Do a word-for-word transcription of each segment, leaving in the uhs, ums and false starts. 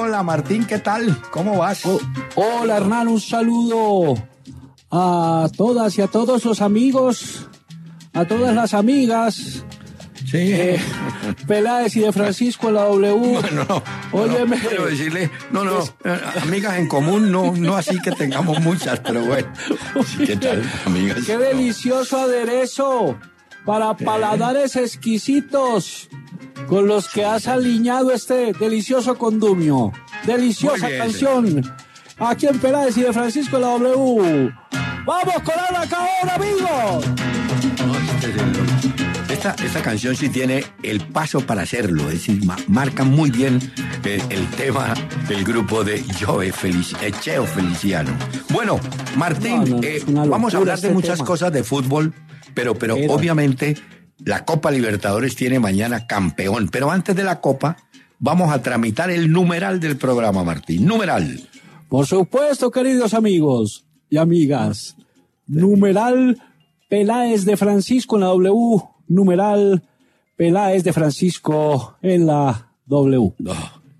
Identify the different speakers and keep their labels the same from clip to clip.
Speaker 1: Hola Martín, ¿qué tal? ¿Cómo vas?
Speaker 2: Oh, hola Hernán, un saludo a todas y a todos los amigos, a todas las amigas.
Speaker 1: Sí.
Speaker 2: Eh, Peláez y de Francisco en la W.
Speaker 1: Bueno, no,
Speaker 2: Óyeme.
Speaker 1: No, quiero decirle, no, no, eh, amigas en común, no, no así que tengamos muchas, pero bueno. ¿Qué tal, amigas?
Speaker 2: ¡Qué delicioso aderezo para paladares exquisitos con los que has aliñado este delicioso condumio! ¡Deliciosa
Speaker 1: Muy bien,
Speaker 2: canción! Aquí en Peláez y de Francisco en la W. ¡Vamos con Ana Caona, amigos!
Speaker 1: No, este es el- Esta, esta canción sí tiene el paso para hacerlo, es decir, ma- marca muy bien el, el tema del grupo de Joe Felici- eh, Cheo Feliciano. Bueno, Martín,
Speaker 2: No, no,
Speaker 1: eh,
Speaker 2: es una
Speaker 1: vamos a
Speaker 2: locura
Speaker 1: hablar de
Speaker 2: este
Speaker 1: muchas
Speaker 2: tema.
Speaker 1: cosas de fútbol, pero, pero
Speaker 2: Pero-
Speaker 1: obviamente la Copa Libertadores tiene mañana campeón. Pero antes de la Copa, vamos a tramitar el numeral del programa, Martín. Numeral.
Speaker 2: Por supuesto, queridos amigos y amigas. Numeral Peláez de Francisco en la W. Numeral Peláez de Francisco en la W.
Speaker 1: No.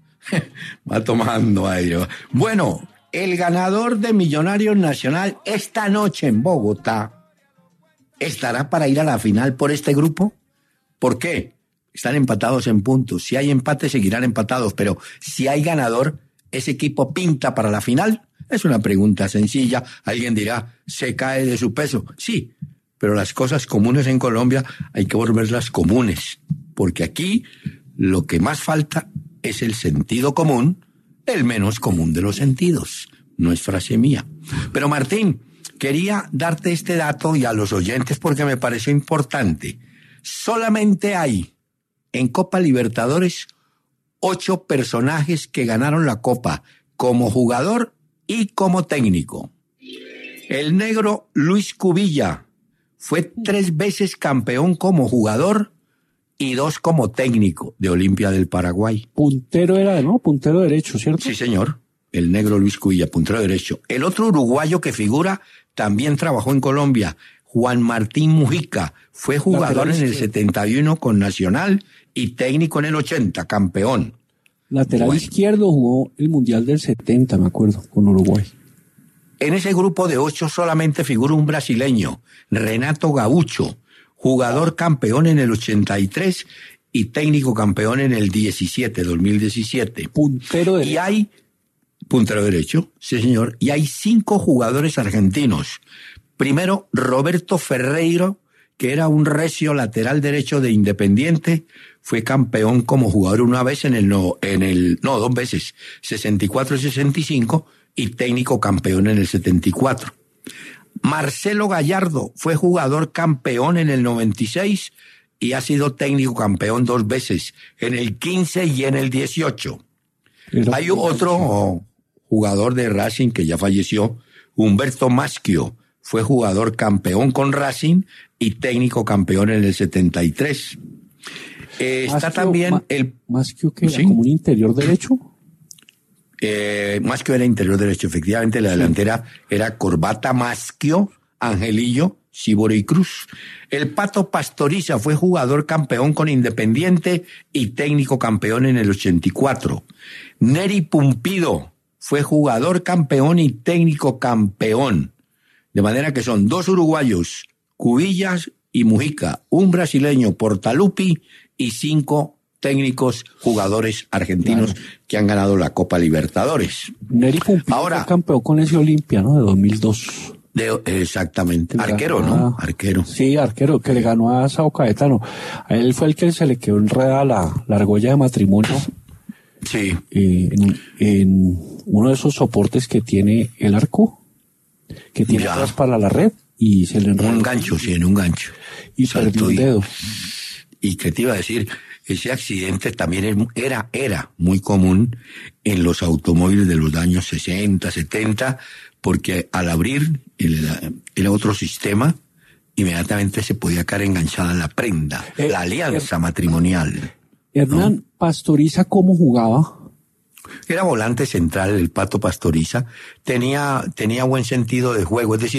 Speaker 1: Va tomando aire. Bueno, el ganador de Millonarios Nacional esta noche en Bogotá estará para ir a la final por este grupo. ¿Por qué? Están empatados en puntos. Si hay empate, seguirán empatados. Pero si hay ganador, ¿ese equipo pinta para la final? Es una pregunta sencilla. Alguien dirá, ¿se cae de su peso? Sí, pero las cosas comunes en Colombia hay que volverlas comunes. Porque aquí lo que más falta es el sentido común, el menos común de los sentidos. No es frase mía. Pero Martín, quería darte este dato y a los oyentes porque me pareció importante. Solamente hay en Copa Libertadores ocho personajes que ganaron la Copa como jugador y como técnico. El negro Luis Cubilla fue tres veces campeón como jugador y dos como técnico de Olimpia del Paraguay.
Speaker 2: Puntero era, ¿no? Puntero derecho, ¿cierto?
Speaker 1: Sí, señor. El negro Luis Cubilla, puntero derecho. El otro uruguayo que figura también trabajó en Colombia, Juan Martín Mujica. Fue jugador
Speaker 2: Lateral
Speaker 1: en el
Speaker 2: izquierdo.
Speaker 1: setenta y uno con Nacional y técnico en el ochenta, campeón.
Speaker 2: Lateral
Speaker 1: Bueno.
Speaker 2: izquierdo jugó el Mundial del setenta, me acuerdo, con Uruguay.
Speaker 1: En ese grupo de ocho solamente figura un brasileño, Renato Gaúcho, jugador campeón en el ochenta y tres y técnico campeón en el diecisiete, dos mil diecisiete.
Speaker 2: Puntero
Speaker 1: Y
Speaker 2: derecho.
Speaker 1: hay, puntero derecho, sí señor, y hay cinco jugadores argentinos. Primero, Roberto Ferreiro, que era un recio lateral derecho de Independiente, fue campeón como jugador una vez en el, no, en el, no, dos veces, sesenta y cuatro y sesenta y cinco, y técnico campeón en el setenta y cuatro. Marcelo Gallardo fue jugador campeón en el noventa y seis y ha sido técnico campeón dos veces, en el quince y en el dieciocho.
Speaker 2: Era-
Speaker 1: Hay otro jugador de Racing que ya falleció, Humberto Maschio, fue jugador campeón con Racing y técnico campeón en el setenta y tres. Eh, está
Speaker 2: Maschio,
Speaker 1: también
Speaker 2: ma-
Speaker 1: el...
Speaker 2: Maschio, que era
Speaker 1: Sí.
Speaker 2: como un interior derecho.
Speaker 1: Eh, Maschio era interior derecho, efectivamente, la delantera era Corbata, Maschio, Angelillo, Sibori y Cruz. El Pato Pastoriza fue jugador campeón con Independiente y técnico campeón en el ochenta y cuatro. Neri Pumpido fue jugador campeón y técnico campeón. De manera que son dos uruguayos, Cubillas y Mujica, un brasileño, Portalupi, y cinco técnicos jugadores argentinos
Speaker 2: Claro.
Speaker 1: que han ganado la Copa Libertadores.
Speaker 2: Neri Pumpido
Speaker 1: Ahora-
Speaker 2: fue campeón con ese Olimpia, ¿no? De dos mil dos.
Speaker 1: De, exactamente.
Speaker 2: Le
Speaker 1: Arquero,
Speaker 2: ganó
Speaker 1: ¿no?
Speaker 2: a-
Speaker 1: Arquero.
Speaker 2: Sí, arquero, que le ganó a Sao Caetano. A él fue el que se le quedó enredada la, la argolla de matrimonio
Speaker 1: Sí.
Speaker 2: eh, en, en uno de esos soportes que tiene el arco, que tiene
Speaker 1: Ya.
Speaker 2: atrás para la red, y se le enredó
Speaker 1: Un gancho, sí, en un gancho.
Speaker 2: y
Speaker 1: Saltó
Speaker 2: perdió un
Speaker 1: y-
Speaker 2: dedo.
Speaker 1: Y que te iba a decir, ese accidente también es- era, era muy común en los automóviles de los años sesenta, setenta, porque al abrir el, el otro sistema, inmediatamente se podía quedar enganchada la prenda,
Speaker 2: Eh,
Speaker 1: la alianza matrimonial.
Speaker 2: Hernán, Pastoriza, ¿cómo jugaba?
Speaker 1: Era volante central el Pato Pastoriza, tenía, tenía buen sentido de juego, es decir,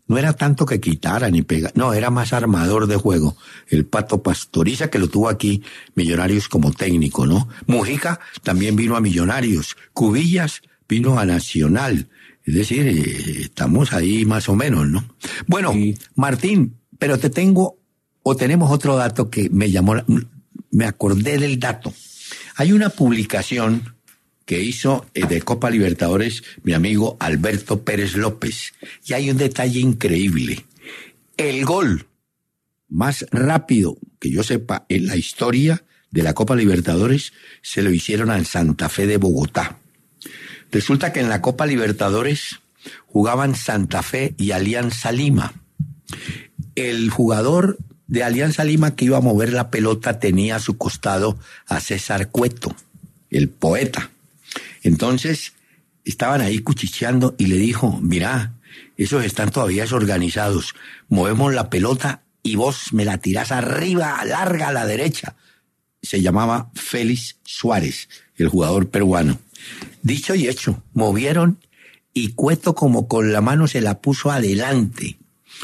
Speaker 1: no era tanto que quitara ni pegara, no, era más armador de juego. El Pato Pastoriza, que lo tuvo aquí Millonarios como técnico, ¿no? Mujica también vino a Millonarios. Cubillas vino a Nacional. Es decir, eh, estamos ahí más o menos, ¿no? Bueno, sí. Martín, pero te tengo, o tenemos otro dato que me llamó, me acordé del dato. Hay una publicación que hizo eh, de Copa Libertadores mi amigo Alberto Pérez López. Y hay un detalle increíble. El gol más rápido que yo sepa en la historia de la Copa Libertadores se lo hicieron al Santa Fe de Bogotá. Resulta que en la Copa Libertadores jugaban Santa Fe y Alianza Lima. El jugador de Alianza Lima que iba a mover la pelota tenía a su costado a César Cueto, el poeta. Entonces estaban ahí cuchicheando y le dijo, mirá, esos están todavía desorganizados, movemos la pelota y vos me la tirás arriba, larga a la derecha. Se llamaba Félix Suárez, el jugador peruano. Dicho y hecho, movieron y Cueto como con la mano se la puso adelante.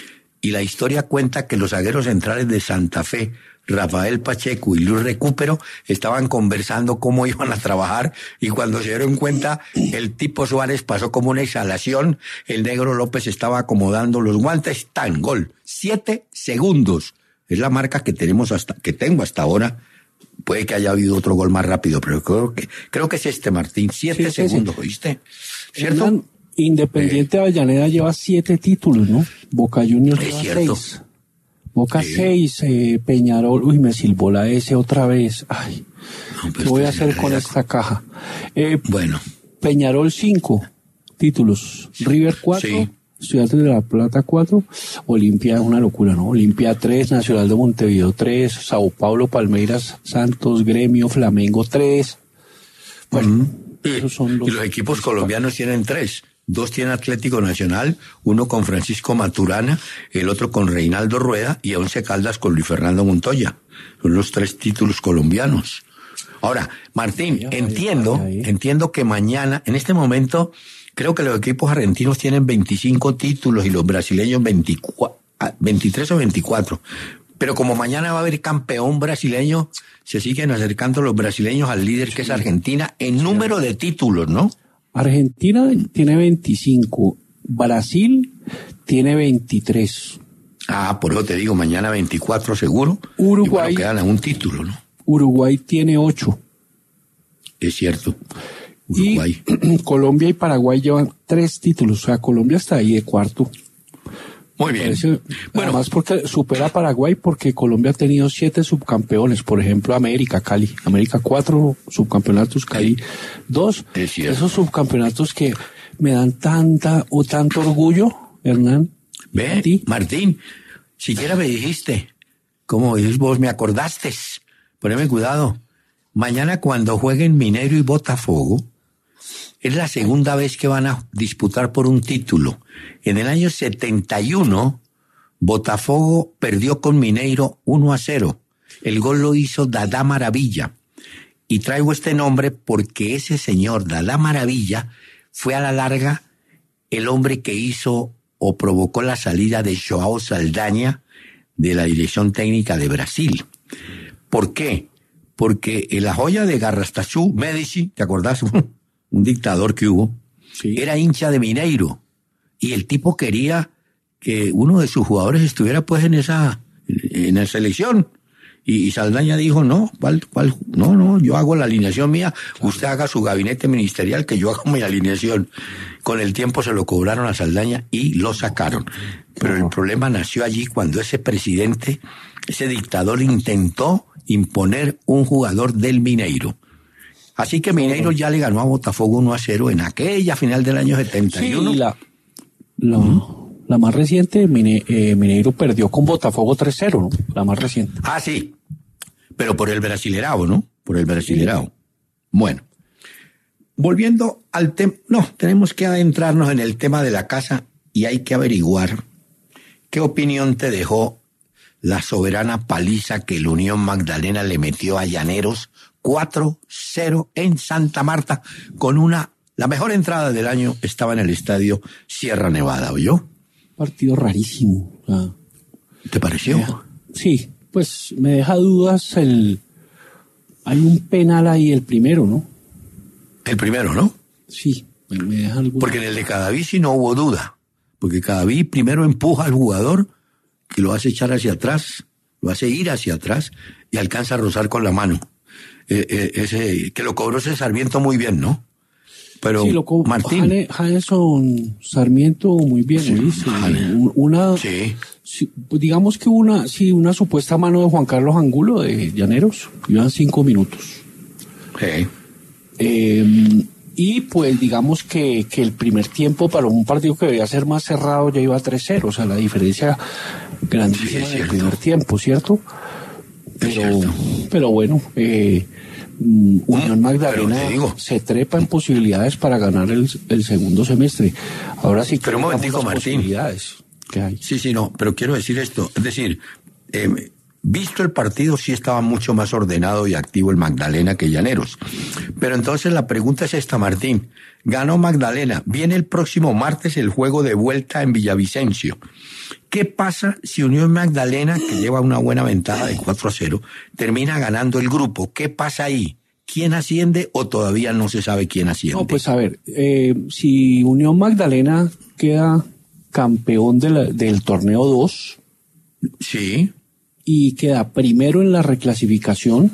Speaker 1: Y la historia cuenta que los zagueros centrales de Santa Fe, Rafael Pacheco y Luis Recupero, estaban conversando cómo iban a trabajar y cuando se dieron cuenta, el tipo Suárez pasó como una exhalación, el negro López estaba acomodando los guantes, tan gol. Siete segundos. Es la marca que tenemos hasta, que tengo hasta ahora. Puede que haya habido otro gol más rápido, pero creo que, creo que es este, Martín. Siete sí, segundos, sí, sí. ¿Oíste? ¿Cierto?
Speaker 2: Hernán, Independiente eh. Avellaneda lleva siete títulos, ¿no? Boca Juniors
Speaker 1: es
Speaker 2: lleva
Speaker 1: cierto.
Speaker 2: seis. Boca sí. seis, eh, Peñarol, uy, me silbó la S otra vez. Ay, no, ¿qué voy a hacer con esta caja? Eh,
Speaker 1: bueno.
Speaker 2: Peñarol cinco títulos, River cuatro, sí. Estudiantes de La Plata cuatro, Olimpia es una locura, ¿no? Olimpia tres, Nacional de Montevideo tres, Sao Paulo, Palmeiras, Santos, Gremio, Flamengo tres. Bueno,
Speaker 1: mm. esos son los... Y los equipos colombianos tienen tres. Dos tiene Atlético Nacional, uno con Francisco Maturana, el otro con Reinaldo Rueda y Once Caldas con Luis Fernando Montoya. Son los tres títulos colombianos. Ahora, Martín, ya, entiendo, ya, ya, ya. entiendo que mañana, en este momento, creo que los equipos argentinos tienen veinticinco títulos y los brasileños veinticuatro, veintitrés o veinticuatro. Pero como mañana va a haber campeón brasileño, se siguen acercando los brasileños al líder que es Argentina en número de títulos, ¿no?
Speaker 2: Argentina tiene veinticinco, Brasil tiene veintitrés.
Speaker 1: Ah, por eso te digo, mañana veinticuatro seguro.
Speaker 2: Uruguay.
Speaker 1: Y bueno, quedan a un título, ¿no?
Speaker 2: Uruguay tiene ocho.
Speaker 1: Es cierto. Uruguay.
Speaker 2: Y Colombia y Paraguay llevan tres títulos, o sea, Colombia está ahí de cuarto.
Speaker 1: Muy bien.
Speaker 2: Parece, bueno, además porque supera a Paraguay porque Colombia ha tenido siete subcampeones, por ejemplo América, Cali, América cuatro subcampeonatos, Cali dos. Esos subcampeonatos que me dan tanta o tanto orgullo, Hernán.
Speaker 1: Ve, Martín, siquiera me dijiste, como dices vos, me acordaste. Poneme cuidado. Mañana cuando jueguen Mineiro y Botafogo, es la segunda vez que van a disputar por un título. En el año setenta y uno, Botafogo perdió con Mineiro uno a cero. El gol lo hizo Dadá Maravilla. Y traigo este nombre porque ese señor, Dadá Maravilla, fue a la larga el hombre que hizo o provocó la salida de João Saldanha de la dirección técnica de Brasil. ¿Por qué? Porque en la joya de Garrastazu, Médici, ¿te acordás? Un dictador que hubo, sí. Era hincha de Mineiro y el tipo quería que uno de sus jugadores estuviera pues en esa en la selección y, y Saldaña dijo no, ¿cuál, cuál? no, no, yo hago la alineación mía, usted haga su gabinete ministerial que yo hago mi alineación. Con el tiempo se lo cobraron a Saldaña y lo sacaron, pero el problema nació allí cuando ese presidente, ese dictador intentó imponer un jugador del Mineiro. Así que Mineiro ya le ganó a Botafogo uno a cero en aquella final del año setenta y uno.
Speaker 2: Sí, la, la, ¿Mm? la más reciente, Mine, eh, Mineiro perdió con Botafogo tres cero, ¿no? La más reciente.
Speaker 1: Ah, sí, pero por el Brasilerao, ¿no? Por el Brasilerao. Sí. Bueno, volviendo al tema, no, tenemos que adentrarnos en el tema de la casa y hay que averiguar qué opinión te dejó la soberana paliza que el Unión Magdalena le metió a Llaneros cuatro cero en Santa Marta, con una, la mejor entrada del año estaba en el estadio Sierra Nevada, ¿oyó?
Speaker 2: partido rarísimo. O sea,
Speaker 1: ¿te pareció?
Speaker 2: me, sí, pues me deja dudas el... Hay un penal ahí, el primero, ¿no?
Speaker 1: El primero, ¿no?
Speaker 2: Sí, me, me deja alguna...
Speaker 1: Porque en el de Cadaví sí no hubo duda. Porque Cadaví primero empuja al jugador, que lo hace echar hacia atrás, lo hace ir hacia atrás y alcanza a rozar con la mano. Eh, eh, ese que lo cobró ese Sarmiento muy bien, ¿no? Pero
Speaker 2: sí, lo co-
Speaker 1: Martín...
Speaker 2: Jane- Jason Sarmiento muy bien,
Speaker 1: Sí,
Speaker 2: ¿oíste?
Speaker 1: Jane.
Speaker 2: Una...
Speaker 1: Sí.
Speaker 2: Sí, pues digamos que una, sí, una supuesta mano de Juan Carlos Angulo de Llaneros, iban cinco minutos.
Speaker 1: Sí.
Speaker 2: Eh, y pues digamos que, que el primer tiempo para un partido que debía ser más cerrado ya iba tres cero, o sea, la diferencia grandísima
Speaker 1: Sí, es
Speaker 2: en el
Speaker 1: cierto.
Speaker 2: primer tiempo, ¿cierto?
Speaker 1: Es
Speaker 2: Pero,
Speaker 1: cierto.
Speaker 2: pero bueno, eh, mm, Unión
Speaker 1: Mm,
Speaker 2: Magdalena
Speaker 1: pero te digo.
Speaker 2: se trepa en posibilidades para ganar el, el segundo semestre. Ahora sí que
Speaker 1: Pero un
Speaker 2: veamos
Speaker 1: momentico,
Speaker 2: las
Speaker 1: Martín.
Speaker 2: posibilidades que hay.
Speaker 1: Sí, sí, no, pero quiero decir esto, es decir, eh, visto el partido sí estaba mucho más ordenado y activo el Magdalena que Llaneros. Pero entonces la pregunta es esta, Martín. Ganó Magdalena, viene el próximo martes el juego de vuelta en Villavicencio. ¿Qué pasa si Unión Magdalena, que lleva una buena ventaja de cuatro a cero, termina ganando el grupo? ¿Qué pasa ahí? ¿Quién asciende o todavía no se sabe quién asciende?
Speaker 2: No, pues a ver, eh, si Unión Magdalena queda campeón de la- del torneo dos
Speaker 1: Sí,
Speaker 2: y queda primero en la reclasificación,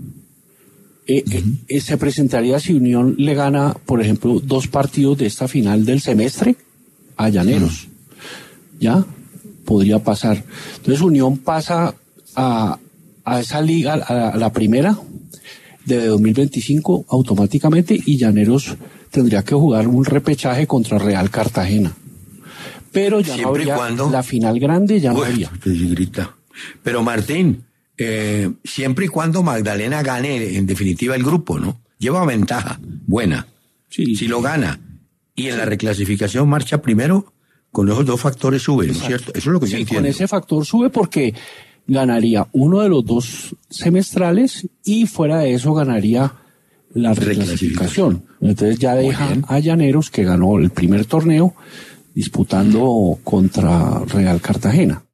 Speaker 2: eh, eh, eh, se presentaría si Unión le gana, por ejemplo, dos partidos de esta final del semestre a Llaneros. ¿Ya? Podría pasar. Entonces Unión pasa a, a esa liga, a, a la primera de dos mil veinticinco automáticamente, y Llaneros tendría que jugar un repechaje contra Real Cartagena. Pero ya no
Speaker 1: Siempre y
Speaker 2: habría
Speaker 1: cuando-
Speaker 2: la final grande, ya no
Speaker 1: Uy,
Speaker 2: habría.
Speaker 1: pues sí grita. Pero Martín, eh, siempre y cuando Magdalena gane en definitiva el grupo, ¿no? Lleva ventaja, buena.
Speaker 2: Sí,
Speaker 1: Si lo gana y en la reclasificación marcha primero, con esos dos factores sube, ¿no es
Speaker 2: Exacto.
Speaker 1: cierto? Eso es lo que yo
Speaker 2: Sí,
Speaker 1: entiendo.
Speaker 2: con ese factor sube porque ganaría uno de los dos semestrales y fuera de eso ganaría la reclasificación. Entonces ya
Speaker 1: Muy
Speaker 2: deja
Speaker 1: bien.
Speaker 2: a Llaneros, que ganó el primer torneo, disputando contra Real Cartagena.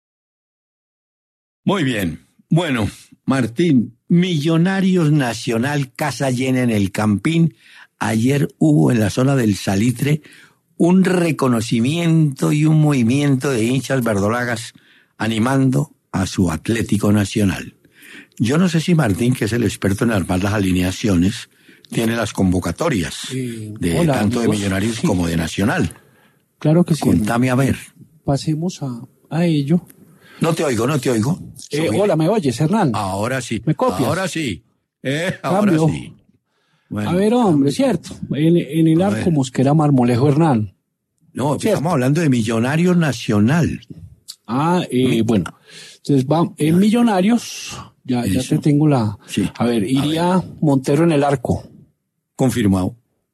Speaker 1: Muy bien. Bueno, Martín, Millonarios Nacional, casa llena en el Campín. Ayer hubo en la zona del Salitre un reconocimiento y un movimiento de hinchas verdolagas animando a su Atlético Nacional. Yo no sé si Martín, que es el experto en armar las alineaciones, tiene las convocatorias
Speaker 2: Eh,
Speaker 1: de
Speaker 2: hola,
Speaker 1: tanto de
Speaker 2: amigos.
Speaker 1: Millonarios
Speaker 2: Sí.
Speaker 1: como de Nacional.
Speaker 2: Claro que sí.
Speaker 1: Contame a ver.
Speaker 2: Pasemos a, a ello.
Speaker 1: No te oigo, no te oigo.
Speaker 2: Eh,
Speaker 1: Subile.
Speaker 2: hola, ¿me oyes, Hernán?
Speaker 1: Ahora sí.
Speaker 2: ¿Me copias?
Speaker 1: Ahora sí. Eh, ahora
Speaker 2: Cambio.
Speaker 1: sí. Bueno,
Speaker 2: a ver, hombre,
Speaker 1: cambio.
Speaker 2: cierto. En, en el
Speaker 1: A
Speaker 2: arco
Speaker 1: ver.
Speaker 2: Mosquera Marmolejo, Hernán.
Speaker 1: No,
Speaker 2: Cierto.
Speaker 1: estamos hablando de Millonarios Nacional.
Speaker 2: Ah, eh,
Speaker 1: Mi-
Speaker 2: bueno. Entonces, va, en Millonarios, ya, ya
Speaker 1: Eso.
Speaker 2: te tengo la...
Speaker 1: Sí.
Speaker 2: A ver, iría Montero en el arco.
Speaker 1: Confirmado.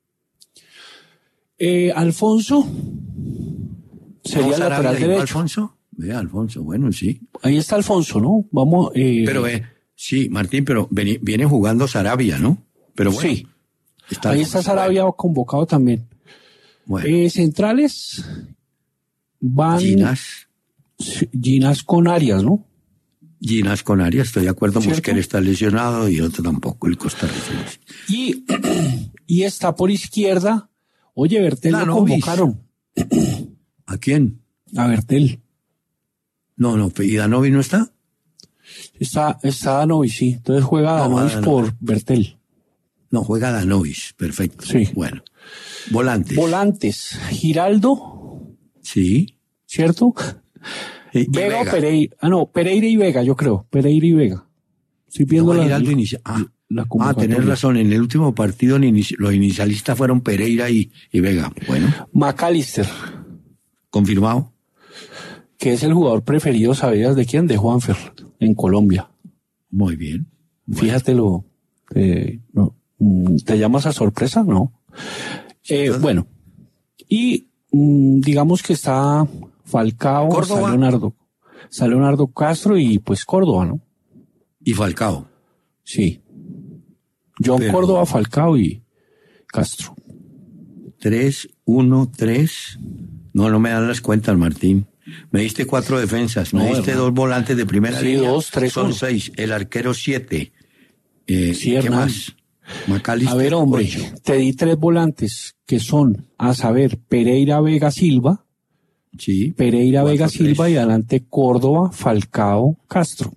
Speaker 2: Eh, Alfonso sería
Speaker 1: ¿No
Speaker 2: el
Speaker 1: Sarabia
Speaker 2: lateral
Speaker 1: y
Speaker 2: derecho.
Speaker 1: Alfonso? Ve, Alfonso, bueno, sí.
Speaker 2: Ahí está Alfonso, ¿no? Vamos... Eh,
Speaker 1: Pero, eh, sí, Martín, pero veni- viene jugando Sarabia, ¿no? Pero bueno.
Speaker 2: sí. Ahí está Sarabia convocado también.
Speaker 1: Bueno,
Speaker 2: Eh, centrales van
Speaker 1: Ginas,
Speaker 2: Ginas con Arias, ¿no?
Speaker 1: Ginas con Arias, estoy de acuerdo.
Speaker 2: ¿Cierto?
Speaker 1: Mosquera está lesionado y otro tampoco, el costarricense.
Speaker 2: Y, y está por izquierda. Oye, Bertel lo
Speaker 1: Danovis.
Speaker 2: convocaron.
Speaker 1: ¿A quién?
Speaker 2: A Bertel.
Speaker 1: No, no, ¿y Danovi no está?
Speaker 2: Está, está Danovis, sí. Entonces juega
Speaker 1: No,
Speaker 2: Danovis
Speaker 1: Danovis.
Speaker 2: por Bertel.
Speaker 1: No, juega Danovis, perfecto.
Speaker 2: Sí.
Speaker 1: Bueno, volantes.
Speaker 2: Volantes. Giraldo,
Speaker 1: Sí.
Speaker 2: ¿cierto?
Speaker 1: Y- y
Speaker 2: Vega, o
Speaker 1: Vega.
Speaker 2: Pereira. Ah, no, Pereira y Vega, yo creo. Pereira y Vega. Estoy viendo
Speaker 1: No,
Speaker 2: la,
Speaker 1: Giraldo inicia- Ah,
Speaker 2: la
Speaker 1: ah,
Speaker 2: convocatoria.
Speaker 1: tenés razón. En el último partido ni inici- los inicialistas fueron Pereira y, y Vega. Bueno,
Speaker 2: McAllister,
Speaker 1: confirmado.
Speaker 2: que es el jugador preferido, ¿sabías de quién? De Juanfer, en Colombia.
Speaker 1: Muy bien. Bueno,
Speaker 2: Fíjatelo. Eh, no, mm, ¿te llamas a sorpresa? No. Eh,
Speaker 1: claro.
Speaker 2: bueno. Y mm, digamos que está Falcao,
Speaker 1: Córdoba.
Speaker 2: está Leonardo, está Leonardo Castro y pues Córdoba, ¿no?
Speaker 1: Y Falcao.
Speaker 2: Sí. John
Speaker 1: Pero-
Speaker 2: Córdoba, Falcao y Castro.
Speaker 1: tres, uno, tres, No, no me dan las cuentas, Martín. Me diste cuatro defensas, me
Speaker 2: No,
Speaker 1: diste
Speaker 2: hermano.
Speaker 1: dos volantes de primera
Speaker 2: Sí,
Speaker 1: línea.
Speaker 2: dos, tres,
Speaker 1: Son
Speaker 2: uno.
Speaker 1: seis. El arquero siete. Eh,
Speaker 2: Sí,
Speaker 1: ¿Qué
Speaker 2: Hernán.
Speaker 1: más? McAllister,
Speaker 2: A ver, hombre,
Speaker 1: ocho.
Speaker 2: te di tres volantes que son, a saber, Pereira, Vega, Silva,
Speaker 1: Sí.
Speaker 2: Pereira,
Speaker 1: cuatro,
Speaker 2: Vega,
Speaker 1: tres.
Speaker 2: Silva y adelante Córdoba, Falcao, Castro.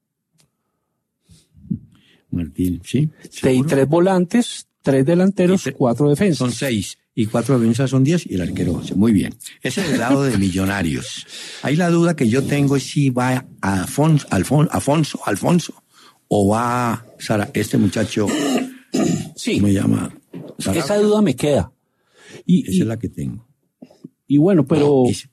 Speaker 1: Martín, sí.
Speaker 2: Te di
Speaker 1: ¿seguro?
Speaker 2: tres volantes, tres delanteros,
Speaker 1: Y tre-
Speaker 2: cuatro defensas.
Speaker 1: Son seis. Y cuatro defensas son diez y el arquero once. Muy bien. Ese es el lado de Millonarios. Ahí la duda que yo tengo es si va a Afonso, Alfonso, Afonso, Alfonso o va Sara, este muchacho,
Speaker 2: Sí,
Speaker 1: ¿cómo se llama? Sarabia.
Speaker 2: esa duda me queda. Y,
Speaker 1: Esa
Speaker 2: y,
Speaker 1: es la que tengo.
Speaker 2: y bueno, pero
Speaker 1: Ese-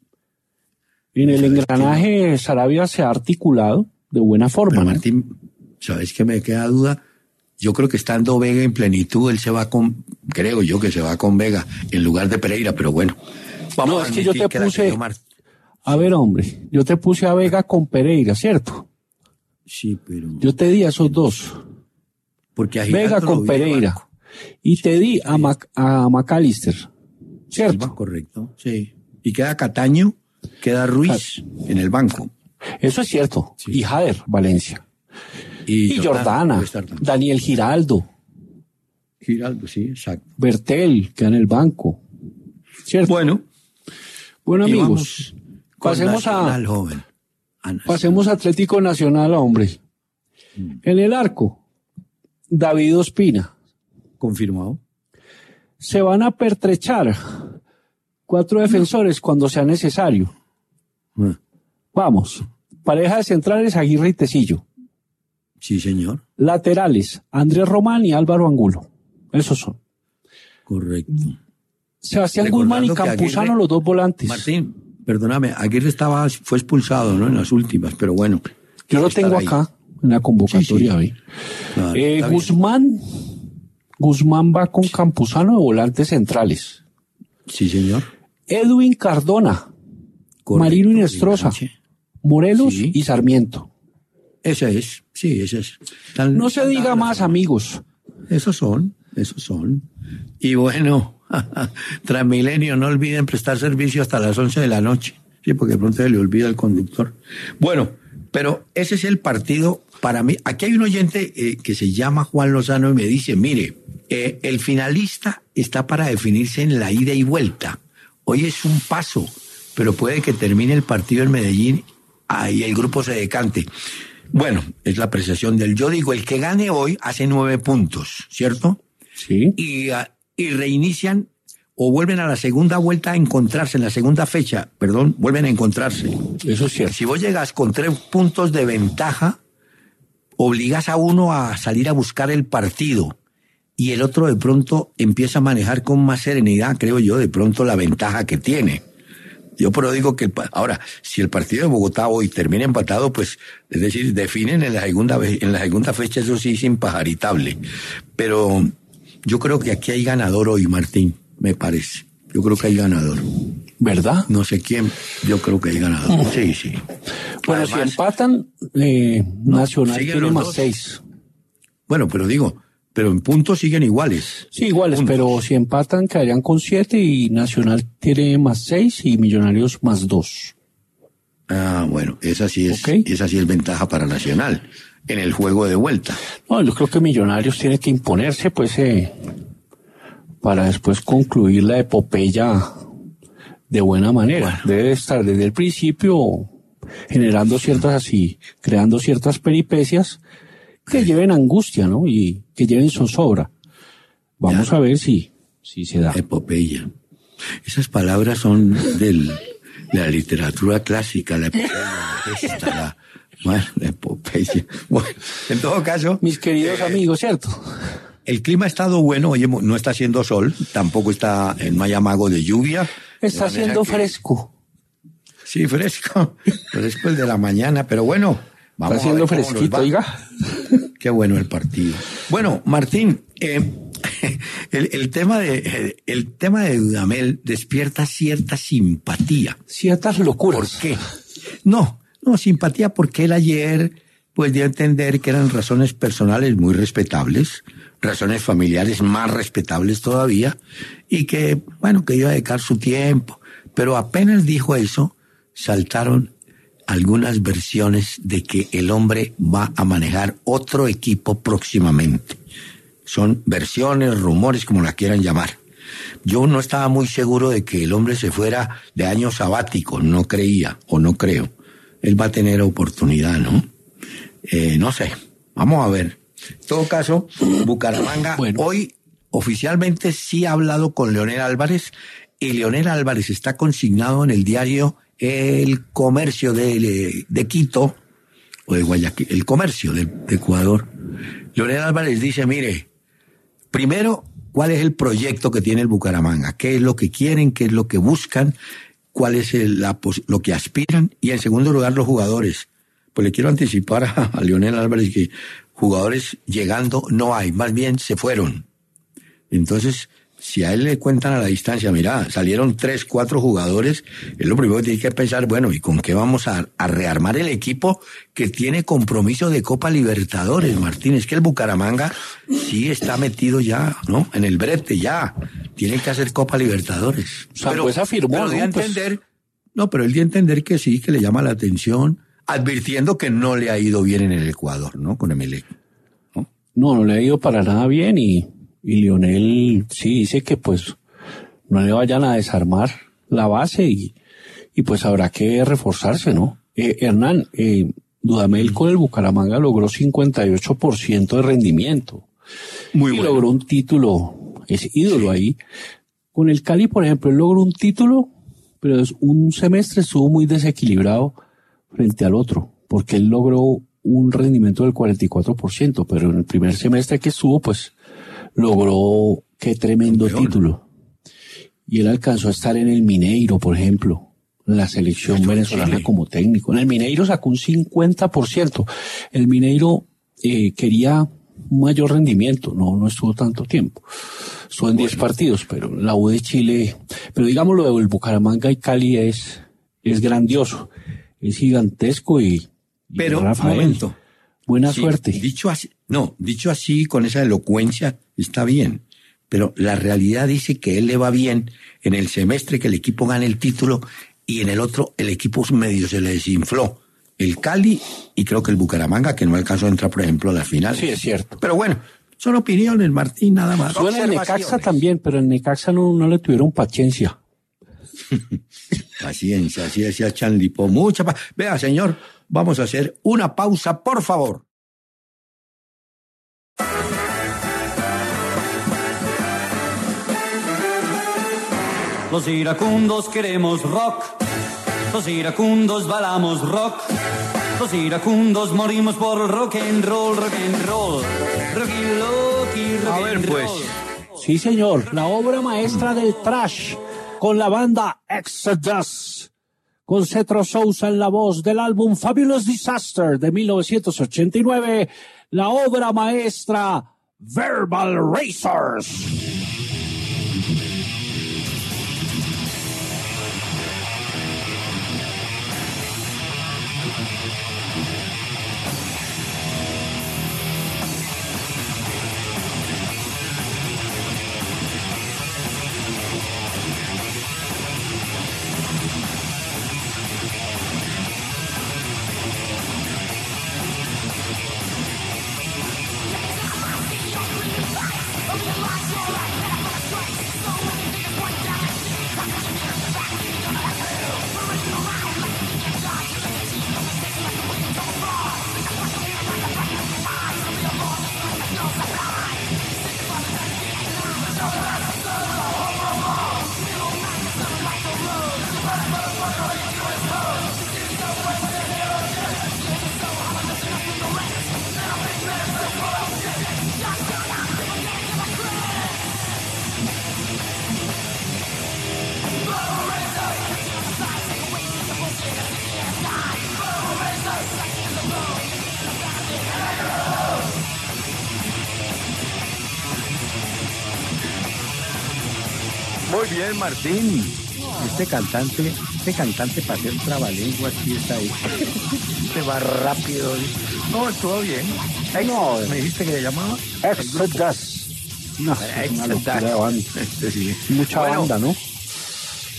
Speaker 2: en el
Speaker 1: ¿sabes qué?
Speaker 2: engranaje Sarabia se ha articulado de buena forma,
Speaker 1: Pero
Speaker 2: ¿no?
Speaker 1: Martín, ¿sabes qué me queda duda? Yo creo que estando Vega en plenitud, él se va con, creo yo que se va con Vega en lugar de Pereira, pero bueno.
Speaker 2: No,
Speaker 1: a
Speaker 2: es que yo
Speaker 1: admitir
Speaker 2: te
Speaker 1: la
Speaker 2: puse-
Speaker 1: que dio Mar-
Speaker 2: A ver, hombre, yo te puse a Vega con Pereira, ¿cierto?
Speaker 1: Sí, pero...
Speaker 2: Yo te di a esos dos.
Speaker 1: porque a
Speaker 2: Vega
Speaker 1: Giraldo lo
Speaker 2: con
Speaker 1: vi de
Speaker 2: Pereira.
Speaker 1: banco.
Speaker 2: Y te di a, Mac, a McAllister,
Speaker 1: Silva,
Speaker 2: ¿cierto?
Speaker 1: correcto, sí. Y queda Cataño, queda Ruiz en el banco.
Speaker 2: Eso es cierto.
Speaker 1: Sí.
Speaker 2: Y Jader, Valencia. Y, Jordana,
Speaker 1: debe estar también.
Speaker 2: Daniel Giraldo,
Speaker 1: Giraldo, sí, exacto.
Speaker 2: Bertel, que en el banco. ¿Cierto?
Speaker 1: Bueno,
Speaker 2: Bueno,
Speaker 1: y
Speaker 2: amigos,
Speaker 1: vamos con
Speaker 2: pasemos a,
Speaker 1: Nacional, joven. A Nacional.
Speaker 2: pasemos a Atlético Nacional, hombre. En el arco, David Ospina.
Speaker 1: Confirmado.
Speaker 2: Se van a pertrechar cuatro defensores cuando sea necesario.
Speaker 1: Ah,
Speaker 2: Vamos. Pareja de centrales, Aguirre y Tecillo.
Speaker 1: sí, señor.
Speaker 2: Laterales, Andrés Román y Álvaro Angulo. Esos son.
Speaker 1: Correcto.
Speaker 2: Sebastián
Speaker 1: Recordando
Speaker 2: Guzmán y
Speaker 1: que
Speaker 2: Campuzano,
Speaker 1: Aguirre-
Speaker 2: los dos volantes.
Speaker 1: Martín, perdóname, Aguirre estaba, fue expulsado, ¿no? En las últimas, pero bueno.
Speaker 2: Yo lo
Speaker 1: estar
Speaker 2: tengo
Speaker 1: ahí.
Speaker 2: acá en la convocatoria.
Speaker 1: Sí, sí.
Speaker 2: ¿ve?
Speaker 1: Claro,
Speaker 2: Eh,
Speaker 1: está bien.
Speaker 2: Guzmán, Guzmán va con Campuzano de volantes centrales.
Speaker 1: Sí, señor.
Speaker 2: Edwin Cardona,
Speaker 1: Correcto,
Speaker 2: Marino Inestrosa,
Speaker 1: enganche.
Speaker 2: Morelos
Speaker 1: Sí.
Speaker 2: y Sarmiento.
Speaker 1: Ese es, sí, ese es. Tan-
Speaker 2: No se
Speaker 1: tan
Speaker 2: diga
Speaker 1: dadas
Speaker 2: más,
Speaker 1: las-
Speaker 2: amigos.
Speaker 1: Esos son, esos son. Y bueno, Transmilenio, no olviden prestar servicio hasta las once de la noche. Sí, porque de pronto se le olvida al conductor. Bueno, pero ese es el partido para mí. Aquí hay un oyente eh, que se llama Juan Lozano y me dice, mire, eh, el finalista está para definirse en la ida y vuelta. Hoy es un paso, pero puede que termine el partido en Medellín y el grupo se decante. Bueno, es la apreciación del yo digo, el que gane hoy hace nueve puntos, ¿cierto?
Speaker 2: Sí.
Speaker 1: Y, uh, y reinician o vuelven a la segunda vuelta a encontrarse, en la segunda fecha, perdón, vuelven a encontrarse.
Speaker 2: Eso es cierto.
Speaker 1: Si vos llegas con tres puntos de ventaja, obligas a uno a salir a buscar el partido y el otro de pronto empieza a manejar con más serenidad, creo yo, de pronto la ventaja que tiene. Yo pero digo que, el, ahora, si el partido de Bogotá hoy termina empatado, pues, es decir, definen en la segunda, en la segunda fecha, eso sí es impajaritable. Pero yo creo que aquí hay ganador hoy, Martín, me parece. Yo creo que hay ganador.
Speaker 2: ¿Verdad?
Speaker 1: No sé quién, yo creo que hay ganador. Sí, sí.
Speaker 2: Bueno,
Speaker 1: Además,
Speaker 2: si empatan, eh, Nacional
Speaker 1: siguen
Speaker 2: tiene
Speaker 1: los
Speaker 2: más
Speaker 1: dos.
Speaker 2: seis.
Speaker 1: Bueno, pero digo, pero en puntos siguen iguales.
Speaker 2: Sí, iguales,
Speaker 1: Puntos.
Speaker 2: pero si empatan quedarían con siete y Nacional tiene más seis y Millonarios más dos.
Speaker 1: Ah, bueno, esa sí es,
Speaker 2: Ok.
Speaker 1: esa sí es ventaja para Nacional en el juego de vuelta.
Speaker 2: No, yo creo que Millonarios tiene que imponerse, pues, eh, para después concluir la epopeya de buena manera.
Speaker 1: Bueno.
Speaker 2: Debe estar desde el principio generando ciertas así, creando ciertas peripecias que lleven angustia, ¿no? Y que lleven zozobra. Vamos
Speaker 1: Ya.
Speaker 2: a ver si, si se da.
Speaker 1: Epopeya. Esas palabras son del, de la literatura clásica, la epopeya, la gesta, la, bueno, la epopeya. Bueno, en todo caso,
Speaker 2: Mis queridos amigos, ¿cierto?
Speaker 1: el clima ha estado bueno, oye, no está haciendo sol, tampoco está en Mayamago de lluvia.
Speaker 2: Está
Speaker 1: De manera
Speaker 2: haciendo
Speaker 1: que-
Speaker 2: fresco.
Speaker 1: Sí, fresco, fresco el de la mañana, pero bueno, vamos
Speaker 2: Está
Speaker 1: a
Speaker 2: haciendo
Speaker 1: ver cómo nos
Speaker 2: fresquito,
Speaker 1: va.
Speaker 2: oiga.
Speaker 1: Qué bueno el partido. Bueno, Martín, eh, el, el tema de el tema de Dudamel despierta cierta simpatía.
Speaker 2: Ciertas
Speaker 1: ¿Por
Speaker 2: locuras.
Speaker 1: qué? No, no, simpatía porque él ayer pues dio a entender que eran razones personales muy respetables, razones familiares más respetables todavía, y que, bueno, que iba a dedicar su tiempo. Pero apenas dijo eso, saltaron algunas versiones de que el hombre va a manejar otro equipo próximamente. Son versiones, rumores, como la quieran llamar. Yo no estaba muy seguro de que el hombre se fuera de año sabático, no creía o no creo. Él va a tener oportunidad, ¿no? Eh, no sé, vamos a ver. En todo caso, Bucaramanga bueno. hoy oficialmente sí ha hablado con Leonel Álvarez y Leonel Álvarez está consignado en el diario El Comercio de, de Quito o de Guayaquil, El Comercio de, de Ecuador. Leonel Álvarez dice, mire, primero, ¿cuál es el proyecto que tiene el Bucaramanga? ¿Qué es lo que quieren? ¿Qué es lo que buscan? ¿Cuál es el, la, lo que aspiran? Y en segundo lugar, los jugadores. Pues le quiero anticipar a, a Leonel Álvarez que jugadores llegando no hay, más bien se fueron. Entonces, si a él le cuentan a la distancia, mira, salieron tres, cuatro jugadores, es lo primero que tiene que pensar, bueno, ¿y con qué vamos a, a rearmar el equipo que tiene compromiso de Copa Libertadores, Martín? Es que el Bucaramanga sí está metido ya, ¿no? En el brete ya, tiene que hacer Copa Libertadores.
Speaker 2: O sea, pero, pues afirmó,
Speaker 1: pero
Speaker 2: ¿no?
Speaker 1: de entender, pues... no, pero él dio a entender que sí, que le llama la atención, advirtiendo que no le ha ido bien en el Ecuador, ¿no? Con Emelec, ¿no?
Speaker 2: No, no le ha ido para nada bien y... Y Lionel sí dice que pues no le vayan a desarmar la base y, y pues habrá que reforzarse, ¿no? Eh, Hernán, eh, Dudamel con el Bucaramanga logró cincuenta y ocho por ciento de rendimiento.
Speaker 1: Muy
Speaker 2: y
Speaker 1: bueno.
Speaker 2: logró un título, es ídolo sí. ahí. Con el Cali, por ejemplo, él logró un título, pero es un semestre estuvo muy desequilibrado frente al otro, porque él logró un rendimiento del cuarenta y cuatro por ciento, pero en el primer semestre que estuvo, pues logró qué tremendo Campeón. título. Y él alcanzó a estar en el Mineiro, por ejemplo, en la selección Esto venezolana como técnico. En el Mineiro sacó un cincuenta por ciento. El Mineiro eh, quería un mayor rendimiento, no, no estuvo tanto tiempo. Estuvo en diez bueno. partidos, pero la U de Chile, pero digamos lo del Bucaramanga y Cali es, es grandioso, es gigantesco y, y
Speaker 1: pero,
Speaker 2: Rafael,
Speaker 1: momento.
Speaker 2: buena
Speaker 1: sí,
Speaker 2: suerte.
Speaker 1: Dicho así, no, dicho así, con esa elocuencia, está bien. Pero la realidad dice que él le va bien en el semestre que el equipo gane el título y en el otro el equipo medio se le desinfló. El Cali y creo que el Bucaramanga, que no alcanzó a entrar, por ejemplo, a la final.
Speaker 2: Sí, es cierto.
Speaker 1: Pero bueno, son opiniones, Martín, nada más.
Speaker 2: Suena el Necaxa también, pero en Necaxa no, no le tuvieron paciencia.
Speaker 1: Paciencia, así decía Chanlipo. Mucha paciencia. Vea, señor, vamos a hacer una pausa, por favor.
Speaker 3: Los iracundos queremos rock, los iracundos bailamos rock, los iracundos morimos por rock and roll, rock and roll, rocky loki, rock
Speaker 1: A ver,
Speaker 3: and
Speaker 1: pues.
Speaker 3: roll.
Speaker 2: Sí, señor, la obra maestra del thrash con la banda Exodus, con Cetro Sousa en la voz del álbum Fabulous Disaster de mil novecientos ochenta y nueve, la obra maestra Verbal Racers.
Speaker 1: Muy bien, Martín. Este cantante, este cantante para hacer trabalengua aquí está ahí. Se va rápido. No, estuvo bien. Ex, no, ¿me dijiste que le llamaba?
Speaker 2: Exodus. No,
Speaker 1: Exodus.
Speaker 2: Este sí. Mucha
Speaker 1: bueno,
Speaker 2: banda, ¿no?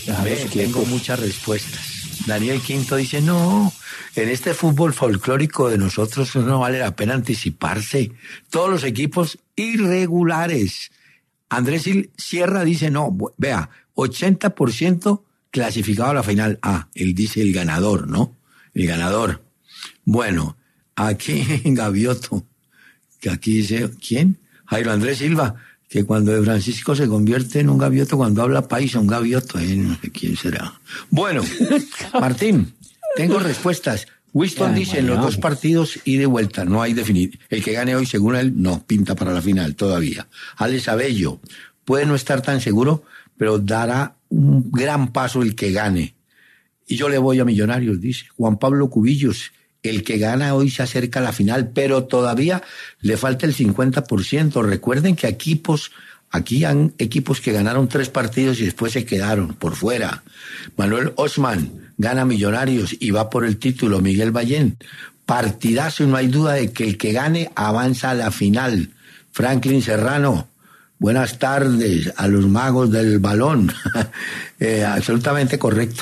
Speaker 1: Ve, tengo muchas respuestas. Daniel Quinto dice, no, en este fútbol folclórico de nosotros no vale la pena anticiparse. Todos los equipos irregulares. Andrés Sierra dice, no, vea, ochenta por ciento clasificado a la final. Ah, él dice el ganador, ¿no? El ganador. Bueno, aquí en Gavioto, que aquí dice, ¿quién? Jairo Andrés Silva, que cuando de Francisco se convierte en un gavioto, cuando habla paisa, un gavioto, eh, no sé quién será. Bueno, Martín, tengo respuestas. Winston
Speaker 2: Ay,
Speaker 1: dice, en los dos partidos y de vuelta, no hay definir. El que gane hoy, según él, no, pinta para la final todavía. Alex Abello, puede no estar tan seguro, pero dará un gran paso el que gane. Y yo le voy a Millonarios, dice. Juan Pablo Cubillos, el que gana hoy se acerca a la final, pero todavía le falta el cincuenta por ciento. Recuerden que equipos, aquí han equipos que ganaron tres partidos y después se quedaron por fuera. Manuel Osman gana Millonarios y va por el título. Miguel Ballén, partidazo y no hay duda de que el que gane avanza a la final. Franklin Serrano, buenas tardes a los magos del balón. eh, absolutamente correcto.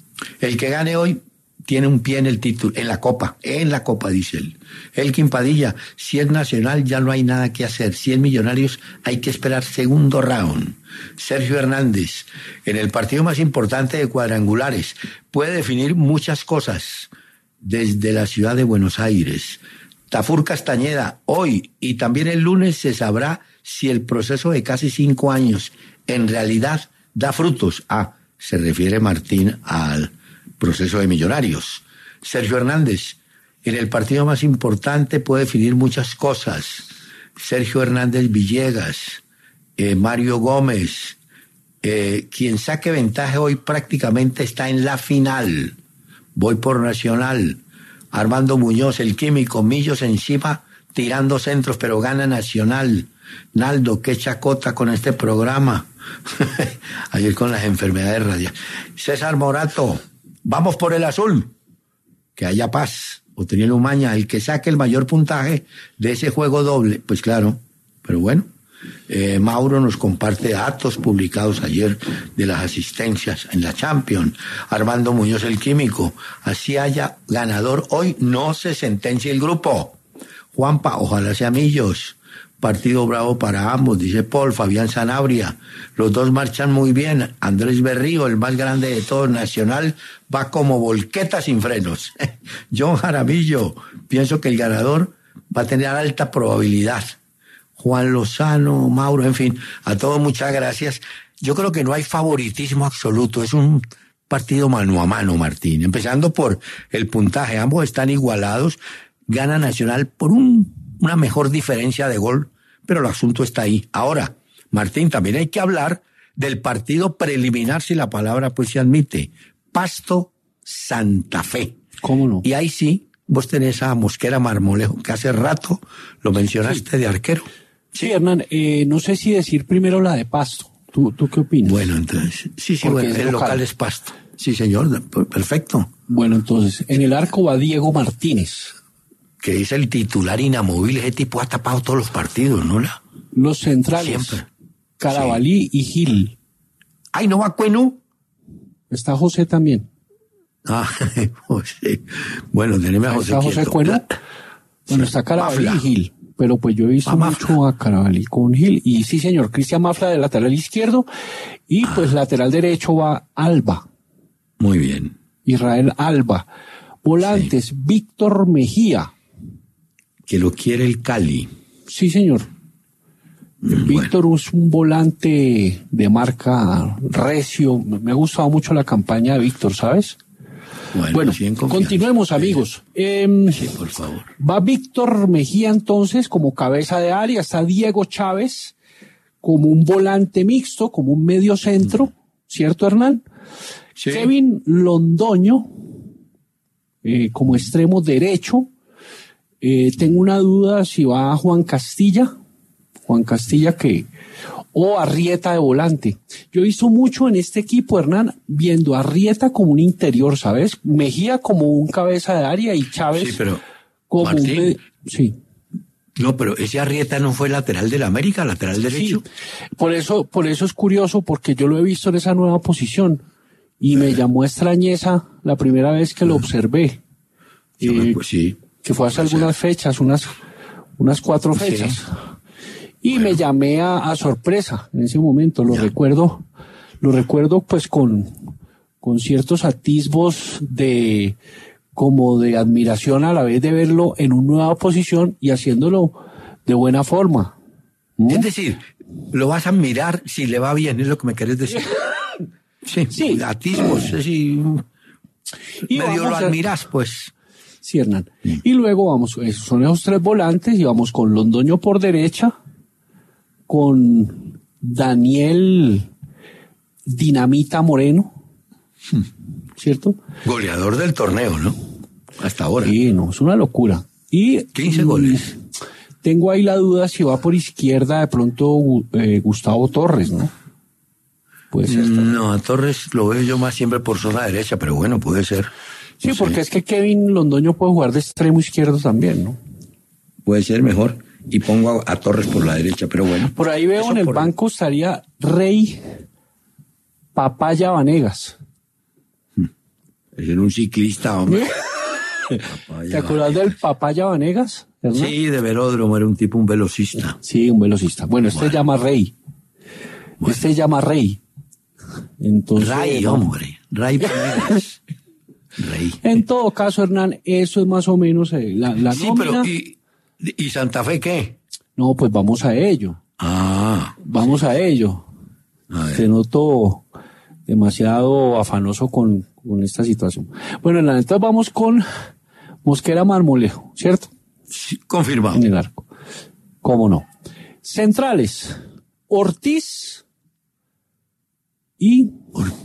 Speaker 1: El que gane hoy tiene un pie en el título, en la copa, en la copa, dice él. Elkin Padilla, si es Nacional ya no hay nada que hacer, si es Millonarios hay que esperar segundo round. Sergio Hernández, en el partido más importante de cuadrangulares, puede definir muchas cosas desde la ciudad de Buenos Aires. Tafur Castañeda, hoy y también el lunes se sabrá si el proceso de casi cinco años en realidad da frutos. Ah, se refiere Martín al proceso de Millonarios. Sergio Hernández, en el partido más importante puede definir muchas cosas. Sergio Hernández Villegas, eh, Mario Gómez, eh, quien saque ventaja hoy prácticamente está en la final. Voy por Nacional. Armando Muñoz, el químico, Millos encima, tirando centros, pero gana Nacional. Naldo, qué chacota con este programa. Ayer con las enfermedades radiales. César Morato, vamos por el azul. Que haya paz. Otoniel Umaña, el que saque el mayor puntaje de ese juego doble. Pues claro, pero bueno. Eh, Mauro nos comparte datos publicados ayer de las asistencias en la Champions. Armando Muñoz, el químico, así haya ganador hoy, no se sentencia el grupo. Juanpa, ojalá sea Millos. Partido bravo para ambos, dice Paul. Fabián Sanabria, los dos marchan muy bien. Andrés Berrío, el más grande de todos, Nacional, va como volqueta sin frenos. John Jaramillo, pienso que el ganador va a tener alta probabilidad. Juan Lozano, Mauro, en fin, a todos muchas gracias. Yo creo que no hay favoritismo absoluto, es un partido mano a mano, Martín. Empezando por el puntaje, ambos están igualados, gana Nacional por un, una mejor diferencia de gol, pero el asunto está ahí. Ahora, Martín, también hay que hablar del partido preliminar, si la palabra pues se admite, Pasto Santa Fe.
Speaker 2: ¿Cómo no?
Speaker 1: Y ahí sí, vos tenés a Mosquera Marmolejo, que hace rato lo mencionaste sí. de arquero.
Speaker 2: Sí, sí Hernán, eh, no sé si decir primero la de Pasto. ¿Tú, tú qué opinas?
Speaker 1: Bueno, entonces, sí, sí, bueno, el local. local es Pasto. Sí, señor, perfecto.
Speaker 2: Bueno, entonces, en el arco va Diego Martínez.
Speaker 1: Que es el titular inamovible, ese tipo ha tapado todos los partidos, ¿no? La...
Speaker 2: Los centrales. Siempre. Carabalí sí. y Gil.
Speaker 1: Ay, ¿no va Cuenú?
Speaker 2: Está José también.
Speaker 1: Ah, José. Bueno, tenemos a José.
Speaker 2: Está José Cuenú. Bueno, está Carabalí y Gil. Pero pues yo he visto Mafla. mucho a Carabalí con Gil. Y sí, señor, Cristian Mafla de lateral izquierdo. Y ah. pues lateral derecho va Alba.
Speaker 1: Muy bien.
Speaker 2: Israel Alba. Volantes, sí. Víctor Mejía.
Speaker 1: Que lo quiere el Cali.
Speaker 2: Sí, señor. Mm, Víctor bueno. es un volante de marca recio. Me ha gustado mucho la campaña de Víctor, ¿sabes?
Speaker 1: Bueno,
Speaker 2: bueno continuemos, amigos. Eh,
Speaker 1: sí, por favor.
Speaker 2: Va Víctor Mejía entonces como cabeza de área. Está Diego Chávez como un volante mixto, como un medio centro. Mm. ¿Cierto, Hernán?
Speaker 1: Sí.
Speaker 2: Kevin Londoño eh, como extremo derecho. Eh, tengo una duda si va Juan Castilla. Juan Castilla que... o Arrieta de volante. Yo he visto mucho en este equipo, Hernán, viendo a Arrieta como un interior, ¿sabes? Mejía como un cabeza de área y Chávez
Speaker 1: sí, pero,
Speaker 2: como
Speaker 1: Martín,
Speaker 2: un... Sí.
Speaker 1: No, pero ese Arrieta no fue lateral del América, lateral derecho.
Speaker 2: Sí, por eso, por eso es curioso, porque yo lo he visto en esa nueva posición. y me llamó extrañeza la primera vez que lo observé.
Speaker 1: Yo
Speaker 2: Eh,
Speaker 1: me- pues sí.
Speaker 2: que fue hace algunas fechas, unas, unas cuatro fechas.
Speaker 1: Sí.
Speaker 2: Y
Speaker 1: Bueno.
Speaker 2: me llamé a, a sorpresa en ese momento, lo
Speaker 1: Ya.
Speaker 2: recuerdo, lo recuerdo pues con, con ciertos atisbos de, como de admiración a la vez de verlo en una nueva posición y haciéndolo de buena forma. ¿Mm?
Speaker 1: Es decir, lo vas a admirar si le va bien, es lo que me querés decir. Sí,
Speaker 2: Sí.
Speaker 1: atismos, es decir,
Speaker 2: Y
Speaker 1: medio
Speaker 2: vamos
Speaker 1: lo
Speaker 2: a-
Speaker 1: admiras, pues.
Speaker 2: Sí, Hernán. Y luego vamos, esos son esos tres volantes y vamos con Londoño por derecha, con Daniel Dinamita Moreno, ¿cierto?
Speaker 1: Goleador del torneo, ¿no? Hasta ahora.
Speaker 2: Sí, no, es una locura. Y
Speaker 1: quince
Speaker 2: mm,
Speaker 1: goles.
Speaker 2: Tengo ahí la duda si va por izquierda de pronto eh, Gustavo Torres, ¿no? Puede ser.
Speaker 1: No, a Torres lo veo yo más siempre por zona derecha, pero bueno, puede ser.
Speaker 2: Sí,
Speaker 1: No sé.
Speaker 2: porque es que Kevin Londoño puede jugar de extremo izquierdo también, ¿no?
Speaker 1: Puede ser mejor. Y pongo a, a Torres por la derecha, pero bueno.
Speaker 2: Por ahí veo
Speaker 1: Eso
Speaker 2: en el
Speaker 1: por-
Speaker 2: banco estaría Rey Papaya Vanegas.
Speaker 1: Es un ciclista, hombre.
Speaker 2: ¿Te acuerdas del Papaya Vanegas? Hernán?
Speaker 1: Sí, de velódromo, era un tipo, un velocista.
Speaker 2: Sí, un velocista. Bueno, este
Speaker 1: Bueno.
Speaker 2: llama Rey. Este llama Rey. Entonces,
Speaker 1: Ray,
Speaker 2: no.
Speaker 1: hombre. Ray Panegas. Rey.
Speaker 2: En todo caso, Hernán, eso es más o menos eh, la, la
Speaker 1: Sí,
Speaker 2: nómina.
Speaker 1: pero ¿y, ¿y Santa Fe qué?
Speaker 2: No, pues vamos a ello.
Speaker 1: Ah,
Speaker 2: Vamos a ello.
Speaker 1: a ver.
Speaker 2: Te noto demasiado afanoso con, con esta situación. Bueno, Hernán, entonces vamos con Mosquera Marmolejo, ¿cierto?
Speaker 1: Sí, confirmado.
Speaker 2: En el arco. ¿Cómo no? Centrales. Ortiz y...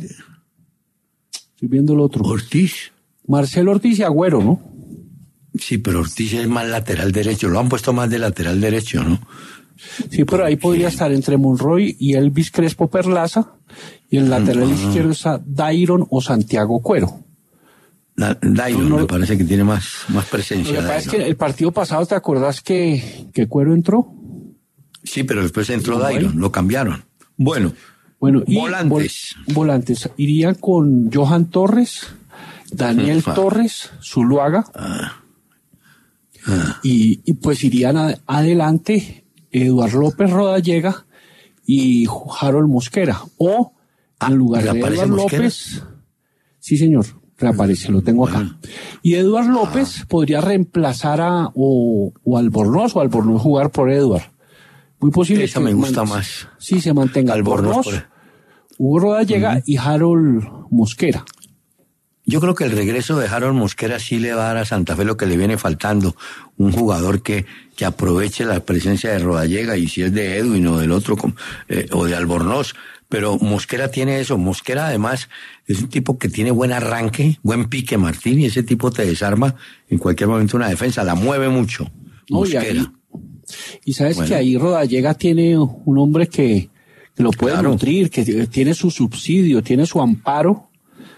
Speaker 2: Estoy viendo el otro.
Speaker 1: Ortiz.
Speaker 2: Marcelo Ortiz y Agüero, ¿no?
Speaker 1: Sí, pero Ortiz es más lateral derecho. Lo han puesto más de lateral derecho, ¿no?
Speaker 2: Sí, pero ahí podría estar entre Monroy y Elvis Crespo Perlaza. Y el lateral izquierdo está Dairon o Santiago Cuero.
Speaker 1: Da- Dairon
Speaker 2: No, no.
Speaker 1: me parece que tiene más, más
Speaker 2: Lo
Speaker 1: presencia.
Speaker 2: que pasa es
Speaker 1: Dairon.
Speaker 2: que el partido pasado, ¿te acordás que, que Cuero entró?
Speaker 1: Sí, pero después entró
Speaker 2: Bueno.
Speaker 1: Dairon, lo cambiaron. Bueno,
Speaker 2: Bueno, y
Speaker 1: Volantes.
Speaker 2: vol- volantes. Irían con Johan Torres, Daniel
Speaker 1: Ujú.
Speaker 2: Torres, Zuluaga.
Speaker 1: ah,
Speaker 2: Y, y pues irían a- adelante Eduardo López Rodallega y Harold Mosquera. O
Speaker 1: Ah,
Speaker 2: en lugar de
Speaker 1: ¿reaparece
Speaker 2: Eduardo
Speaker 1: Mosquera?
Speaker 2: López. Sí, señor, reaparece, lo tengo acá.
Speaker 1: Bueno.
Speaker 2: Y Eduardo López
Speaker 1: Ah.
Speaker 2: podría reemplazar a o, o Albornoz o Albornoz jugar por Eduardo. Muy posible
Speaker 1: Esa
Speaker 2: que
Speaker 1: me gusta
Speaker 2: man-
Speaker 1: más.
Speaker 2: Sí, se mantenga
Speaker 1: Albornoz
Speaker 2: Albornoz,
Speaker 1: por-
Speaker 2: Hugo Rodallega y Harold Mosquera.
Speaker 1: yo creo que el regreso de Harold Mosquera sí le va a dar a Santa Fe lo que le viene faltando. Un jugador que, que aproveche la presencia de Rodallega, y si es de Edwin o del otro, com- eh, o de Albornoz. Pero Mosquera tiene eso. Mosquera además es un tipo que tiene buen arranque, buen pique, Martín, y ese tipo te desarma en cualquier momento una defensa, la mueve mucho.
Speaker 2: No, y
Speaker 1: Mosquera.
Speaker 2: ahí- Y sabes
Speaker 1: Bueno.
Speaker 2: que ahí Rodallega tiene un hombre que, que lo puede
Speaker 1: Claro.
Speaker 2: nutrir, que t- tiene su subsidio, tiene su amparo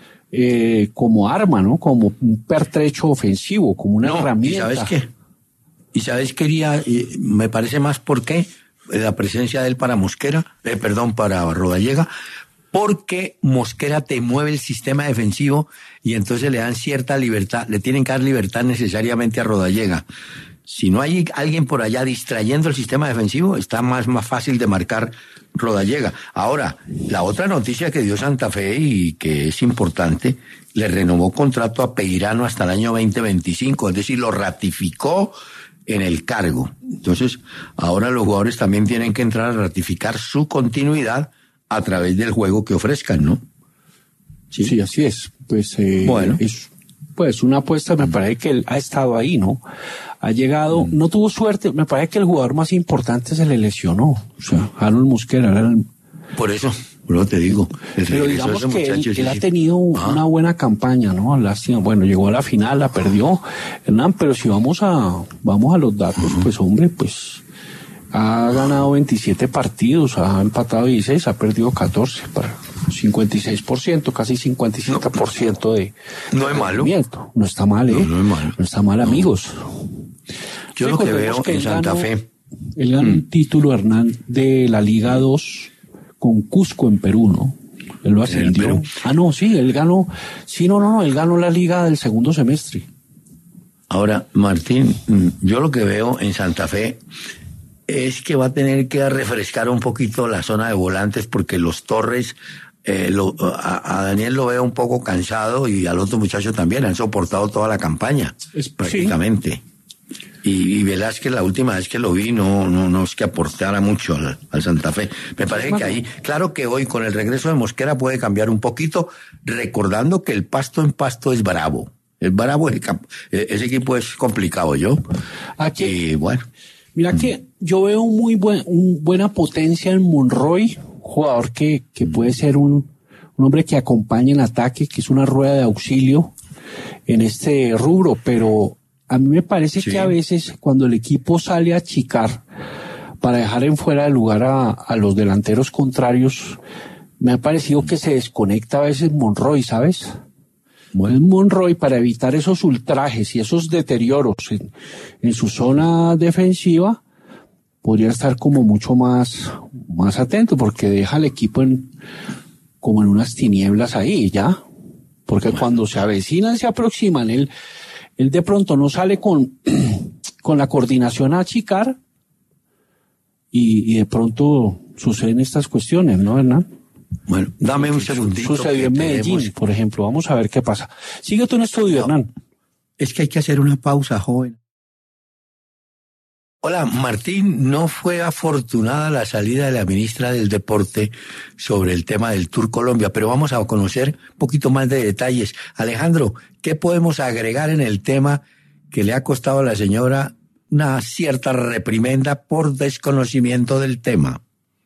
Speaker 2: eh, como arma, ¿no? Como un pertrecho ofensivo, como una
Speaker 1: No,
Speaker 2: herramienta.
Speaker 1: ¿y sabes qué? ¿Y sabes qué haría? Y me parece más por qué la presencia de él para Mosquera, eh, perdón, para Rodallega, porque Mosquera te mueve el sistema defensivo y entonces le dan cierta libertad, le tienen que dar libertad necesariamente a Rodallega. Si no hay alguien por allá distrayendo el sistema defensivo, está más, más fácil de marcar Rodallega. Ahora, la otra noticia que dio Santa Fe y que es importante, le renovó contrato a Peirano hasta el año veinte veinticinco, es decir, lo ratificó en el cargo. Entonces, ahora los jugadores también tienen que entrar a ratificar su continuidad a través del juego que ofrezcan, ¿no?
Speaker 2: Sí, sí, así es. Pues, eh,
Speaker 1: Bueno.
Speaker 2: es pues una apuesta, me parece que él ha estado ahí, ¿no? Ha llegado, no tuvo suerte, me parece que el jugador más importante se le lesionó. O sea, Harold Mosquera era el...
Speaker 1: Por eso, luego te digo, el
Speaker 2: Pero
Speaker 1: regreso de
Speaker 2: digamos
Speaker 1: ese
Speaker 2: que él,
Speaker 1: muchacho, sí,
Speaker 2: él ha
Speaker 1: sí.
Speaker 2: tenido
Speaker 1: Ah.
Speaker 2: una buena campaña, ¿no? Lástima, bueno, llegó a la final, la perdió, Hernán, pero si vamos a, vamos a los datos, pues hombre, pues ha ganado veintisiete partidos, ha empatado dieciséis, ha perdido catorce, para cincuenta y seis por ciento, casi cincuenta y siete por ciento de
Speaker 1: No es malo.
Speaker 2: rendimiento. No está mal, ¿eh?
Speaker 1: No, no es malo.
Speaker 2: No está mal, amigos.
Speaker 1: Yo lo que
Speaker 2: Recordemos
Speaker 1: veo en
Speaker 2: él
Speaker 1: Santa
Speaker 2: ganó-
Speaker 1: Fe,
Speaker 2: Él ganó un título, Hernán, de la Liga dos con Cusco en Perú, ¿no? Él lo ascendió.
Speaker 1: Pero,
Speaker 2: ah, no, sí, él ganó. Sí, no, no, no, él ganó la liga del segundo semestre.
Speaker 1: ahora, Martín, yo lo que veo en Santa Fe es que va a tener que refrescar un poquito la zona de volantes porque los Torres, eh, lo, a, a Daniel lo veo un poco cansado y al otro muchacho también, han soportado toda la campaña,
Speaker 2: es,
Speaker 1: prácticamente. Sí. Y, y Velázquez, la última vez que lo vi, no, no, no es que aportara mucho al, al Santa Fe. Me parece que ahí, claro que hoy con el regreso de Mosquera puede cambiar un poquito, recordando que el pasto en pasto es bravo. El bravo, ese, ese equipo es complicado, ¿yo?
Speaker 2: Aquí,
Speaker 1: y bueno.
Speaker 2: Mira que yo veo muy buen, un, buena potencia en Monroy, jugador que, que puede ser un, un hombre que acompaña en ataque, que es una rueda de auxilio en este rubro, pero a mí me parece sí. que a veces cuando el equipo sale a achicar para dejar en fuera de lugar a, a los delanteros contrarios, me ha parecido que se desconecta a veces Monroy, ¿sabes? Bueno, Monroy, para evitar esos ultrajes y esos deterioros en, en su zona defensiva, podría estar como mucho más, más atento, porque deja al equipo en, como en unas tinieblas ahí, ¿ya? Porque bueno. cuando se avecinan, se aproximan, él, él de pronto no sale con, con la coordinación a achicar y, y de pronto suceden estas cuestiones, ¿no, Hernán?
Speaker 1: Bueno, dame un segundito.
Speaker 2: Sucedió en Medellín, tenemos... por ejemplo. Vamos a ver qué pasa. Sigue tú en estudio, no, Hernán.
Speaker 1: Es que hay que hacer una pausa, joven. Hola, Martín, no fue afortunada la salida de la ministra del Deporte sobre el tema del Tour Colombia, pero vamos a conocer un poquito más de detalles. Alejandro, ¿qué podemos agregar en el tema que le ha costado a la señora una cierta reprimenda por desconocimiento del tema?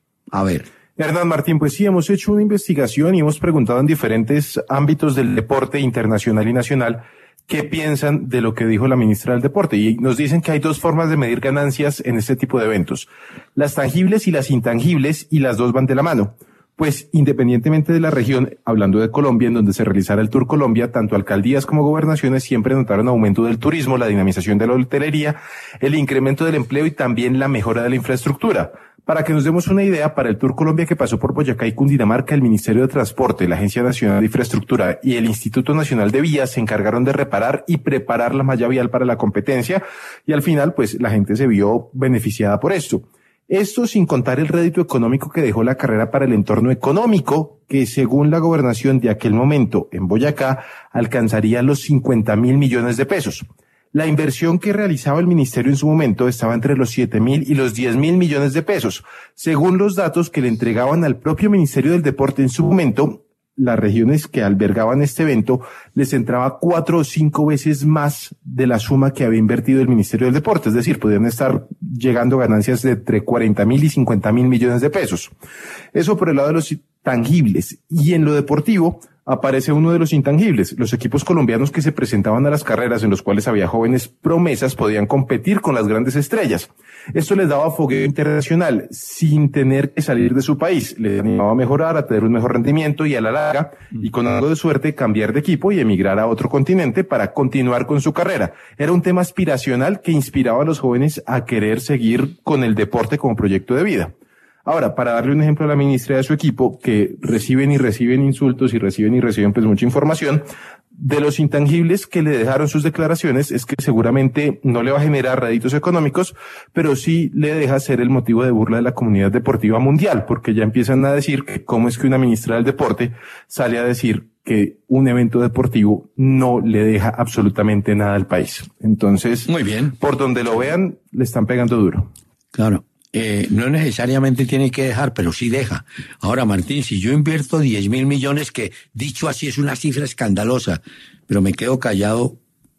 Speaker 1: A ver.
Speaker 4: Hernán Martín, pues sí, hemos hecho una investigación y hemos preguntado en diferentes ámbitos del deporte internacional y nacional qué piensan de lo que dijo la ministra del Deporte. Y nos dicen que hay dos formas de medir ganancias en este tipo de eventos, las tangibles y las intangibles, y las dos van de la mano. Pues independientemente de la región, hablando de Colombia, en donde se realizara el Tour Colombia, tanto alcaldías como gobernaciones siempre notaron aumento del turismo, la dinamización de la hotelería, el incremento del empleo y también la mejora de la infraestructura. Para que nos demos una idea, para el Tour Colombia que pasó por Boyacá y Cundinamarca, el Ministerio de Transporte, la Agencia Nacional de Infraestructura y el Instituto Nacional de Vías se encargaron de reparar y preparar la malla vial para la competencia, y al final, pues, la gente se vio beneficiada por esto. Esto sin contar el rédito económico que dejó la carrera para el entorno económico, que según la gobernación de aquel momento en Boyacá, alcanzaría los cincuenta mil millones de pesos. La inversión que realizaba el ministerio en su momento estaba entre los siete mil y los diez mil millones de pesos. Según los datos que le entregaban al propio Ministerio del Deporte en su momento, las regiones que albergaban este evento les entraba cuatro o cinco veces más de la suma que había invertido el Ministerio del Deporte. Es decir, podrían estar llegando ganancias de entre cuarenta mil y cincuenta mil millones de pesos. Eso por el lado de los tangibles. Y en lo deportivo aparece uno de los intangibles. Los equipos colombianos que se presentaban a las carreras, en los cuales había jóvenes promesas, podían competir con las grandes estrellas. Esto les daba fogueo internacional sin tener que salir de su país. Les animaba a mejorar, a tener un mejor rendimiento y a la larga, y con algo de suerte, cambiar de equipo y emigrar a otro continente para continuar con su carrera. Era un tema aspiracional que inspiraba a los jóvenes a querer seguir con el deporte como proyecto de vida. Ahora, para darle un ejemplo a la ministra y a su equipo, que reciben y reciben insultos y reciben y reciben pues mucha información, de los intangibles que le dejaron sus declaraciones es que seguramente no le va a generar réditos económicos, pero sí le deja ser el motivo de burla de la comunidad deportiva mundial, porque ya empiezan a decir que cómo es que una ministra del deporte sale a decir que un evento deportivo no le deja absolutamente nada al país. Entonces,
Speaker 1: muy bien,
Speaker 4: por donde lo vean, le están pegando duro.
Speaker 1: Claro. Eh, no necesariamente tiene que dejar, pero sí deja. Ahora, Martín, si yo invierto diez mil millones, que dicho así es una cifra escandalosa, pero me quedo callado,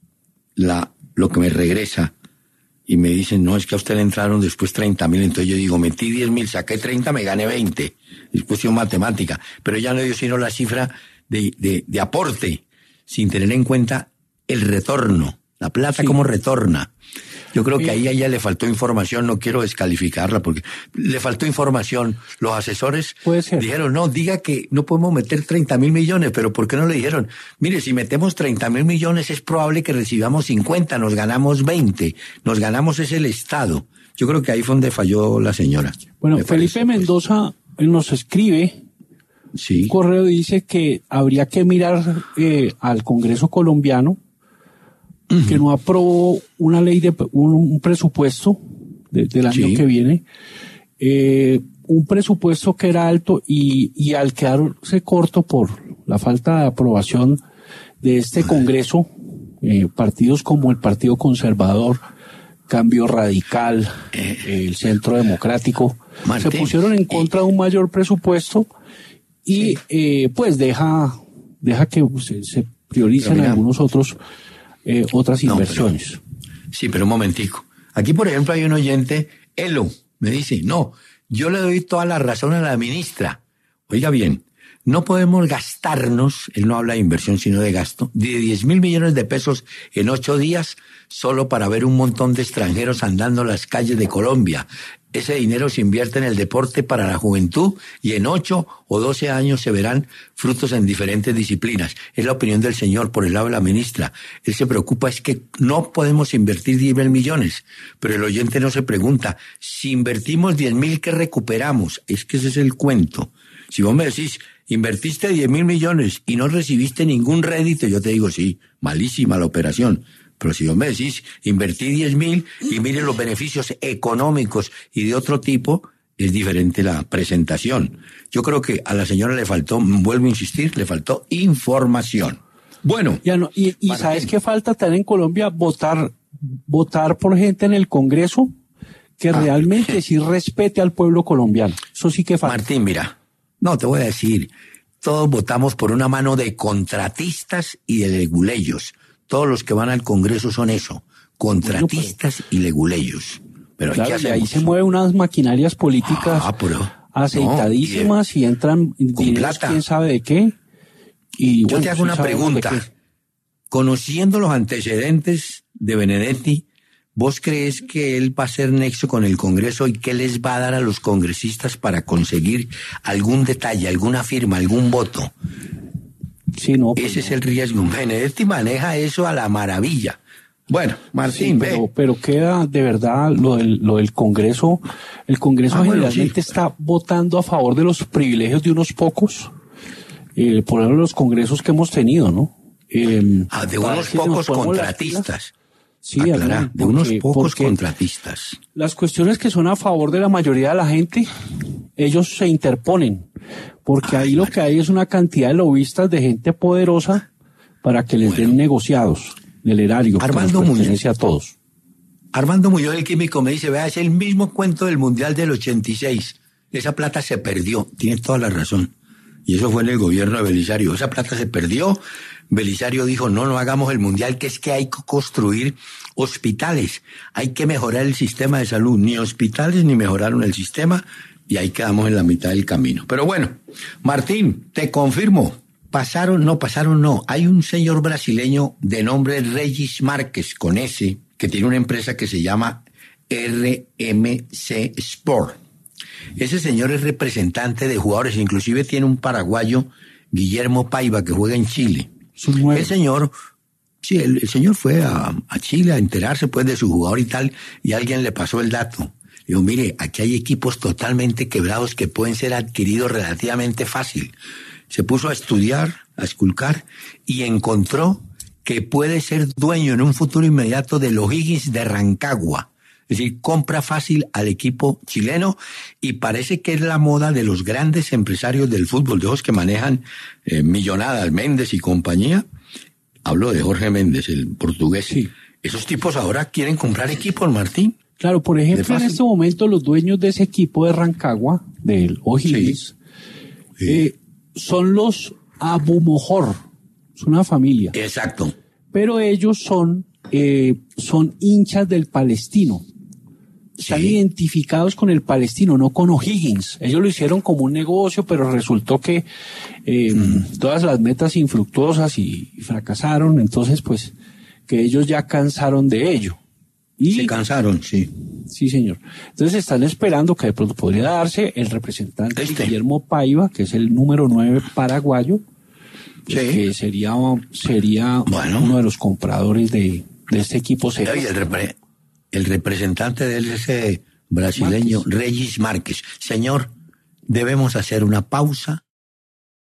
Speaker 1: la, lo que me regresa, y me dicen, no, es que a usted le entraron después treinta mil, entonces yo digo, metí diez mil, saqué treinta, me gané veinte. Es cuestión matemática, pero ya no dio sino la cifra de, de, de aporte, sin tener en cuenta el retorno, la plata sí. como retorna. Yo creo que ahí a ella le faltó información, no quiero descalificarla porque le faltó información. Los asesores dijeron, no, diga que no podemos meter treinta mil millones, pero ¿por qué no le dijeron? Mire, si metemos treinta mil millones es probable que recibamos cincuenta, nos ganamos veinte, nos ganamos es el Estado. Yo creo que ahí fue donde falló la señora.
Speaker 2: Bueno, Felipe Mendoza él nos escribe
Speaker 1: Sí.
Speaker 2: Un correo dice que habría que mirar eh, al Congreso colombiano, uh-huh. que no aprobó una ley de un, un presupuesto de, del año sí. que viene, eh, un presupuesto que era alto y, y al quedarse corto por la falta de aprobación de este Congreso, eh, partidos como el Partido Conservador, Cambio Radical, eh, el Centro Democrático, Martín, se pusieron en contra de un mayor presupuesto y sí. eh, pues deja deja que se, se prioricen mira, algunos otros eh, otras no, inversiones.
Speaker 1: Pero, sí, pero un momentico. Aquí, por ejemplo, hay un oyente, Elo, me dice, no, yo le doy toda la razón a la ministra. Oiga bien, no podemos gastarnos, él no habla de inversión sino de gasto, de diez mil millones de pesos en ocho días solo para ver un montón de extranjeros andando en las calles de Colombia. Ese dinero se invierte en el deporte para la juventud y en ocho o doce años se verán frutos en diferentes disciplinas. Es la opinión del señor por el lado de la ministra. Él se preocupa es que no podemos invertir diez mil millones, pero el oyente no se pregunta, si invertimos diez mil, ¿qué recuperamos? Es que ese es el cuento. Si vos me decís, invertiste diez mil millones y no recibiste ningún rédito, yo te digo, sí, malísima la operación. Pero si vos me decís, invertí diez mil y mire los beneficios económicos y de otro tipo, es diferente la presentación. Yo creo que a la señora le faltó, vuelvo a insistir, le faltó información. Bueno.
Speaker 2: Ya no, y, y ¿sabes qué falta también en Colombia? Votar, votar por gente en el Congreso que ah, realmente sí respete al pueblo colombiano. Eso sí que falta.
Speaker 1: Martín, mira, no, te voy a decir, todos votamos por una mano de contratistas y de leguleyos. Todos los que van al Congreso son eso, contratistas bueno, pero, y leguleyos. Pero
Speaker 2: claro,
Speaker 1: ¿qué hacemos?
Speaker 2: Y ahí se mueven unas maquinarias políticas ah, pero, aceitadísimas no, y, y entran dineros quién sabe de qué. Y,
Speaker 1: Yo
Speaker 2: bueno,
Speaker 1: te hago una pregunta. Conociendo los antecedentes de Benedetti, ¿vos crees que él va a hacer nexo con el Congreso y qué les va a dar a los congresistas para conseguir algún detalle, alguna firma, algún voto?
Speaker 2: Sí, no, pues
Speaker 1: Ese
Speaker 2: no.
Speaker 1: es el riesgo. Benedetti maneja eso a la maravilla. Bueno, Martín,
Speaker 2: sí, pero, pero queda de verdad lo del, lo del Congreso. El Congreso ah, generalmente bueno, sí. está votando a favor de los privilegios de unos pocos. Eh, por ejemplo, los congresos que hemos tenido, ¿no? Eh,
Speaker 1: ah, de unos pocos contratistas.
Speaker 2: Sí,
Speaker 1: Aclarar, de unos pocos contratistas.
Speaker 2: Las cuestiones que son a favor de la mayoría de la gente, ellos se interponen, porque Ay, ahí lo que hay es una cantidad de lobistas de gente poderosa para que les bueno. den negociados del erario
Speaker 1: Armando
Speaker 2: que nos pertenece a todos.
Speaker 1: Armando Muñoz, el químico, me dice, vea, es el mismo cuento del Mundial del ochenta y seis. Esa plata se perdió, tiene toda la razón. Y eso fue en el gobierno de Belisario. Esa plata se perdió. Belisario dijo, no, no hagamos el mundial, que es que hay que construir hospitales. Hay que mejorar el sistema de salud. Ni hospitales ni mejoraron el sistema y ahí quedamos en la mitad del camino. Pero bueno, Martín, te confirmo. Pasaron, no, pasaron, no. Hay un señor brasileño de nombre Regis Márquez, con S, que tiene una empresa que se llama R M C Sport. Ese señor es representante de jugadores, inclusive tiene un paraguayo, Guillermo Paiva, que juega en Chile. El señor, sí, el, el señor fue a, a Chile a enterarse pues de su jugador y tal, y alguien le pasó el dato. Digo, mire, aquí hay equipos totalmente quebrados que pueden ser adquiridos relativamente fácil. Se puso a estudiar, a esculcar, y encontró que puede ser dueño en un futuro inmediato de los O'Higgins de Rancagua. Es decir, compra fácil al equipo chileno y parece que es la moda de los grandes empresarios del fútbol, de los que manejan eh, millonadas, Méndez y compañía. Hablo de Jorge Méndez, el portugués. Sí. Esos tipos ahora quieren comprar equipos, Martín.
Speaker 2: Claro, por ejemplo, en este momento los dueños de ese equipo de Rancagua, del O'Higgins, sí. Sí. Eh, son los Abumojor, es una familia.
Speaker 1: Exacto.
Speaker 2: Pero ellos son, eh, son hinchas del Palestino. Están sí. identificados con el Palestino, no con O'Higgins. Ellos lo hicieron como un negocio, pero resultó que eh, mm. todas las metas infructuosas y, y fracasaron. Entonces, pues, que ellos ya cansaron de ello. Y,
Speaker 1: Se cansaron, sí.
Speaker 2: Sí, señor. Entonces están esperando que de pronto podría darse el representante este. Guillermo Paiva, que es el número nueve paraguayo, sí. que sería, sería bueno. uno de los compradores de, de este equipo.
Speaker 1: Oye, el, repre, el representante de él es ese brasileño, Márquez. Regis Márquez. Señor, debemos hacer una pausa.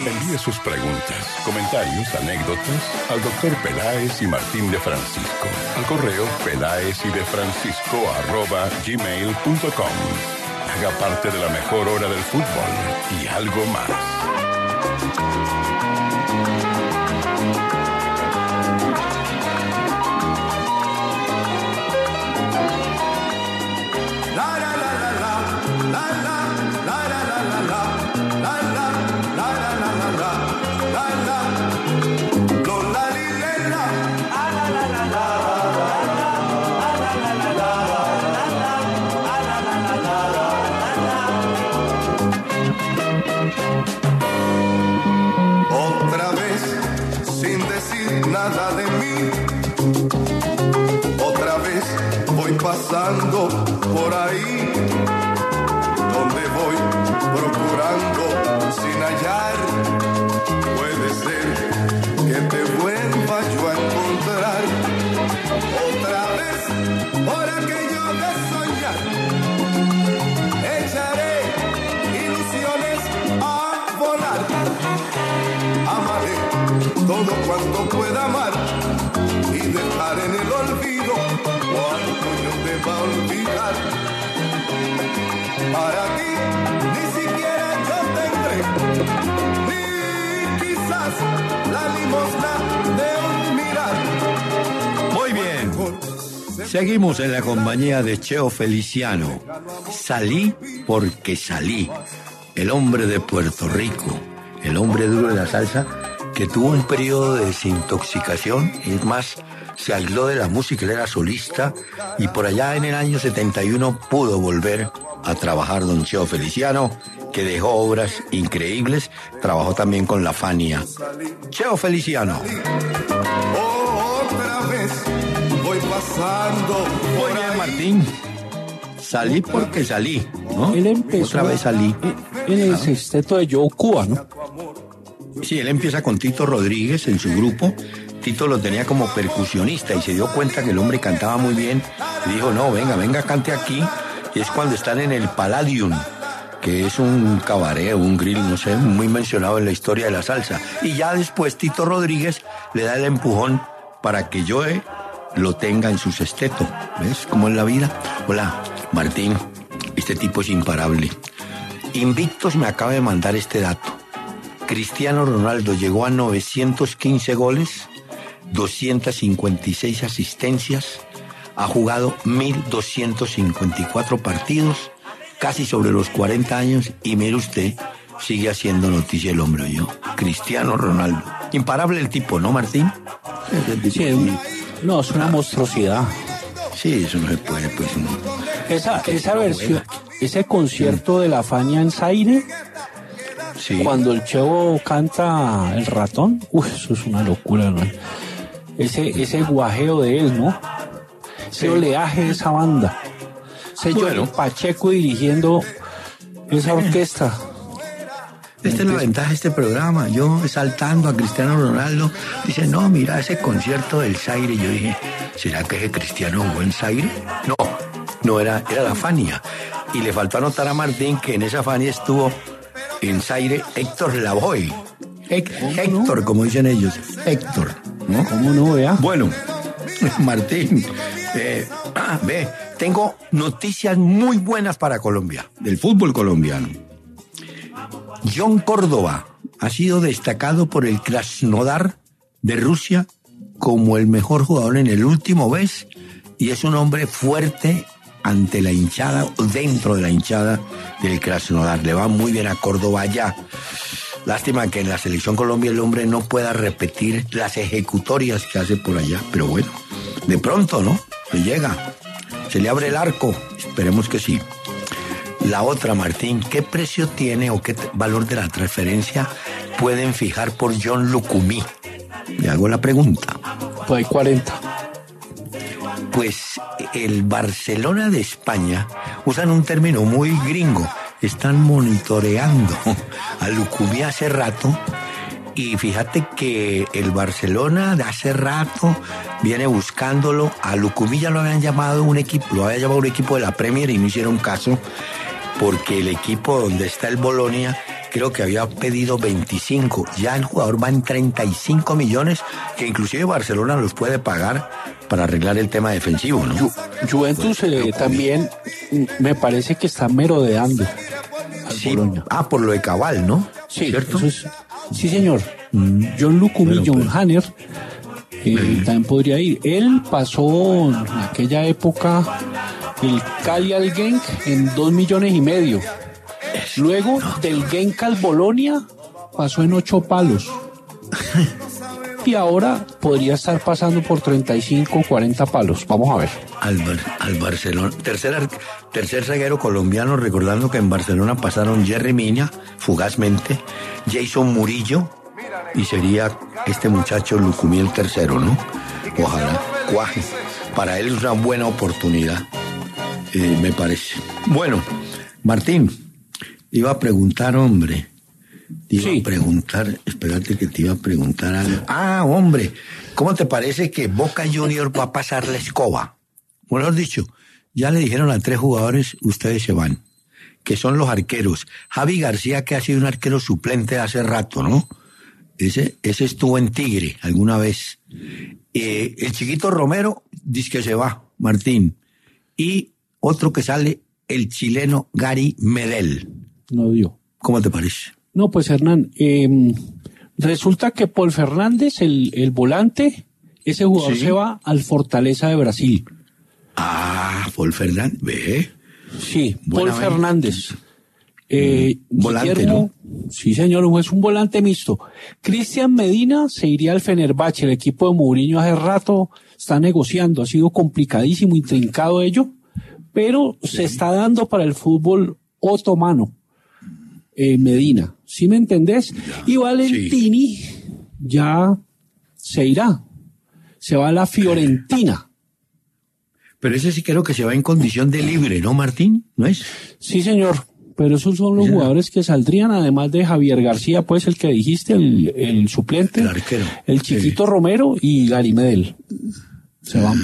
Speaker 5: Envíe sus preguntas, comentarios, anécdotas al doctor Peláez y Martín de Francisco al correo peláez y de francisco arroba gmail punto com. Haga parte de la mejor hora del fútbol y algo más.
Speaker 6: Nada de mí, otra vez voy pasando por ahí, donde voy procurando sin hallar, puede ser que te vuelva yo a encontrar, otra vez por aquello de soñar, echaré ilusiones a volar, amaré todo cuanto pueda amar y dejar en el olvido cuanto yo deba olvidar. Para ti ni siquiera yo tendré ni quizás la limosna de un mirar.
Speaker 1: Muy bien. Seguimos en la compañía de Cheo Feliciano. Salí porque salí. El hombre de Puerto Rico, el hombre duro de la salsa, que tuvo un periodo de desintoxicación, y es más, se aisló de la música, él era solista, y por allá en el año setenta y uno pudo volver a trabajar don Cheo Feliciano, que dejó obras increíbles, trabajó también con la Fania. Cheo Feliciano.
Speaker 6: Otra vez voy pasando.
Speaker 1: Muy bien, Martín. Salí porque salí, ¿no?
Speaker 2: Él empezó
Speaker 1: Otra vez salí.
Speaker 2: en el sexteto de Joe Cuba, ¿no?
Speaker 1: Sí, él empieza con Tito Rodríguez en su grupo. Tito lo tenía como percusionista y se dio cuenta que el hombre cantaba muy bien. Y dijo, no, venga, venga, cante aquí. Y es cuando están en el Palladium, que es un cabaret, un grill, no sé, muy mencionado en la historia de la salsa. Y ya después Tito Rodríguez le da el empujón para que Joe lo tenga en su sexteto. ¿Ves cómo es la vida? Hola, Martín, este tipo es imparable. Invictos me acaba de mandar este dato. Cristiano Ronaldo llegó a novecientos quince goles, doscientas cincuenta y seis asistencias, ha jugado mil doscientos cincuenta y cuatro partidos, casi sobre los cuarenta años, y mire usted, sigue haciendo noticia el hombre, yo. Cristiano Ronaldo. Imparable el tipo, ¿no, Martín?
Speaker 2: Sí, no, es una monstruosidad.
Speaker 1: Sí, eso no se puede, pues. No.
Speaker 2: Esa, esa versión, ese concierto de la Fania en Zaire,
Speaker 1: Sí.
Speaker 2: cuando el Cheo canta El Ratón, uy, eso es una locura, ¿no? Ese, ese guajeo de él, ¿no? Ese
Speaker 1: Sí.
Speaker 2: oleaje de esa banda. Ese
Speaker 1: Bueno.
Speaker 2: Johnny Pacheco dirigiendo esa orquesta.
Speaker 1: Esta es la ventaja de este programa. Yo exaltando a Cristiano Ronaldo, dice, no, mira ese concierto del Zaire. Yo dije, ¿será que ese Cristiano jugó en Zaire? No, no era, era la Fania. Y le faltó anotar a Martín que en esa Fania estuvo en Zaire Héctor Lavoe. Hec- Héctor, como dicen ellos, Héctor, ¿no?
Speaker 2: ¿Cómo no, vea?
Speaker 1: Bueno, Martín, eh, ah, ve, tengo noticias muy buenas para Colombia, del fútbol colombiano. John Córdoba ha sido destacado por el Krasnodar de Rusia como el mejor jugador en el último mes, y es un hombre fuerte ante la hinchada, o dentro de la hinchada del Krasnodar. Le va muy bien a Córdoba ya. Lástima que en la selección Colombia el hombre no pueda repetir las ejecutorias que hace por allá, pero bueno, de pronto, ¿no? Le llega, se le abre el arco, esperemos que sí. La otra, Martín, ¿qué precio tiene o qué valor de la transferencia pueden fijar por John Lucumí? Le hago la pregunta.
Speaker 2: Pues hay cuarenta.
Speaker 1: Pues el Barcelona de España usan un término muy gringo. Están monitoreando a Lucumí hace rato, y fíjate que el Barcelona de hace rato viene buscándolo. A Lucumí ya lo habían llamado un equipo, lo había llamado un equipo de la Premier y no hicieron caso, porque el equipo donde está el Bolonia creo que había pedido veinticinco. Ya el jugador va en treinta y cinco millones, que inclusive Barcelona los puede pagar para arreglar el tema defensivo, ¿no?
Speaker 2: Ju- Juventus eh, también mm, me parece que está merodeando al
Speaker 1: Sí.
Speaker 2: Bologna.
Speaker 1: Ah, por lo de Cabal, ¿no?
Speaker 2: Sí,
Speaker 1: ¿cierto?
Speaker 2: eso es- sí, señor. John Lucumi,
Speaker 1: Bueno,
Speaker 2: John
Speaker 1: pues.
Speaker 2: Hanner, eh, también podría ir. Él pasó en aquella época el Cali al Genk en dos millones y medio. Luego del Genk al Bolonia pasó en ocho palos. Y ahora podría estar pasando por treinta y cinco, cuarenta palos. Vamos a ver.
Speaker 1: Al, Bar- al Barcelona. Tercer, ar- tercer zaguero colombiano, recordando que en Barcelona pasaron Jerry Mina, fugazmente, Jason Murillo, y sería este muchacho Lucumí el tercero, ¿no? Ojalá cuaje. Para él es una buena oportunidad, eh, me parece. Bueno, Martín, iba a preguntar, hombre. Te iba
Speaker 2: Sí.
Speaker 1: a preguntar, espérate que te iba a preguntar algo. Ah, hombre, ¿cómo te parece que Boca Junior va a pasar la escoba? Bueno, has dicho, ya le dijeron a tres jugadores, ustedes se van, que son los arqueros. Javi García, que ha sido un arquero suplente hace rato, ¿no? Ese, ese estuvo en Tigre alguna vez. Eh, el chiquito Romero dice que se va, Martín. Y otro que sale, el chileno Gary Medel.
Speaker 2: No dio.
Speaker 1: ¿Cómo te parece?
Speaker 2: No, pues Hernán, eh, resulta que Paul Fernández, el, el volante, ese jugador
Speaker 1: Sí.
Speaker 2: se va al Fortaleza de Brasil.
Speaker 1: Ah, Paul Fernández, ve.
Speaker 2: Sí,
Speaker 1: Buena
Speaker 2: Paul
Speaker 1: vaina.
Speaker 2: Fernández. Eh,
Speaker 1: Volante,
Speaker 2: Guillermo- Sí, señor, es un volante mixto. Cristian Medina se iría al Fenerbahce, el equipo de Mourinho hace rato está negociando, ha sido complicadísimo, intrincado ello, pero se está dando para el fútbol otomano. Eh, Medina, ¿sí me entendés? Y Valentini ya se irá, se va a la Fiorentina.
Speaker 1: Pero ese sí creo que se va en condición de libre, ¿no, Martín? ¿No es?
Speaker 2: Sí, señor, pero esos son los
Speaker 1: Mira.
Speaker 2: jugadores que saldrían, además de Javier García, pues el que dijiste, el, el suplente,
Speaker 1: El arquero.
Speaker 2: el chiquito Romero y Gary Medel. Se van.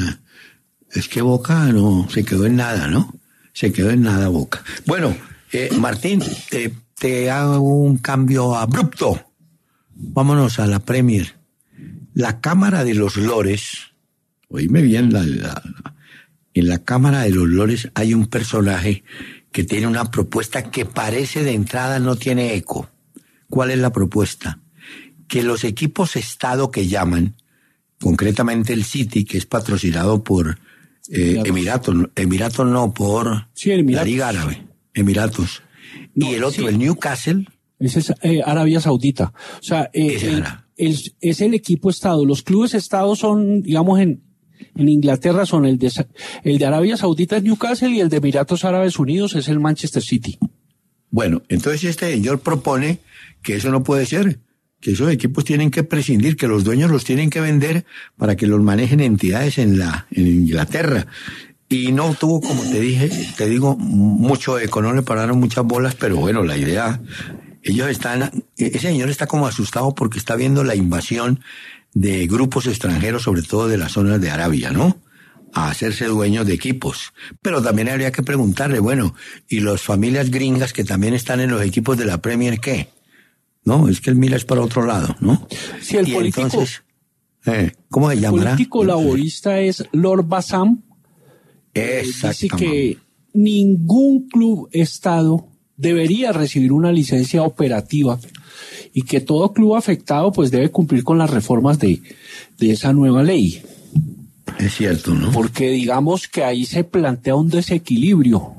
Speaker 1: Es que Boca no se quedó en nada, ¿no? Se quedó en nada Boca. Bueno, eh, Martín, te, te hago un cambio abrupto. Vámonos a la Premier. La Cámara de los Lores, oíme bien, la, la- en la Cámara de los Lores hay un personaje que tiene una propuesta que parece de entrada no tiene eco. ¿Cuál es la propuesta? Que los equipos Estado que llaman, concretamente el City, que es patrocinado por eh, Emiratos, Emiratos no, por
Speaker 2: Sí, Emiratos.
Speaker 1: la Liga Árabe, Emiratos.
Speaker 2: No,
Speaker 1: y el otro,
Speaker 2: sí.
Speaker 1: el Newcastle,
Speaker 2: Ese es eh, Arabia Saudita. O sea, eh,
Speaker 1: Ese
Speaker 2: el-
Speaker 1: Ara-
Speaker 2: el- es el equipo Estado. Los clubes Estado son, digamos, en, en Inglaterra son el de, Sa- el de Arabia Saudita es Newcastle y el de Emiratos Árabes Unidos es el Manchester City.
Speaker 1: bueno, entonces este señor propone que eso no puede ser, que esos equipos tienen que prescindir, que los dueños los tienen que vender para que los manejen entidades en la en Inglaterra. Y no tuvo, como te dije, te digo, mucho eco, no le pararon muchas bolas, pero bueno, la idea, ellos están, ese señor está como asustado porque está viendo la invasión de grupos extranjeros, sobre todo de las zonas de Arabia, ¿no? A hacerse dueños de equipos. Pero también habría que preguntarle, bueno, ¿y las familias gringas que también están en los equipos de la Premier qué? No, es que él mira es para otro lado, ¿no?
Speaker 2: Sí, el
Speaker 1: Y
Speaker 2: político-
Speaker 1: entonces, eh, ¿cómo se
Speaker 2: El
Speaker 1: llamará?
Speaker 2: político laborista es Lord Bassam. Eh, dice
Speaker 1: Exactamente.
Speaker 2: que ningún club Estado debería recibir una licencia operativa y que todo club afectado pues debe cumplir con las reformas de, de esa nueva ley.
Speaker 1: Es cierto, ¿no?
Speaker 2: Porque digamos que ahí se plantea un desequilibrio,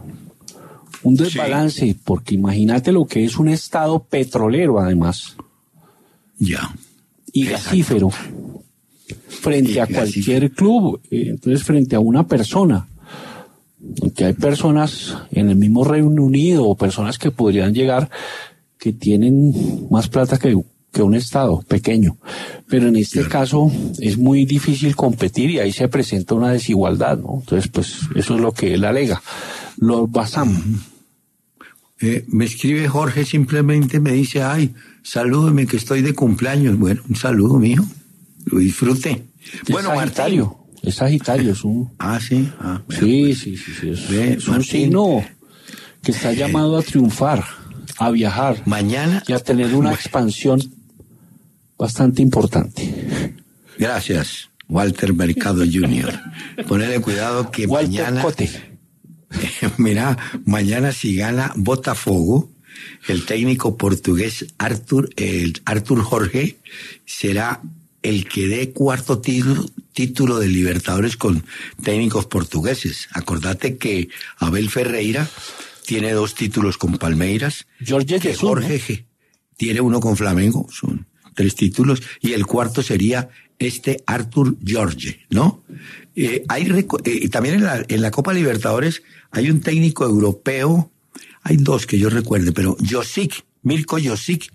Speaker 2: un desbalance, porque imagínate lo que es un Estado petrolero además
Speaker 1: Ya.
Speaker 2: y
Speaker 1: Exacto.
Speaker 2: gasífero frente
Speaker 1: Y
Speaker 2: a
Speaker 1: gasífero.
Speaker 2: cualquier club, eh, entonces frente a una persona. Aunque hay personas en el mismo Reino Unido o personas que podrían llegar que tienen más plata que, que un Estado pequeño. Pero en este
Speaker 1: Cierto.
Speaker 2: caso es muy difícil competir y ahí se presenta una desigualdad, ¿no? Entonces, pues eso es lo que él alega. Lord Bassam.
Speaker 1: Eh, me escribe Jorge, simplemente me dice, ay, salúdeme que estoy de cumpleaños. Bueno, un saludo, mijo. Lo disfrute. Bueno,
Speaker 2: es
Speaker 1: Martín.
Speaker 2: Sagitario. Es Sagitario, es un...
Speaker 1: Ah, sí. Ah, bueno.
Speaker 2: Sí, sí, sí, sí, es,
Speaker 1: Ve,
Speaker 2: es un
Speaker 1: Martín.
Speaker 2: signo que está llamado a triunfar. a viajar
Speaker 1: Mañana.
Speaker 2: y a tener una
Speaker 1: Bueno.
Speaker 2: expansión bastante importante.
Speaker 1: Gracias, Walter Mercado junior Ponele cuidado que
Speaker 2: Walter
Speaker 1: mañana.
Speaker 2: Cote.
Speaker 1: Mira, mañana si gana Botafogo, el técnico portugués Arthur, el Arthur Jorge será el que dé cuarto título, título de Libertadores con técnicos portugueses. Acordate que Abel Ferreira tiene dos títulos con Palmeiras,
Speaker 2: Jorge
Speaker 1: que
Speaker 2: Jesús,
Speaker 1: Jorge
Speaker 2: ¿no?
Speaker 1: G tiene uno con Flamengo, son tres títulos, y el cuarto sería este Arthur Jorge, ¿no? Eh, hay reco- eh, también en la, en la Copa Libertadores hay un técnico europeo, hay dos que yo recuerde, pero Josic, Mirko Josic,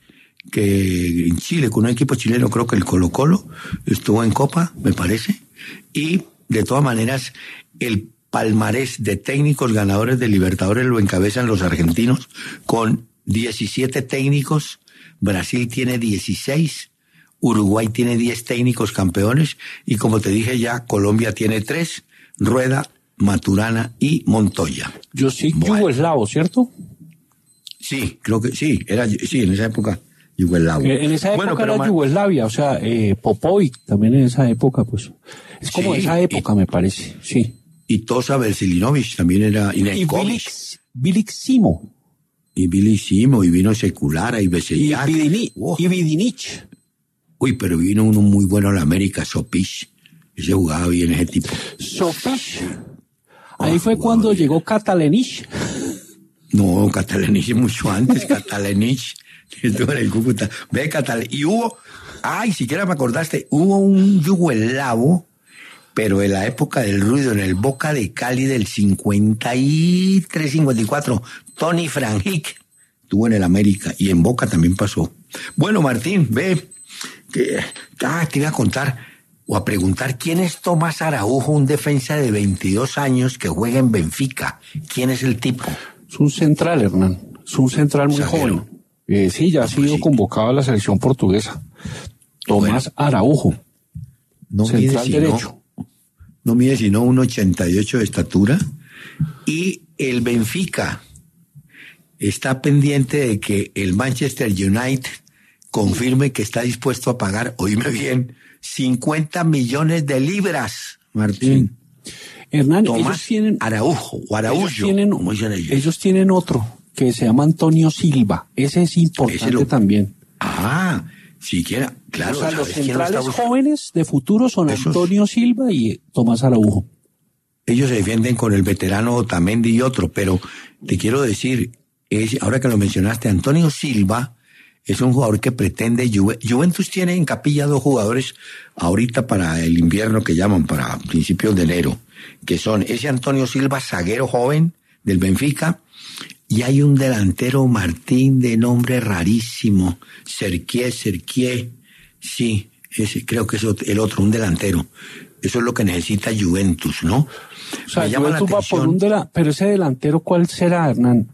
Speaker 1: que en Chile, con un equipo chileno, creo que el Colo-Colo, estuvo en Copa, me parece, y de todas maneras, el palmarés de técnicos ganadores de Libertadores lo encabezan los argentinos, con diecisiete técnicos, Brasil tiene dieciséis, Uruguay tiene diez técnicos campeones, y como te dije ya, Colombia tiene tres, Rueda, Maturana y Montoya.
Speaker 2: Yo sí,
Speaker 1: Bueno.
Speaker 2: yugoslavo, ¿cierto?
Speaker 1: Sí, creo que sí, era, sí, en esa época, yugoslavo.
Speaker 2: Eh, En esa época
Speaker 1: Bueno, pero
Speaker 2: era
Speaker 1: ma-
Speaker 2: Yugoslavia, o sea, eh, Popovic también en esa época, pues. Es como
Speaker 1: Sí,
Speaker 2: esa época, me parece, sí.
Speaker 1: y Tosa Veselinovic también era, y
Speaker 2: Y
Speaker 1: Nenkovic,
Speaker 2: Bilic, Bilic Simo,
Speaker 1: y Billy Simo, y vino Seculara, y
Speaker 2: y,
Speaker 1: Veseliak.
Speaker 2: Vidini-
Speaker 1: Oh,
Speaker 2: y Vidinic.
Speaker 1: Uy, pero vino uno muy bueno a la América, Sopich. Ese jugaba bien ese tipo.
Speaker 2: Sopic. Ahí
Speaker 1: Ah,
Speaker 2: fue
Speaker 1: jugaba
Speaker 2: cuando
Speaker 1: bien.
Speaker 2: llegó Catalenich.
Speaker 1: No, Catalanich mucho antes, Catalanich. Estuvo en el Cúcuta. Ve, Catalanich. Y hubo, ay, siquiera me acordaste, hubo un yugoslavo, pero en la época del ruido, en el Boca de Cali del cincuenta y tres, cincuenta y cuatro, Tony Franjic estuvo en el América y en Boca también pasó. Bueno, Martín, ve, que, ah, te iba a contar o a preguntar quién es Tomás Araujo, un defensa de veintidós años que juega en Benfica. ¿Quién es el tipo?
Speaker 2: Es un central, Hernán. Es un central muy
Speaker 1: Zaguero.
Speaker 2: joven. Eh, sí, ya ha sido
Speaker 1: pues sí.
Speaker 2: convocado a la selección portuguesa. Tomás Araujo,
Speaker 1: No mide
Speaker 2: central
Speaker 1: sino,
Speaker 2: derecho.
Speaker 1: no mide sino un ochenta y ocho de estatura. Y el Benfica está pendiente de que el Manchester United confirme que está dispuesto a pagar, oíme bien, cincuenta millones de libras, Martín.
Speaker 2: Hernán,
Speaker 1: Tomás
Speaker 2: ellos tienen,
Speaker 1: Araujo, o
Speaker 2: ellos
Speaker 1: Araújo,
Speaker 2: tienen,
Speaker 1: como dicen ellos.
Speaker 2: ellos tienen otro que se llama Antonio Silva. Ese es importante
Speaker 1: Ese lo-
Speaker 2: también.
Speaker 1: Ah, siquiera, claro.
Speaker 2: o sea, los
Speaker 1: ¿sabes quién lo está
Speaker 2: centrales
Speaker 1: buscando?
Speaker 2: jóvenes de futuro son
Speaker 1: Esos-
Speaker 2: Antonio Silva y Tomás Araujo.
Speaker 1: Ellos se defienden con el veterano Otamendi y otro, pero te quiero decir, es, ahora que lo mencionaste, Antonio Silva es un jugador que pretende, Juve- Juventus tiene en capilla dos jugadores ahorita para el invierno que llaman, para principios de enero, que son ese Antonio Silva, zaguero joven del Benfica, y hay un delantero Martín de nombre rarísimo, Serquié, Serquié, sí, ese, creo que es el otro, un delantero. Eso es lo que necesita Juventus, ¿no?
Speaker 2: O sea,
Speaker 1: Me llama la
Speaker 2: Juventus va por
Speaker 1: atención-
Speaker 2: un dela- pero ese delantero, ¿cuál será, Hernán?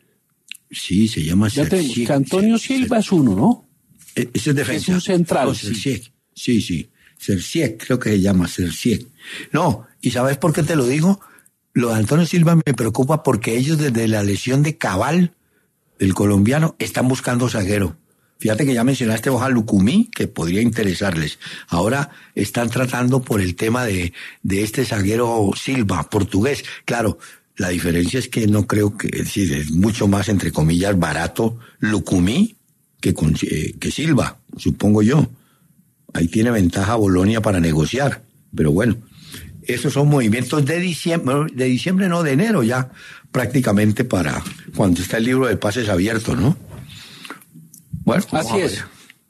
Speaker 1: Sí, se llama
Speaker 2: Ya tenemos
Speaker 1: Sersiek.
Speaker 2: que Antonio Silva es uno, ¿no?
Speaker 1: E- Ese es defensa.
Speaker 2: Es un central,
Speaker 1: No,
Speaker 2: sí.
Speaker 1: Sersiek. Sí, sí. Sersiek, creo que se llama Sersiek. No, ¿y sabes por qué te lo digo? Lo de Antonio Silva me preocupa porque ellos desde la lesión de Cabal, el colombiano, están buscando zaguero. Fíjate que ya mencionaste vos a Lucumí, que podría interesarles. Ahora están tratando por el tema de, de este zaguero Silva, portugués. Claro, la diferencia es que no creo que, es decir, es mucho más, entre comillas, barato Lucumí que, con, eh, que Silva, supongo yo. Ahí tiene ventaja Bolonia para negociar. Pero bueno, esos son movimientos de diciembre, de diciembre no, de enero ya, prácticamente para cuando está el libro de pases abierto, ¿no? Bueno, vamos
Speaker 2: Así
Speaker 1: a
Speaker 2: es.
Speaker 1: ver.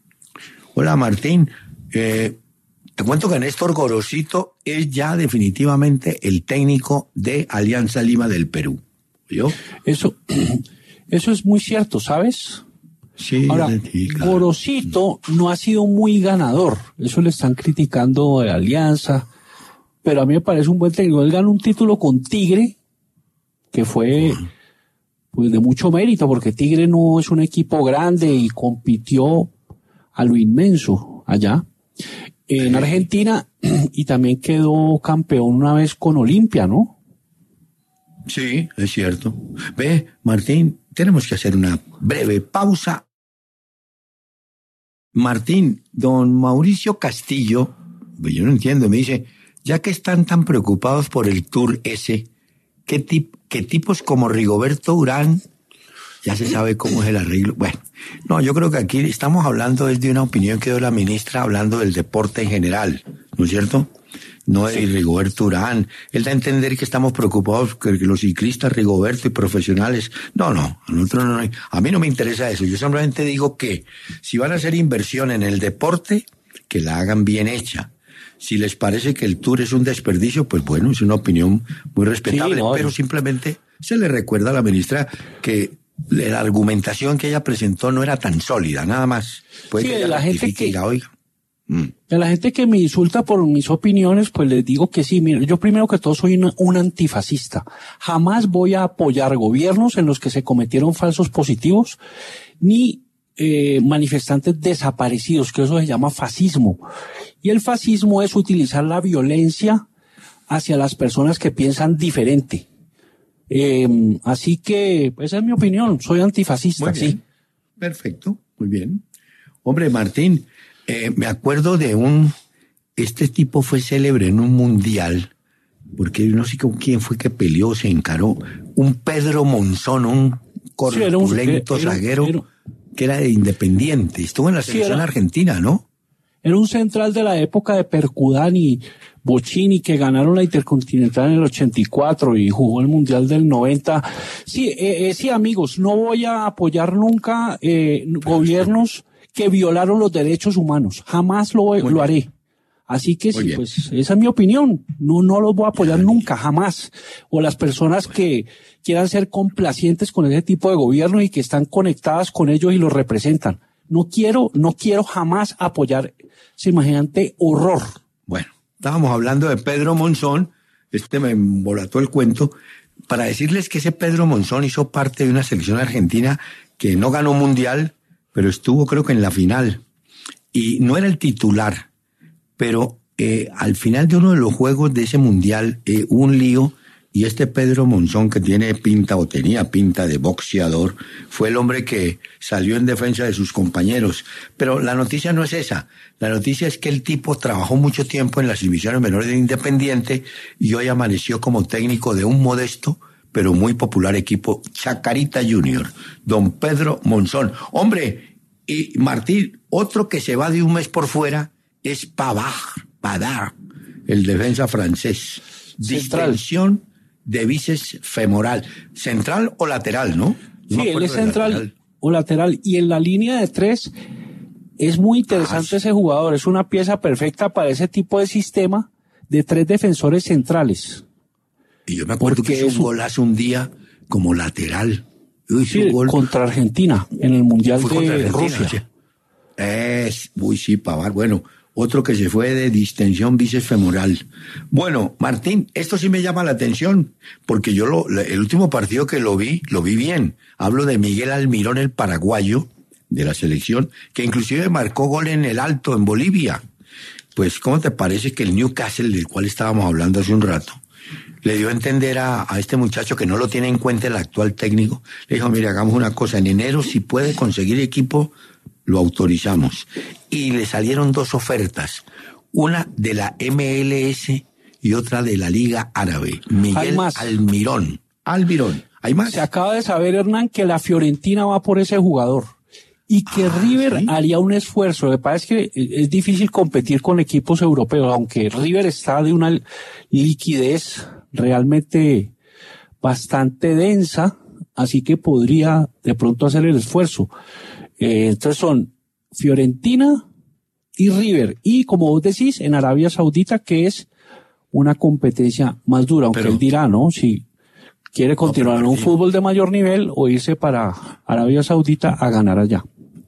Speaker 1: Hola Martín, eh, te cuento que Néstor Gorosito es ya definitivamente el técnico de Alianza Lima del Perú. ¿Yo?
Speaker 2: Eso, eso es muy cierto, ¿sabes?
Speaker 1: Sí,
Speaker 2: Ahora,
Speaker 1: sí, claro.
Speaker 2: Gorosito no ha sido muy ganador. Eso le están criticando de Alianza. Pero a mí me parece un buen técnico. Él ganó un título con Tigre, que fue pues de mucho mérito, porque Tigre no es un equipo grande y compitió a lo inmenso allá en Argentina, y también quedó campeón una vez con Olimpia, ¿no?
Speaker 1: Sí, es cierto. Ve, Martín, tenemos que hacer una breve pausa. Martín, don Mauricio Castillo, pues yo no entiendo, me dice, ya que están tan preocupados por el tour ese, ¿qué, tip, qué tipos como Rigoberto Urán, ya se sabe cómo es el arreglo? Bueno, no, yo creo que aquí estamos hablando es de una opinión que dio la ministra hablando del deporte en general, ¿no es cierto? No de sí. Rigoberto Urán. Él da a entender que estamos preocupados que los ciclistas Rigoberto y profesionales. No, no, a nosotros no, no, a mí no me interesa eso. Yo simplemente digo que si van a hacer inversión en el deporte, que la hagan bien hecha. Si les parece que el Tour es un desperdicio, pues bueno, es una opinión muy respetable, sí, no, pero simplemente se le recuerda a la ministra que la argumentación que ella presentó no era tan sólida, nada más. Puede
Speaker 2: sí,
Speaker 1: que ella
Speaker 2: la gente que...
Speaker 1: diga, oiga. Mm.
Speaker 2: A la gente que me insulta por mis opiniones, pues les digo que sí. Mira, yo primero que todo soy una, un antifascista. Jamás voy a apoyar gobiernos en los que se cometieron falsos positivos, ni eh, manifestantes desaparecidos, que eso se llama fascismo. Y el fascismo es utilizar la violencia hacia las personas que piensan diferente. Eh, así que esa es mi opinión. Soy antifascista, sí.
Speaker 1: Perfecto, muy bien. Hombre, Martín, Eh, me acuerdo de un, este tipo fue célebre en un mundial, porque no sé con quién fue que peleó, se encaró, un Pedro Monzón, un corpulento sí, zaguero, era, que era de Independiente, estuvo en la selección sí, era, argentina, ¿no?
Speaker 2: Era un central de la época de Percudán y Bochini, que ganaron la Intercontinental en el ochenta y cuatro y jugó el Mundial del noventa. Sí, eh, eh, sí, amigos, no voy a apoyar nunca eh, gobiernos que violaron los derechos humanos. Jamás lo, lo haré. Así que sí, pues esa es mi opinión. No, no los voy a apoyar nunca, jamás. O las personas que quieran ser complacientes con ese tipo de gobierno y que están conectadas con ellos y los representan. No quiero, no quiero jamás apoyar semejante horror.
Speaker 1: Bueno, estábamos hablando de Pedro Monzón. Este me embolató el cuento. Para decirles que ese Pedro Monzón hizo parte de una selección argentina que no ganó mundial, pero estuvo creo que en la final, y no era el titular, pero eh, al final de uno de los juegos de ese mundial eh, hubo un lío, y este Pedro Monzón, que tiene pinta o tenía pinta de boxeador, fue el hombre que salió en defensa de sus compañeros. Pero la noticia no es esa, la noticia es que el tipo trabajó mucho tiempo en las divisiones menores de Independiente y hoy amaneció como técnico de un modesto pero muy popular equipo, Chacarita Junior, don Pedro Monzón. Hombre, y Martín, otro que se va de un mes por fuera es Pavard, Pavard, el defensa francés. Distensión de bíceps femoral. Central o lateral, ¿no?
Speaker 2: Sí, él es central lateral. o lateral. Y en la línea de tres es muy interesante ah, ese jugador. Es una pieza perfecta para ese tipo de sistema de tres defensores centrales.
Speaker 1: Y yo me acuerdo Porque que hizo un gol hace un día como lateral.
Speaker 2: Sí, gol contra Argentina, en el Mundial de Rusia.
Speaker 1: Sí. Es, uy, sí, Pavard. Bueno, otro que se fue de distensión bíceps femoral. Bueno, Martín, esto sí me llama la atención, porque yo lo, el último partido que lo vi, lo vi bien. Hablo de Miguel Almirón, el paraguayo de la selección, que inclusive marcó gol en el Alto, en Bolivia. Pues, ¿cómo te parece que el Newcastle, del cual estábamos hablando hace un rato, le dio a entender a, a este muchacho que no lo tiene en cuenta el actual técnico? Le dijo, mire, hagamos una cosa, en enero si puede conseguir equipo, lo autorizamos. Y le salieron dos ofertas, una de la M L S y otra de la Liga Árabe. Miguel Almirón. Almirón. ¿Hay más?
Speaker 2: Se acaba de saber, Hernán, que la Fiorentina va por ese jugador y que ah, River ¿sí? haría un esfuerzo. Me parece que es difícil competir con equipos europeos, aunque River está de una liquidez realmente bastante densa, así que podría de pronto hacer el esfuerzo. Eh, entonces son Fiorentina y River, y como vos decís, en Arabia Saudita, que es una competencia más dura, aunque pero, él dirá, ¿no? Si quiere continuar no, en un fútbol de mayor nivel o irse para Arabia Saudita a ganar allá.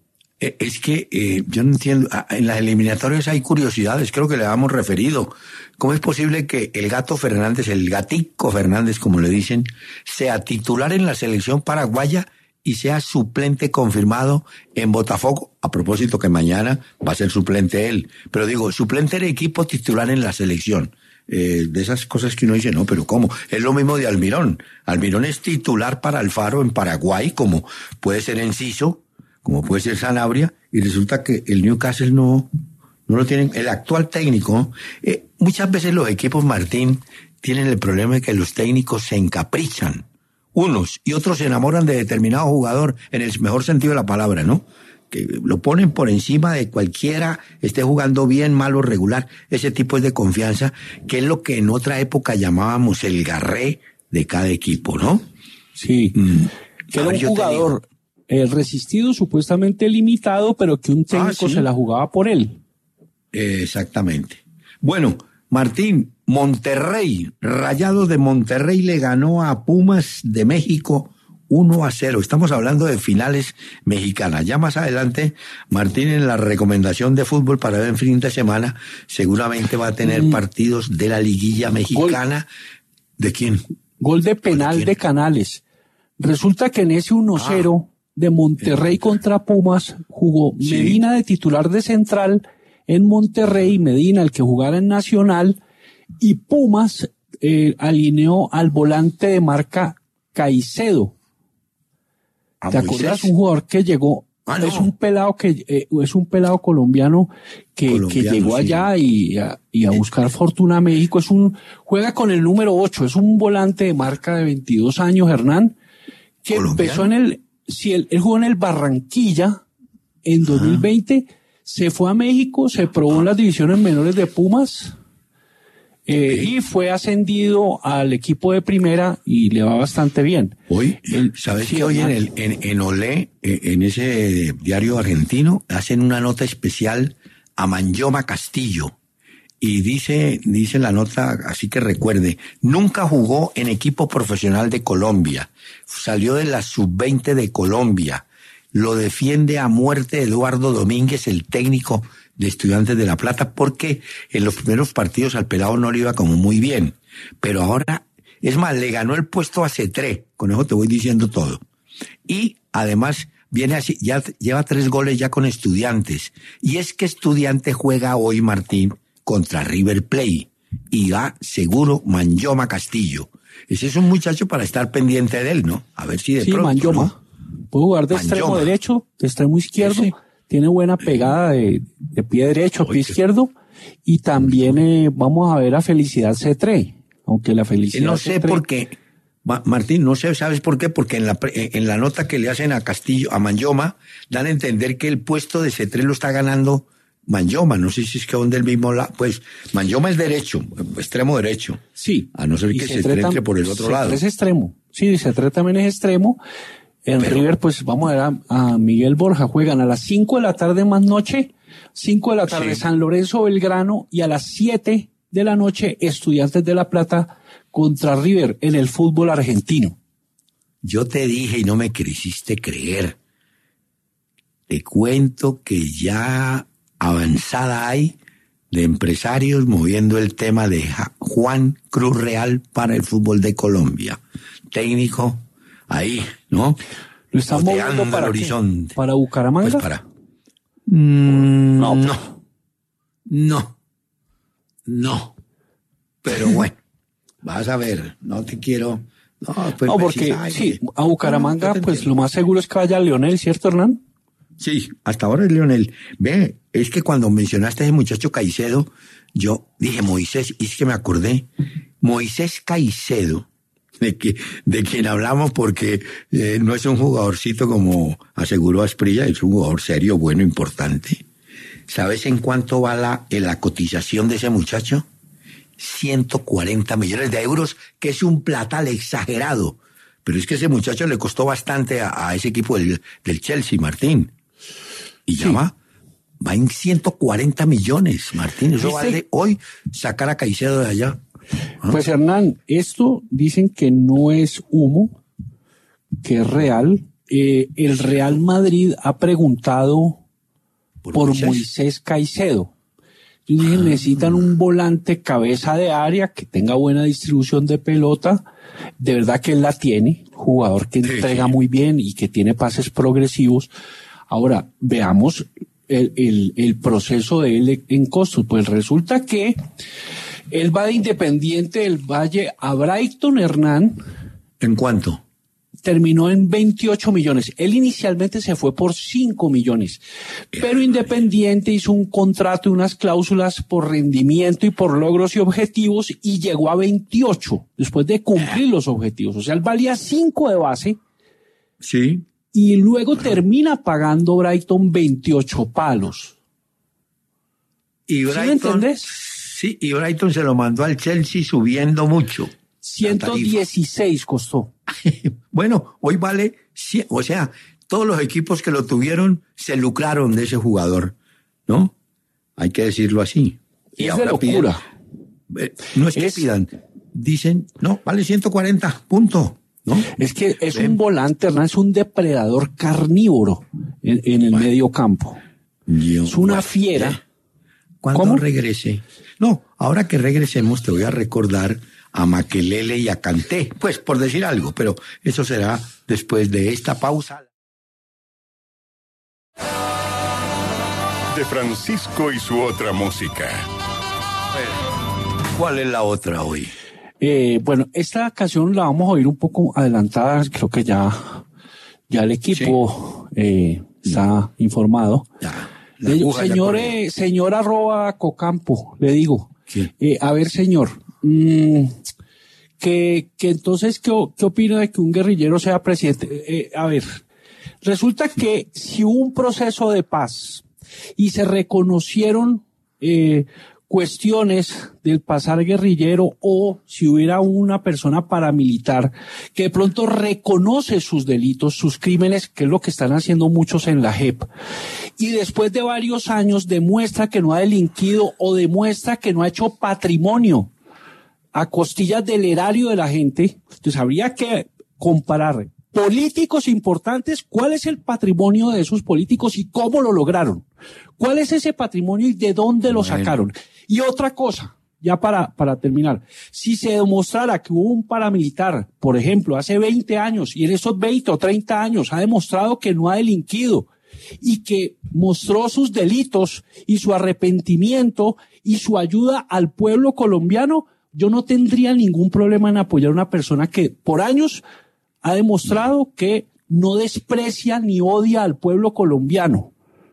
Speaker 1: Es que eh, yo no entiendo, en las eliminatorias hay curiosidades, creo que le habíamos referido. ¿Cómo es posible que el Gato Fernández, el Gatico Fernández, como le dicen, sea titular en la selección paraguaya y sea suplente confirmado en Botafogo? A propósito que mañana va a ser suplente él. Pero digo, suplente del equipo, titular en la selección. eh, de esas cosas que uno dice, no, pero ¿cómo? Es lo mismo de Almirón. Almirón es titular para Alfaro en Paraguay, como puede ser Enciso, como puede ser Sanabria, y resulta que el Newcastle no, no lo tienen. El actual técnico, eh, muchas veces los equipos, Martín, tienen el problema de que los técnicos se encaprichan, unos y otros se enamoran de determinado jugador en el mejor sentido de la palabra, ¿no? Que lo ponen por encima de cualquiera, esté jugando bien, mal o regular. Ese tipo es de confianza, que es lo que en otra época llamábamos el garré de cada equipo, ¿no?
Speaker 2: Sí,
Speaker 1: Mm.
Speaker 2: que
Speaker 1: A
Speaker 2: era
Speaker 1: ver,
Speaker 2: un
Speaker 1: yo te
Speaker 2: jugador eh, resistido, supuestamente limitado, pero que un técnico
Speaker 1: Ah, ¿sí?
Speaker 2: se la jugaba por él.
Speaker 1: Eh, exactamente. Bueno, Martín, Monterrey, Rayados de Monterrey le ganó a Pumas de México uno a cero. Estamos hablando de finales mexicanas. Ya más adelante, Martín, en la recomendación de fútbol para ver en fin de semana, seguramente va a tener
Speaker 2: Mm.
Speaker 1: partidos de la liguilla mexicana. ¿De quién?
Speaker 2: Gol de penal
Speaker 1: quién?
Speaker 2: de Canales. Resulta que en ese uno cero de Monterrey contra Pumas jugó
Speaker 1: Sí.
Speaker 2: Medina de titular de central en Monterrey, Medina el que jugara en Nacional, y Pumas eh, alineó al volante de marca Caicedo.
Speaker 1: ¿A
Speaker 2: ¿Te
Speaker 1: Moisés?
Speaker 2: acuerdas? Un jugador que llegó,
Speaker 1: Ah, no.
Speaker 2: es un pelado que eh, es un pelado colombiano que,
Speaker 1: Colombiano,
Speaker 2: que llegó
Speaker 1: sí.
Speaker 2: allá y a, y a buscar fortuna a México. Es un, juega con el número ocho, es un volante de marca de veintidós años, Hernán, que
Speaker 1: ¿Colombiano?
Speaker 2: empezó en el, si él, él jugó en el Barranquilla en dos mil veinte, se fue a México, se probó en las divisiones menores de Pumas, eh, y fue ascendido al equipo de primera y le va bastante bien.
Speaker 1: Hoy,
Speaker 2: El-
Speaker 1: ¿sabes
Speaker 2: sí,
Speaker 1: que hoy en,
Speaker 2: Hernán.
Speaker 1: el, en, en Olé, eh, en ese diario argentino, hacen una nota especial a Manjoma Castillo? Y dice, dice la nota, así que recuerde, nunca jugó en equipo profesional de Colombia, salió de la sub veinte de Colombia, lo defiende a muerte Eduardo Domínguez, el técnico de Estudiantes de La Plata, porque en los primeros partidos al pelado no le iba como muy bien, pero ahora, es más, le ganó el puesto a Cetré, con eso te voy diciendo todo. Y además viene así, ya lleva tres goles ya con Estudiantes, y es que Estudiantes juega hoy, Martín, contra River Plate, y va seguro Manjoma Castillo. Ese es un muchacho para estar pendiente de él, ¿no? A ver si de
Speaker 2: Sí,
Speaker 1: pronto,
Speaker 2: Manjoma.
Speaker 1: ¿no?
Speaker 2: Puede jugar de extremo
Speaker 1: Manjoma.
Speaker 2: derecho, de extremo izquierdo,
Speaker 1: Ese.
Speaker 2: tiene buena pegada de, de pie derecho a pie
Speaker 1: Oye, qué-
Speaker 2: izquierdo, y también eh, vamos a ver a Felicidad Cetré, aunque la
Speaker 1: Eh,
Speaker 2: Felicidad
Speaker 1: No sé
Speaker 2: Cetré-
Speaker 1: por qué, Ma- Martín, no sé, ¿sabes por qué? Porque en la, pre- en la nota que le hacen a Castillo, a Manjoma, dan a entender que el puesto de Cetré lo está ganando Manjoma. No sé si es que son del mismo lado. Pues Manjoma es derecho, extremo derecho.
Speaker 2: Sí.
Speaker 1: A no ser
Speaker 2: Y
Speaker 1: que
Speaker 2: Cetré
Speaker 1: Cetré
Speaker 2: tam-
Speaker 1: entre por el otro
Speaker 2: Cetré
Speaker 1: lado.
Speaker 2: es extremo. Sí, Cetré también es extremo. En
Speaker 1: Pero-
Speaker 2: River, pues vamos a ver a, a Miguel Borja. Juegan a las cinco de la tarde más noche, cinco de la tarde
Speaker 1: Sí.
Speaker 2: San Lorenzo Belgrano, y a las siete de la noche Estudiantes de La Plata contra River en el fútbol argentino.
Speaker 1: Yo te dije y no me quisiste creer. Te cuento que ya avanzada hay de empresarios moviendo el tema de Ja- Juan Cruz Real para el fútbol de Colombia. Técnico ahí, ¿no?
Speaker 2: ¿Lo están
Speaker 1: Oteando
Speaker 2: moviendo
Speaker 1: el
Speaker 2: para qué?
Speaker 1: horizonte.
Speaker 2: ¿Para Bucaramanga?
Speaker 1: Pues para. Mm,
Speaker 2: No,
Speaker 1: no, no, no. Pero bueno, vas a ver, no te quiero. No, pues
Speaker 2: No,
Speaker 1: me
Speaker 2: porque
Speaker 1: decís, ay,
Speaker 2: sí,
Speaker 1: no,
Speaker 2: a Bucaramanga,
Speaker 1: yo te
Speaker 2: pues
Speaker 1: entiendo.
Speaker 2: lo más seguro es que vaya Leonel, ¿cierto, Hernán?
Speaker 1: Sí, hasta ahora es Leonel. Ve, es que cuando mencionaste a ese muchacho Caicedo, yo dije Moisés, y es que me acordé, Moisés Caicedo, de que de quien hablamos porque eh, no es un jugadorcito como aseguró Asprilla, es un jugador serio, bueno, importante. ¿Sabes en cuánto va la, en la cotización de ese muchacho? ciento cuarenta millones de euros, que es un platal exagerado. Pero es que ese muchacho le costó bastante a, a ese equipo del, del Chelsea, Martín. Y ya
Speaker 2: Sí.
Speaker 1: va, va en ciento cuarenta millones, Martín. Eso
Speaker 2: ¿Viste?
Speaker 1: vale hoy sacar a Caicedo de allá. ¿Ah?
Speaker 2: Pues Hernán, esto dicen que no es humo, que es real. Eh, el Real Madrid ha preguntado
Speaker 1: Por
Speaker 2: por
Speaker 1: Moisés.
Speaker 2: Moisés Caicedo. Ellos dicen, necesitan un volante cabeza de área que tenga buena distribución de pelota. De verdad que él la tiene, jugador que
Speaker 1: Sí,
Speaker 2: entrega
Speaker 1: sí.
Speaker 2: muy bien y que tiene pases progresivos. Ahora, veamos el, el, el proceso de él en costos. Pues resulta que Él va de Independiente del Valle a Brighton Hernán.
Speaker 1: ¿En cuánto?
Speaker 2: Terminó en veintiocho millones. Él inicialmente se fue por cinco millones, pero Independiente hizo un contrato y unas cláusulas por rendimiento y por logros y objetivos y llegó a veintiocho después de cumplir los objetivos. O sea, él valía cinco de base.
Speaker 1: Sí.
Speaker 2: Y luego termina pagando Brighton veintiocho palos.
Speaker 1: Y Brighton,
Speaker 2: ¿Sí me entendés?
Speaker 1: Sí, y Brighton se lo mandó al Chelsea subiendo mucho.
Speaker 2: ciento dieciséis costó.
Speaker 1: Bueno, hoy vale, o sea, todos los equipos que lo tuvieron se lucraron de ese jugador, ¿no? Hay que decirlo así. Y
Speaker 2: es
Speaker 1: ahora
Speaker 2: de locura.
Speaker 1: Piden, no es que es, pidan, dicen, no, vale ciento cuarenta, punto, ¿no?
Speaker 2: Es que es
Speaker 1: Ven.
Speaker 2: un volante, Hernán, es un depredador carnívoro en, en el bueno, medio campo.
Speaker 1: Yo,
Speaker 2: es una
Speaker 1: bueno,
Speaker 2: fiera.
Speaker 1: ¿eh? Cuando
Speaker 2: ¿Cómo?
Speaker 1: regrese, no, ahora que regresemos te voy a recordar a Makelele y a Kanté, pues por decir algo, pero eso será después de esta pausa.
Speaker 5: De Francisco y su otra música.
Speaker 1: ¿Cuál es la otra hoy?
Speaker 2: Eh, bueno, esta canción la vamos a oír un poco adelantada, creo que ya, ya el equipo sí. eh, está informado.
Speaker 1: Ya,
Speaker 2: le, señor, eh, señor arroba Cocampo, le digo,
Speaker 1: sí.
Speaker 2: eh, a ver señor, mm, que, que entonces, ¿qué, ¿qué opina de que un guerrillero sea presidente? Eh, a ver, resulta que si hubo un proceso de paz y se reconocieron eh, cuestiones del pasar guerrillero o si hubiera una persona paramilitar que de pronto reconoce sus delitos, sus crímenes, que es lo que están haciendo muchos en la J E P, y después de varios años demuestra que no ha delinquido o demuestra que no ha hecho patrimonio a costillas del erario de la gente, entonces habría que comparar políticos importantes, cuál es el patrimonio de esos políticos y cómo lo lograron. ¿Cuál es ese patrimonio y de dónde lo
Speaker 1: bueno.
Speaker 2: sacaron? Y otra cosa, ya para, para terminar, si se demostrara que hubo un paramilitar, por ejemplo, hace veinte años y en esos veinte o treinta años ha demostrado que no ha delinquido y que mostró sus delitos y su arrepentimiento y su ayuda al pueblo colombiano, yo no tendría ningún problema en apoyar a una persona que por años ha demostrado que no desprecia ni odia al pueblo colombiano,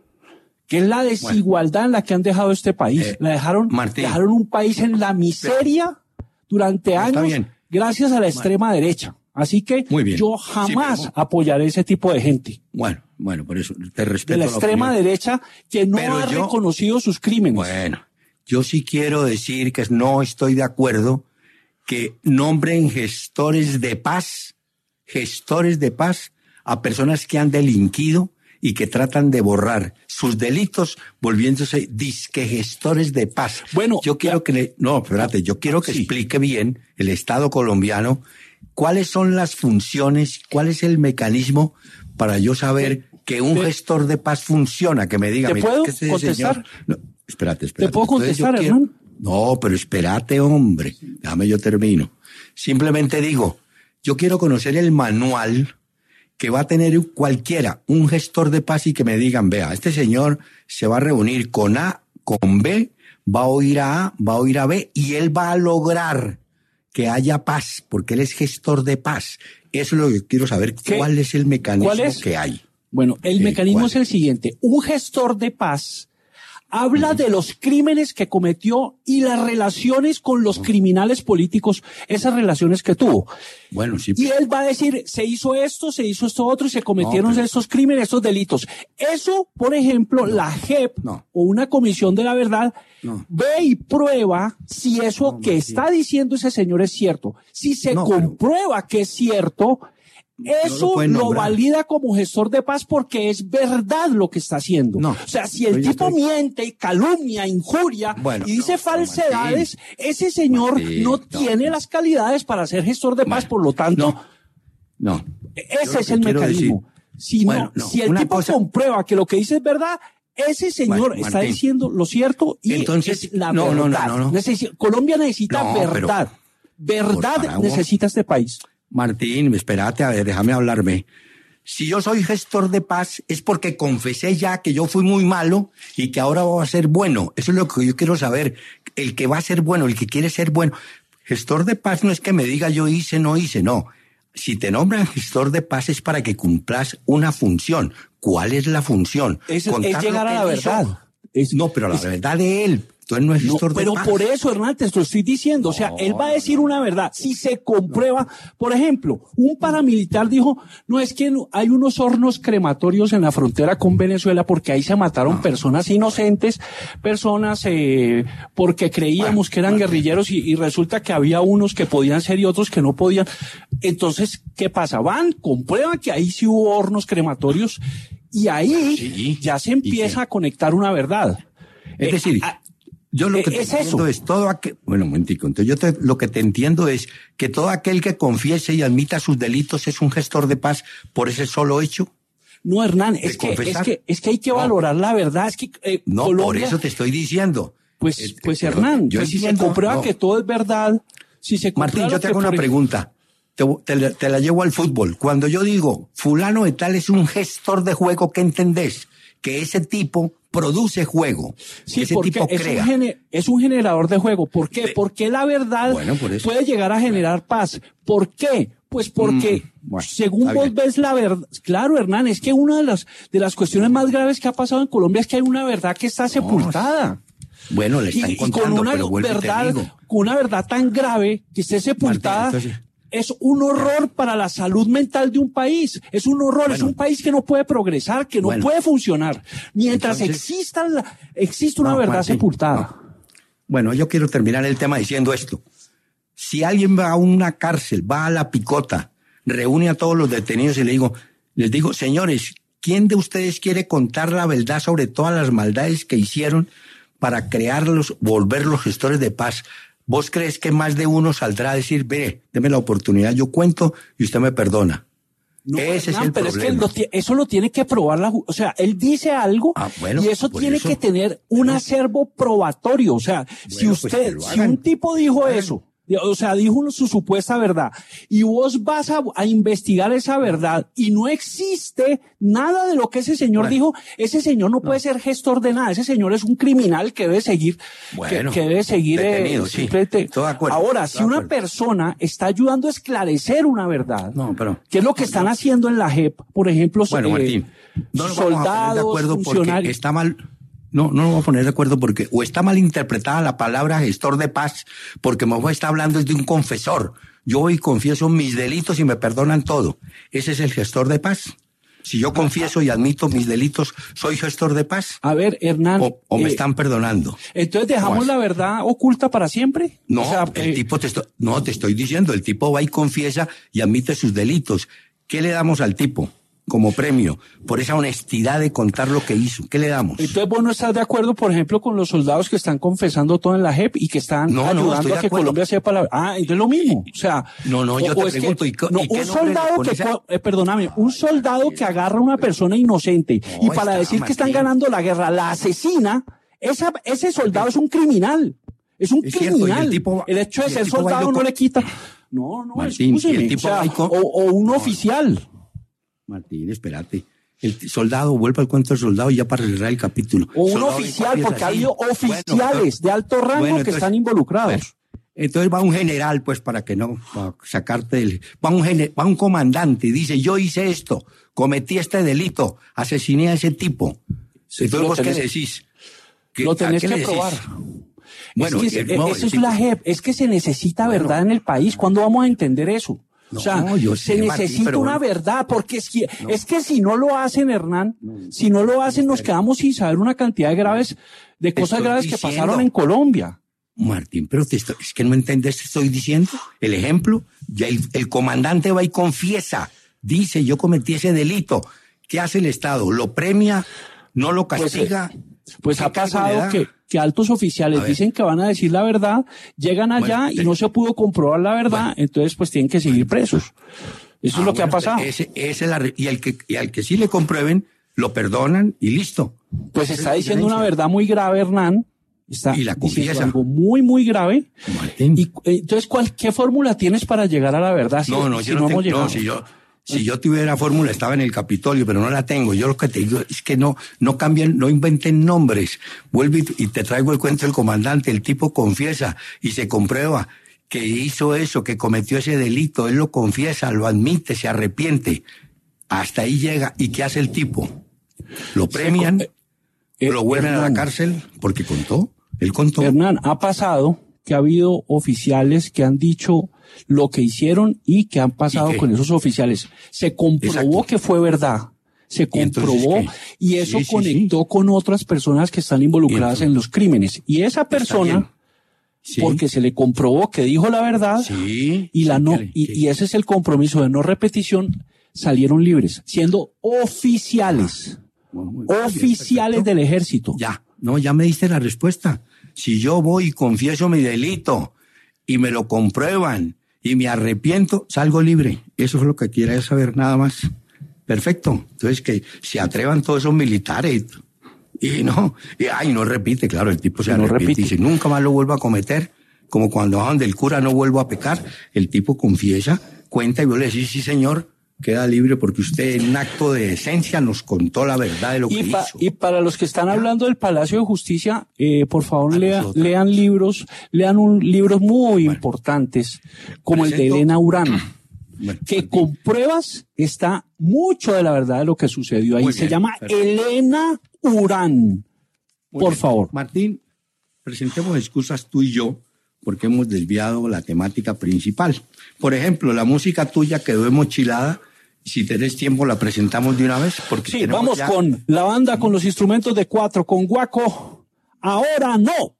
Speaker 2: que es la desigualdad bueno, en la que han dejado este país. Eh, la dejaron,
Speaker 1: Martín,
Speaker 2: dejaron un país en la miseria durante años gracias a la extrema bueno, derecha. Así que yo jamás sí, pero, apoyaré ese tipo de gente.
Speaker 1: Bueno, bueno, por eso te respeto.
Speaker 2: De la, la extrema opinión. derecha que no pero ha yo, reconocido sus crímenes.
Speaker 1: Bueno, yo sí quiero decir que no estoy de acuerdo que nombren gestores de paz, gestores de paz a personas que han delinquido y que tratan de borrar sus delitos volviéndose disque gestores de paz. Bueno, yo quiero ya, que le, no, espérate, yo quiero que sí. explique bien el Estado colombiano cuáles son las funciones, cuál es el mecanismo para yo saber que un te, gestor de paz funciona, que me diga,
Speaker 2: ¿te
Speaker 1: mira,
Speaker 2: puedo
Speaker 1: que ese
Speaker 2: contestar?
Speaker 1: Señor, no, espérate, espérate.
Speaker 2: ¿Te puedo contestar, Hernán?
Speaker 1: No, pero espérate, hombre, déjame yo termino. Simplemente digo, yo quiero conocer el manual que va a tener cualquiera, un gestor de paz y que me digan, vea, este señor se va a reunir con A, con B, va a oír a A, va a oír a B y él va a lograr que haya paz, porque él es gestor de paz. Eso es lo que quiero saber, ¿Qué? ¿cuál es el mecanismo es? que hay?
Speaker 2: Bueno, el eh, mecanismo ¿cuál? es el siguiente, un gestor de paz habla uh-huh. de los crímenes que cometió y las relaciones con los uh-huh. criminales políticos, esas relaciones que tuvo.
Speaker 1: Bueno, sí.
Speaker 2: Y él va a decir, se hizo esto, se hizo esto otro y se cometieron no, pero... estos crímenes, estos delitos. Eso, por ejemplo, no. la J E P no. o una comisión de la verdad no. ve y prueba si eso no, que Martín. está diciendo ese señor es cierto. Si se no, comprueba pero... que es cierto, eso no lo, lo valida como gestor de paz porque es verdad lo que está haciendo. No, o sea, si el tipo estoy... miente y calumnia, injuria bueno, y dice no, falsedades, Martín, ese señor Martín, no, no tiene las calidades para ser gestor de paz, bueno, por lo tanto,
Speaker 1: no, no.
Speaker 2: ese es el mecanismo. Decir, si, bueno, no, si el tipo cosa... comprueba que lo que dice es verdad, ese señor bueno, está diciendo lo cierto y
Speaker 1: entonces,
Speaker 2: es la
Speaker 1: no,
Speaker 2: verdad.
Speaker 1: No, no, no,
Speaker 2: Necesi- Colombia necesita no, verdad. Pero, verdad necesita este país.
Speaker 1: Martín, espérate, a ver, déjame hablarme. Si yo soy gestor de paz es porque confesé ya que yo fui muy malo y que ahora voy a ser bueno. Eso es lo que yo quiero saber. el que va a ser bueno, el que quiere ser bueno. Gestor de paz no es que me diga yo hice, no hice, no. Si te nombran gestor de paz es para que cumplas una función. ¿Cuál es la función?
Speaker 2: Es, es llegar a la verdad.
Speaker 1: Es, no, pero la es, verdad de él. Entonces no es gestor no,
Speaker 2: pero
Speaker 1: de paz.
Speaker 2: Por eso, Hernán, te lo estoy diciendo. O sea, no, él va a decir una verdad. Si se comprueba, por ejemplo, un paramilitar dijo, no, es que hay unos hornos crematorios en la frontera con Venezuela porque ahí se mataron no. personas inocentes, personas eh, porque creíamos que eran guerrilleros y, y resulta que había unos que podían ser y otros que no podían. Entonces, ¿qué pasa? Van, comprueban que ahí sí hubo hornos crematorios y ahí sí, ya se empieza a conectar una verdad.
Speaker 1: Es decir, eh, yo lo que te
Speaker 2: es
Speaker 1: entiendo
Speaker 2: eso.
Speaker 1: es todo aquel, bueno, un momentico, entonces yo te, lo que te entiendo es que todo aquel que confiese y admita sus delitos es un gestor de paz por ese solo hecho.
Speaker 2: No, Hernán, es que, es que, es que hay que no. valorar la verdad, es que, eh,
Speaker 1: no,
Speaker 2: Colombia,
Speaker 1: por eso te estoy diciendo.
Speaker 2: Pues,
Speaker 1: este,
Speaker 2: pues Hernán,
Speaker 1: yo
Speaker 2: pues,
Speaker 1: entiendo,
Speaker 2: si se comprueba
Speaker 1: no.
Speaker 2: que todo es verdad, si se
Speaker 1: Martín, yo te hago una
Speaker 2: por...
Speaker 1: pregunta. Te, te, te la llevo al fútbol. Cuando yo digo, fulano de tal es un gestor de juego, ¿qué entendés? Que ese tipo produce juego.
Speaker 2: Sí,
Speaker 1: ese
Speaker 2: porque
Speaker 1: tipo
Speaker 2: es,
Speaker 1: crea.
Speaker 2: Un gener, es un generador de juego. ¿Por qué?
Speaker 1: De,
Speaker 2: porque la verdad
Speaker 1: bueno, por eso.
Speaker 2: puede llegar a generar paz. ¿Por qué? Pues porque, mm, bueno, según vos bien. ves la verdad, claro, Hernán, es que una de las, de las cuestiones más graves que ha pasado en Colombia es que hay una verdad que está sepultada.
Speaker 1: No, bueno, le están
Speaker 2: y,
Speaker 1: contando,
Speaker 2: y con una
Speaker 1: pero
Speaker 2: verdad, con una verdad tan grave que esté sepultada. Martín, entonces, es un horror para la salud mental de un país. Es un horror, bueno, es un país que no puede progresar, que no bueno, puede funcionar. Mientras entonces, exista, la, existe una no, verdad Martín, sepultada.
Speaker 1: No. Bueno, yo quiero terminar el tema diciendo esto. Si alguien va a una cárcel, va a la picota, reúne a todos los detenidos y le digo, les digo, señores, ¿quién de ustedes quiere contar la verdad sobre todas las maldades que hicieron para crearlos, volverlos gestores de paz? ¿Vos crees que más de uno saldrá a decir, ve, deme la oportunidad, yo cuento y usted me perdona?
Speaker 2: No,
Speaker 1: Ese
Speaker 2: Hernán,
Speaker 1: es el
Speaker 2: pero
Speaker 1: problema.
Speaker 2: Es que lo, eso lo tiene que probar la, o sea, él dice algo
Speaker 1: ah, bueno,
Speaker 2: y eso tiene
Speaker 1: eso,
Speaker 2: que tener un bueno, acervo probatorio. O sea, bueno, si usted, pues si un tipo dijo bueno. eso, o sea, dijo su supuesta verdad y vos vas a, a investigar esa verdad y no existe nada de lo que ese señor bueno, dijo, ese señor no, no puede ser gestor de nada, ese señor es un criminal que debe seguir, bueno, que, que debe seguir
Speaker 1: detenido,
Speaker 2: eh,
Speaker 1: sí. Todo de acuerdo,
Speaker 2: ahora,
Speaker 1: todo
Speaker 2: si una persona está ayudando a esclarecer una verdad,
Speaker 1: no, pero,
Speaker 2: ¿qué es lo que
Speaker 1: no,
Speaker 2: están
Speaker 1: no.
Speaker 2: haciendo en la J E P? Por ejemplo,
Speaker 1: bueno,
Speaker 2: eh,
Speaker 1: Martín, no nos vamos a poner de acuerdo
Speaker 2: funcionarios.
Speaker 1: Porque está mal. No, no nos vamos a poner de acuerdo porque o está mal interpretada la palabra gestor de paz, porque me está hablando de un confesor. Yo voy y confieso mis delitos y me perdonan todo. ¿Ese es el gestor de paz? Si yo confieso y admito mis delitos, ¿soy gestor de paz?
Speaker 2: A ver, Hernán.
Speaker 1: ¿O, o me
Speaker 2: eh,
Speaker 1: están perdonando?
Speaker 2: Entonces, ¿dejamos la verdad oculta para siempre?
Speaker 1: No,
Speaker 2: o sea,
Speaker 1: el
Speaker 2: eh,
Speaker 1: tipo te estoy, no, te estoy diciendo, el tipo va y confiesa y admite sus delitos. ¿Qué le damos al tipo como premio por esa honestidad de contar lo que hizo? ¿Qué le damos?
Speaker 2: Entonces vos no estás de acuerdo, por ejemplo, con los soldados que están confesando todo en la J E P y que están
Speaker 1: no,
Speaker 2: ayudando
Speaker 1: no,
Speaker 2: a que Colombia sepa la... Ah, entonces lo mismo. O sea...
Speaker 1: No, no, yo
Speaker 2: o,
Speaker 1: te
Speaker 2: o
Speaker 1: pregunto...
Speaker 2: que,
Speaker 1: ¿y,
Speaker 2: no,
Speaker 1: ¿y qué
Speaker 2: un soldado que...
Speaker 1: esa...
Speaker 2: Eh, perdóname, un soldado que agarra a una persona inocente no, y para
Speaker 1: está,
Speaker 2: decir
Speaker 1: Martín.
Speaker 2: que están ganando la guerra, la asesina, esa, ese soldado es un criminal. Es un
Speaker 1: es
Speaker 2: criminal.
Speaker 1: Cierto, el, tipo,
Speaker 2: el hecho de ser soldado no le quita... No, no,
Speaker 1: Martín,
Speaker 2: escúcheme,
Speaker 1: el tipo
Speaker 2: o, sea,
Speaker 1: con...
Speaker 2: o, o un
Speaker 1: no,
Speaker 2: oficial.
Speaker 1: Martín, espérate. El soldado, vuelve al cuento del soldado y ya para cerrar el capítulo.
Speaker 2: O un
Speaker 1: soldado
Speaker 2: oficial, porque ha
Speaker 1: así.
Speaker 2: habido oficiales
Speaker 1: bueno, entonces,
Speaker 2: de alto rango
Speaker 1: bueno,
Speaker 2: que
Speaker 1: entonces,
Speaker 2: están involucrados.
Speaker 1: Bueno, entonces va un general, pues, para que no, para sacarte del... Va un, gener, va un comandante y dice, yo hice esto, cometí este delito, asesiné a ese tipo.
Speaker 2: Sí,
Speaker 1: entonces, ¿vos
Speaker 2: tenés,
Speaker 1: qué le decís? ¿Qué,
Speaker 2: lo tenés
Speaker 1: qué
Speaker 2: que
Speaker 1: le
Speaker 2: probar.
Speaker 1: Bueno,
Speaker 2: es que
Speaker 1: el, no,
Speaker 2: eso es
Speaker 1: tipo,
Speaker 2: la J E P, es que se necesita
Speaker 1: bueno,
Speaker 2: verdad en el país. ¿Cuándo vamos a entender eso?
Speaker 1: No,
Speaker 2: o sea,
Speaker 1: yo
Speaker 2: se
Speaker 1: sé,
Speaker 2: necesita
Speaker 1: Martín,
Speaker 2: una
Speaker 1: bueno,
Speaker 2: verdad, porque es que,
Speaker 1: no,
Speaker 2: es que si no lo hacen, Hernán,
Speaker 1: no,
Speaker 2: si no lo hacen, nos quedamos sin saber una cantidad de graves, de cosas graves
Speaker 1: diciendo,
Speaker 2: que pasaron en Colombia.
Speaker 1: Martín, pero te estoy, es que no entendés, te estoy diciendo. El ejemplo, ya el, el comandante va y confiesa, dice, yo cometí ese delito. ¿Qué hace el Estado? ¿Lo premia? ¿No lo castiga?
Speaker 2: Pues, pues ha pasado que, que altos oficiales dicen que van a decir la verdad, llegan allá bueno, y te... no se pudo comprobar la verdad, bueno, entonces pues tienen que seguir presos. Eso ah, es lo que bueno, ha pasado.
Speaker 1: Ese, ese la, y, al que, y al que sí le comprueben, lo perdonan y listo.
Speaker 2: Pues está diciendo una verdad muy grave, Hernán. Está
Speaker 1: y la confiesa.
Speaker 2: Algo muy, muy grave.
Speaker 1: Martín.
Speaker 2: Y entonces, ¿cuál, ¿qué fórmula tienes para llegar a la verdad? Si,
Speaker 1: no, no,
Speaker 2: si
Speaker 1: yo no,
Speaker 2: no
Speaker 1: tengo,
Speaker 2: hemos llegado.
Speaker 1: No, si yo, Si yo tuviera fórmula, estaba en el Capitolio, pero no la tengo. Yo lo que te digo es que no, no cambien, no inventen nombres. Vuelvo y, y te traigo el cuento del comandante. El tipo confiesa y se comprueba que hizo eso, que cometió ese delito. Él lo confiesa, lo admite, se arrepiente. Hasta ahí llega. ¿Y qué hace el tipo? Lo premian, se, eh, lo vuelven Hernán, a la cárcel porque contó. Él contó.
Speaker 2: Hernán, ha pasado que ha habido oficiales que han dicho lo que hicieron y que han pasado con esos oficiales. Se comprobó Exacto. que fue verdad. Se comprobó y, y eso sí, conectó sí, sí. con otras personas que están involucradas en los crímenes. Y esa persona, sí. porque se le comprobó que dijo la verdad
Speaker 1: sí,
Speaker 2: y la
Speaker 1: sí,
Speaker 2: no
Speaker 1: que,
Speaker 2: y,
Speaker 1: que,
Speaker 2: y ese es el compromiso de no repetición, salieron libres, siendo oficiales. Ah, bueno, muy bien, oficiales bien, del ejército.
Speaker 1: Ya, no, ya me diste la respuesta. Si yo voy y confieso mi delito y me lo comprueban y me arrepiento, salgo libre. Eso es lo que quiera saber, nada más. Perfecto. Entonces que se atrevan todos esos militares. Y no, y, ay, no repite, claro, el tipo se no arrepiente y dice, nunca más lo vuelvo a cometer. Como cuando bajan del cura, no vuelvo a pecar. El tipo confiesa, cuenta y vuelve a decir, sí, señor, queda libre porque usted en un acto de decencia nos contó la verdad de lo
Speaker 2: y
Speaker 1: que
Speaker 2: pa,
Speaker 1: hizo.
Speaker 2: Y para los que están hablando del Palacio de Justicia, eh, por favor lea, lean libros, lean un, libros muy bueno, importantes, como presento, el de Elena Urán, bueno, que Martín. Con pruebas está mucho de la verdad de lo que sucedió ahí. Muy Se bien, llama perfecto. Elena Urán. Muy por bien. Favor.
Speaker 1: Martín, presentemos excusas tú y yo, porque hemos desviado la temática principal. Por ejemplo, la música tuya quedó mochilada. Si tenés tiempo, la presentamos de una vez. Porque
Speaker 2: sí, vamos ya... con la banda con los instrumentos de cuatro, con Guaco. Ahora no.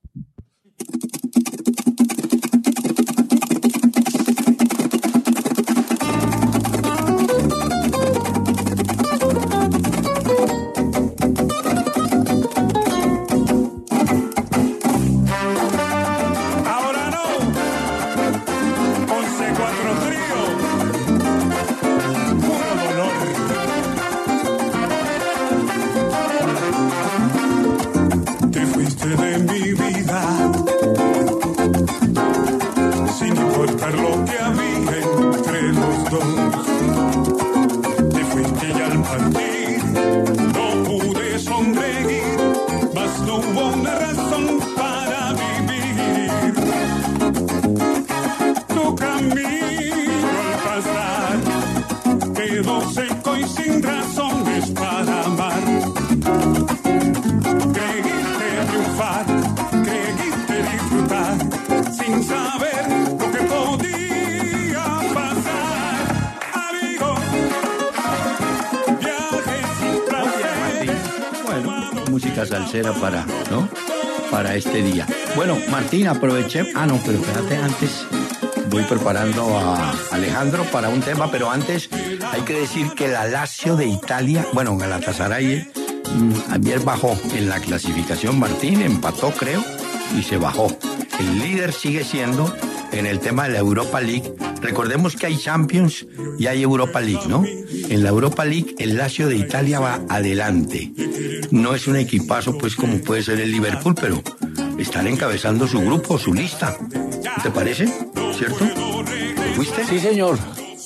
Speaker 1: Salsera para, ¿no? Para este día. Bueno, Martín, aproveché. Ah, no, pero espérate, antes voy preparando a Alejandro para un tema, pero antes hay que decir que la Lazio de Italia, bueno, Galatasaray ayer bajó en la clasificación. Martín empató, creo, y se bajó. El líder sigue siendo en el tema de la Europa League. Recordemos que hay Champions y hay Europa League, ¿no? En la Europa League el Lazio de Italia va adelante. No es un equipazo, pues, como puede ser el Liverpool, pero están encabezando su grupo, su lista. ¿Te parece? ¿Cierto? ¿Fuiste?
Speaker 2: Sí, señor.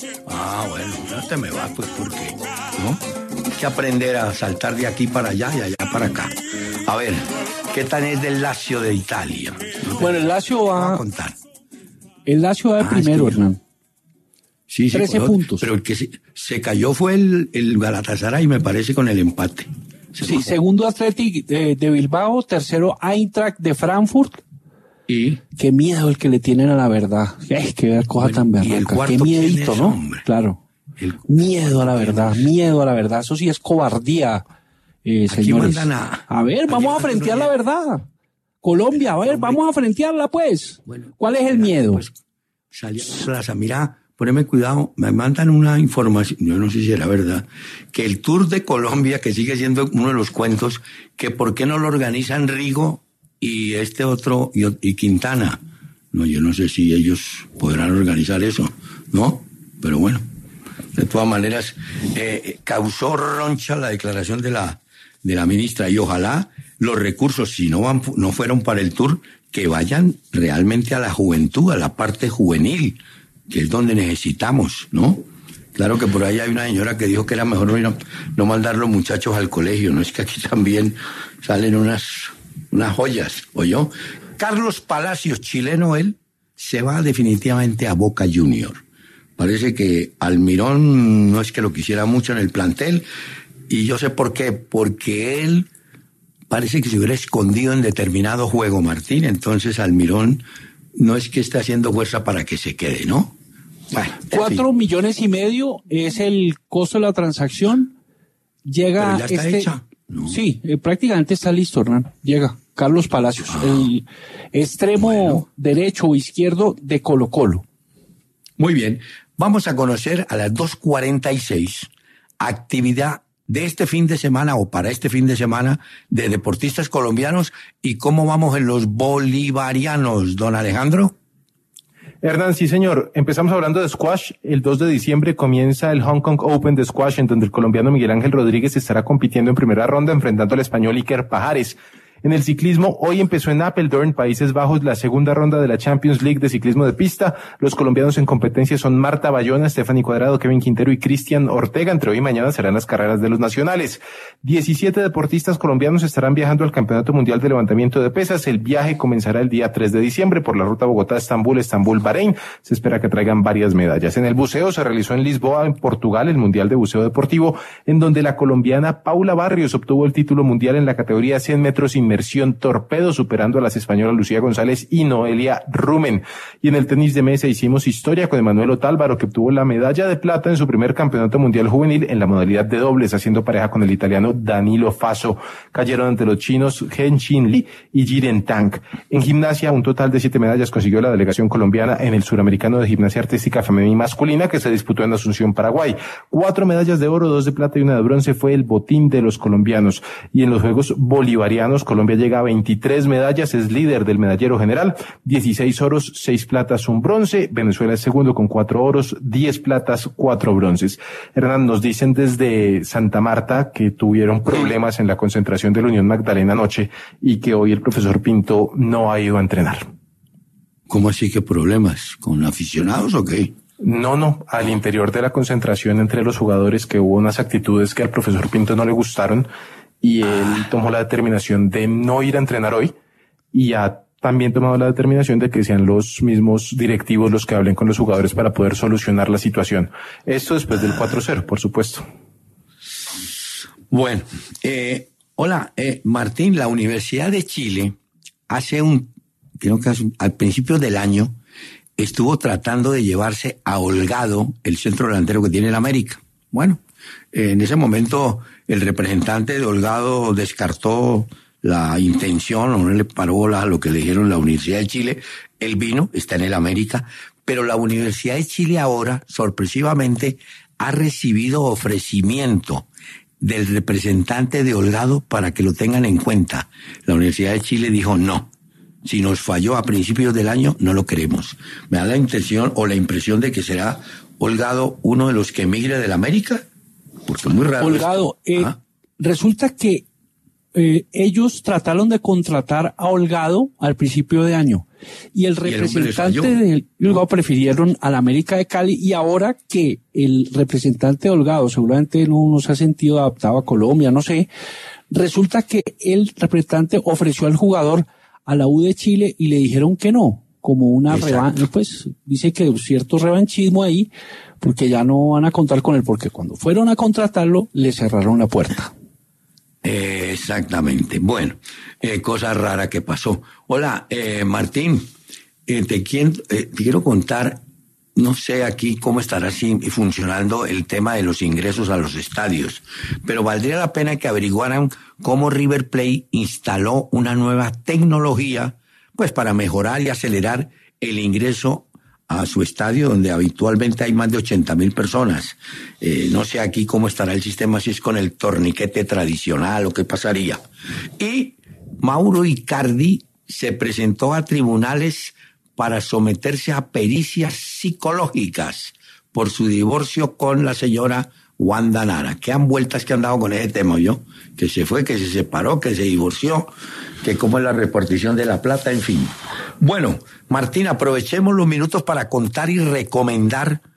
Speaker 1: Ah, bueno, no te me vas, pues, porque, ¿no? Hay que aprender a saltar de aquí para allá y allá para acá. A ver, ¿qué tal es del Lazio de Italia?
Speaker 2: ¿No bueno, el Lazio va
Speaker 1: a contar.
Speaker 2: El Lazio va de ah, primero, es que... Hernán.
Speaker 1: Sí,
Speaker 2: trece
Speaker 1: sí,
Speaker 2: puntos.
Speaker 1: Pero el que se, se cayó fue el, el Galatasaray, me parece, con el empate. Se
Speaker 2: sí,
Speaker 1: bajó.
Speaker 2: Segundo Athletic de, de Bilbao, tercero Eintracht de Frankfurt.
Speaker 1: Y
Speaker 2: qué miedo el que le tienen a la verdad. Ay, qué cosa bueno, tan berraca. Qué miedito, ¿no? Hombre? Claro. El... Miedo a la verdad, miedo a la verdad. Eso sí es cobardía, eh, señores.
Speaker 1: A...
Speaker 2: a ver, vamos a frentear la verdad. Colombia, a ver, hombre. Vamos a frentearla, pues. Bueno, ¿cuál es el miedo? Pues,
Speaker 1: salí a la plaza, mira, poneme cuidado, me mandan una información, yo no sé si era verdad, que el Tour de Colombia, que sigue siendo uno de los cuentos, que por qué no lo organizan Rigo y este otro, y, y Quintana. No, yo no sé si ellos podrán organizar eso, ¿no? Pero bueno, de todas maneras, eh, causó roncha la declaración de la, de la ministra, y ojalá los recursos, si no van, no fueron para el Tour, que vayan realmente a la juventud, a la parte juvenil, que es donde necesitamos, ¿no? Claro que por ahí hay una señora que dijo que era mejor no, no mandar los muchachos al colegio, no es que aquí también salen unas, unas joyas, ¿oyó? Carlos Palacios, chileno él, se va definitivamente a Boca Junior. Parece que Almirón no es que lo quisiera mucho en el plantel, y yo sé por qué, porque él parece que se hubiera escondido en determinado juego, Martín, entonces Almirón no es que esté haciendo fuerza para que se quede, ¿no?
Speaker 2: Bueno, Cuatro millones y medio es el costo de la transacción. Llega
Speaker 1: ¿Pero ya está
Speaker 2: este,
Speaker 1: hecha? No.
Speaker 2: Sí, eh, prácticamente está listo, Hernán. Llega Carlos Palacios, ah, el extremo bueno. derecho o izquierdo de Colo-Colo.
Speaker 1: Muy bien, vamos a conocer a las dos cuarenta y seis actividad de este fin de semana o para este fin de semana de deportistas colombianos y cómo vamos en los bolivarianos, don Alejandro.
Speaker 4: Hernán, sí señor. Empezamos hablando de squash. El dos de diciembre comienza el Hong Kong Open de squash, en donde el colombiano Miguel Ángel Rodríguez estará compitiendo en primera ronda enfrentando al español Iker Pajares. En el ciclismo, hoy empezó en Apeldoorn, Países Bajos, la segunda ronda de la Champions League de ciclismo de pista. Los colombianos en competencia son Marta Bayona, Stephanie Cuadrado, Kevin Quintero y Cristian Ortega. Entre hoy y mañana serán las carreras de los nacionales. diecisiete deportistas colombianos estarán viajando al Campeonato Mundial de Levantamiento de Pesas. El viaje comenzará el día tres de diciembre por la ruta Bogotá-Estambul, Estambul-Bahrein. Se espera que traigan varias medallas. En el buceo se realizó en Lisboa, en Portugal, el Mundial de Buceo Deportivo, en donde la colombiana Paula Barrios obtuvo el título mundial en la categoría cien metros inmersión torpedo, superando a las españolas Lucía González y Noelia Rumen. Y en el tenis de mesa hicimos historia con Emanuel Otálvaro, que obtuvo la medalla de plata en su primer campeonato mundial juvenil en la modalidad de dobles, haciendo pareja con el italiano Danilo Faso. Cayeron ante los chinos Hen Chin Lee y Jiren Tang. En gimnasia, un total de siete medallas consiguió la delegación colombiana en el Suramericano de Gimnasia Artística Femenina y Masculina, que se disputó en Asunción, Paraguay. Cuatro medallas de oro, dos de plata y una de bronce fue el botín de los colombianos. Y en los Juegos Bolivarianos, Colombia llega a veintitrés medallas, es líder del medallero general, dieciséis oros, seis platas, un bronce. Venezuela es segundo con cuatro oros, diez platas, cuatro bronces. Hernán, nos dicen desde Santa Marta que tuvieron problemas en la concentración de la Unión Magdalena anoche y que hoy el profesor Pinto no ha ido a entrenar.
Speaker 1: ¿Cómo así que problemas? ¿Con aficionados o qué?
Speaker 4: No, no, al interior de la concentración entre los jugadores, que hubo unas actitudes que al profesor Pinto no le gustaron y él ah. tomó la determinación de no ir a entrenar hoy y ha también tomado la determinación de que sean los mismos directivos los que hablen con los jugadores para poder solucionar la situación. Esto después del cuatro cero, por supuesto.
Speaker 1: Bueno, eh, hola, eh, Martín, la Universidad de Chile hace un, creo que hace, al principio del año, estuvo tratando de llevarse a Holgado, el centro delantero que tiene el América. Bueno, eh, en ese momento el representante de Holgado descartó la intención, o no le paró bola a lo que le dijeron la Universidad de Chile. Él vino, está en el América, pero la Universidad de Chile ahora, sorpresivamente, ha recibido ofrecimiento del representante de Holgado para que lo tengan en cuenta. La Universidad de Chile dijo no. Si nos falló a principios del año, no lo queremos. Me da la intención o la impresión de que será Holgado uno de los que emigre del América, porque es muy raro.
Speaker 2: Holgado, eh, ¿Ah? resulta que eh, ellos trataron de contratar a Holgado al principio de año y el representante de Holgado prefirieron al América de Cali, y ahora que el representante de Holgado seguramente no, no se ha sentido adaptado a Colombia, no sé, resulta que el representante ofreció al jugador a la U de Chile y le dijeron que no, como una revancha, pues dice que cierto revanchismo ahí, porque ya no van a contar con él, porque cuando fueron a contratarlo le cerraron la puerta.
Speaker 1: Eh, exactamente. Bueno, eh, cosa rara que pasó. Hola, eh, Martín, eh, te, quiero, eh, te quiero contar, no sé aquí cómo estará funcionando el tema de los ingresos a los estadios, pero valdría la pena que averiguaran cómo River Plate instaló una nueva tecnología, pues para mejorar y acelerar el ingreso a su estadio, donde habitualmente hay más de ochenta mil personas. Eh, no sé aquí cómo estará el sistema, si es con el torniquete tradicional o qué pasaría. Y Mauro Icardi se presentó a tribunales para someterse a pericias psicológicas por su divorcio con la señora Wanda Nara. ¿Qué han vueltas que han dado con ese tema, yo? Que se fue, que se separó, que se divorció, que cómo es la repartición de la plata, en fin. Bueno, Martín, aprovechemos los minutos para contar y recomendar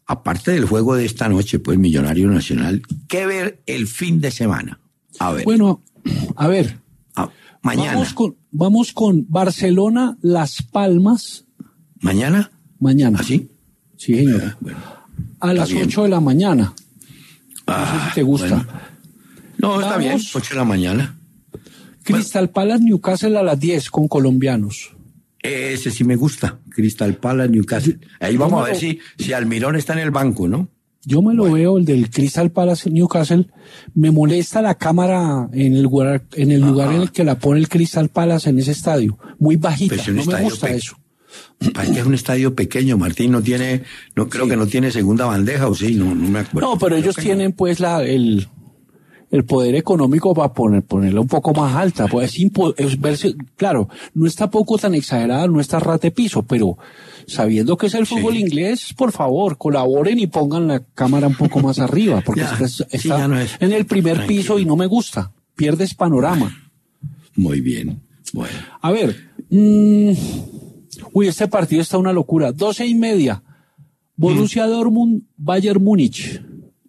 Speaker 1: aparte del juego de esta noche, pues Millonario Nacional, ¿qué ver el fin de semana? A ver.
Speaker 2: Bueno, a ver.
Speaker 1: Ah, mañana.
Speaker 2: Vamos con, vamos con Barcelona, Las Palmas.
Speaker 1: ¿Mañana?
Speaker 2: Mañana.
Speaker 1: ¿Así?
Speaker 2: Sí, señora.
Speaker 1: Ah, bueno.
Speaker 2: A las
Speaker 1: bien.
Speaker 2: ocho de la mañana.
Speaker 1: Ah,
Speaker 2: No sé si te gusta.
Speaker 1: bueno. No, está
Speaker 2: Vamos.
Speaker 1: bien, ocho de la mañana.
Speaker 2: Crystal Palace, Newcastle a las diez con colombianos.
Speaker 1: Ese sí me gusta, Crystal Palace, Newcastle. Ahí vamos
Speaker 2: Yo
Speaker 1: a ver
Speaker 2: me
Speaker 1: si, si Almirón está en el banco, ¿no?
Speaker 2: Yo me lo veo, el del Crystal Palace Newcastle. Me molesta la cámara en el lugar, en el lugar en el que la pone el Crystal Palace en ese estadio. Muy bajita,
Speaker 1: Pues es un
Speaker 2: no me
Speaker 1: estadio
Speaker 2: gusta
Speaker 1: pe-
Speaker 2: eso.
Speaker 1: Parece que es un estadio pequeño, Martín, no tiene, no creo
Speaker 2: Sí.
Speaker 1: que no tiene segunda bandeja, o sí, no, no me acuerdo.
Speaker 2: No, pero
Speaker 1: Creo
Speaker 2: ellos
Speaker 1: que
Speaker 2: tienen pues la, el, el poder económico para poner, ponerla un poco más alta. Pues es, impo- es verse, claro, no está poco tan exagerada, no está rate piso, pero sabiendo que es el fútbol
Speaker 1: Sí.
Speaker 2: inglés, por favor, colaboren y pongan la cámara un poco más arriba, porque
Speaker 1: Ya,
Speaker 2: está,
Speaker 1: sí,
Speaker 2: está
Speaker 1: ya no es-
Speaker 2: en el primer
Speaker 1: tranquilo.
Speaker 2: piso y no me gusta. Pierdes panorama.
Speaker 1: no. Muy bien, bueno.
Speaker 2: A ver, mmm, uy, este partido está una locura. Doce y media. Borussia Dortmund, Bayern Múnich.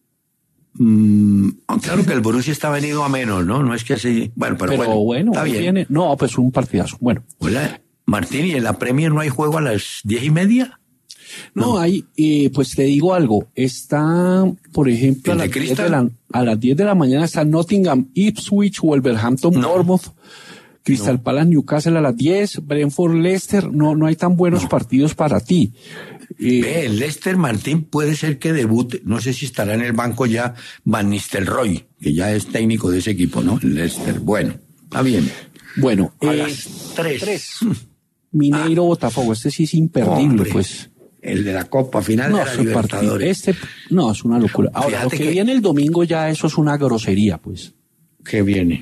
Speaker 1: Mm, claro que el Borussia está venido a menos, ¿no? No es que así, bueno, pero,
Speaker 2: Pero,
Speaker 1: bueno,
Speaker 2: bueno,
Speaker 1: está bien.
Speaker 2: viene- no, pues un partidazo. Bueno,
Speaker 1: Hola, Martín, ¿y en la Premier no hay juego a las diez y media?
Speaker 2: no, hay, eh, pues te digo algo. Está, por ejemplo, a
Speaker 1: ¿El de
Speaker 2: las, diez de
Speaker 1: Crystal?
Speaker 2: la, a las diez de la mañana está Nottingham, Ipswich, Wolverhampton,
Speaker 1: No.
Speaker 2: Bournemouth, Crystal Palace, Newcastle a las diez, Brentford, Leicester. No, no hay tan buenos partidos para ti. Eh,
Speaker 1: Ve, el Leicester Martín puede ser que debute, no sé si estará en el banco ya Van Nistelrooy, que ya es técnico de ese equipo, ¿no? El Leicester, bueno, está bien.
Speaker 2: bueno,
Speaker 1: A
Speaker 2: eh,
Speaker 1: las tres.
Speaker 2: tres. Mineiro, Botafogo. Este sí es imperdible,
Speaker 1: Hombre,
Speaker 2: pues.
Speaker 1: El de la Copa Final
Speaker 2: No,
Speaker 1: de la
Speaker 2: ese partido,
Speaker 1: Libertadores.
Speaker 2: este, no, es una locura. Ahora,
Speaker 1: Fíjate
Speaker 2: lo que,
Speaker 1: que-
Speaker 2: viene el domingo ya eso es una grosería, pues.
Speaker 1: ¿Qué viene?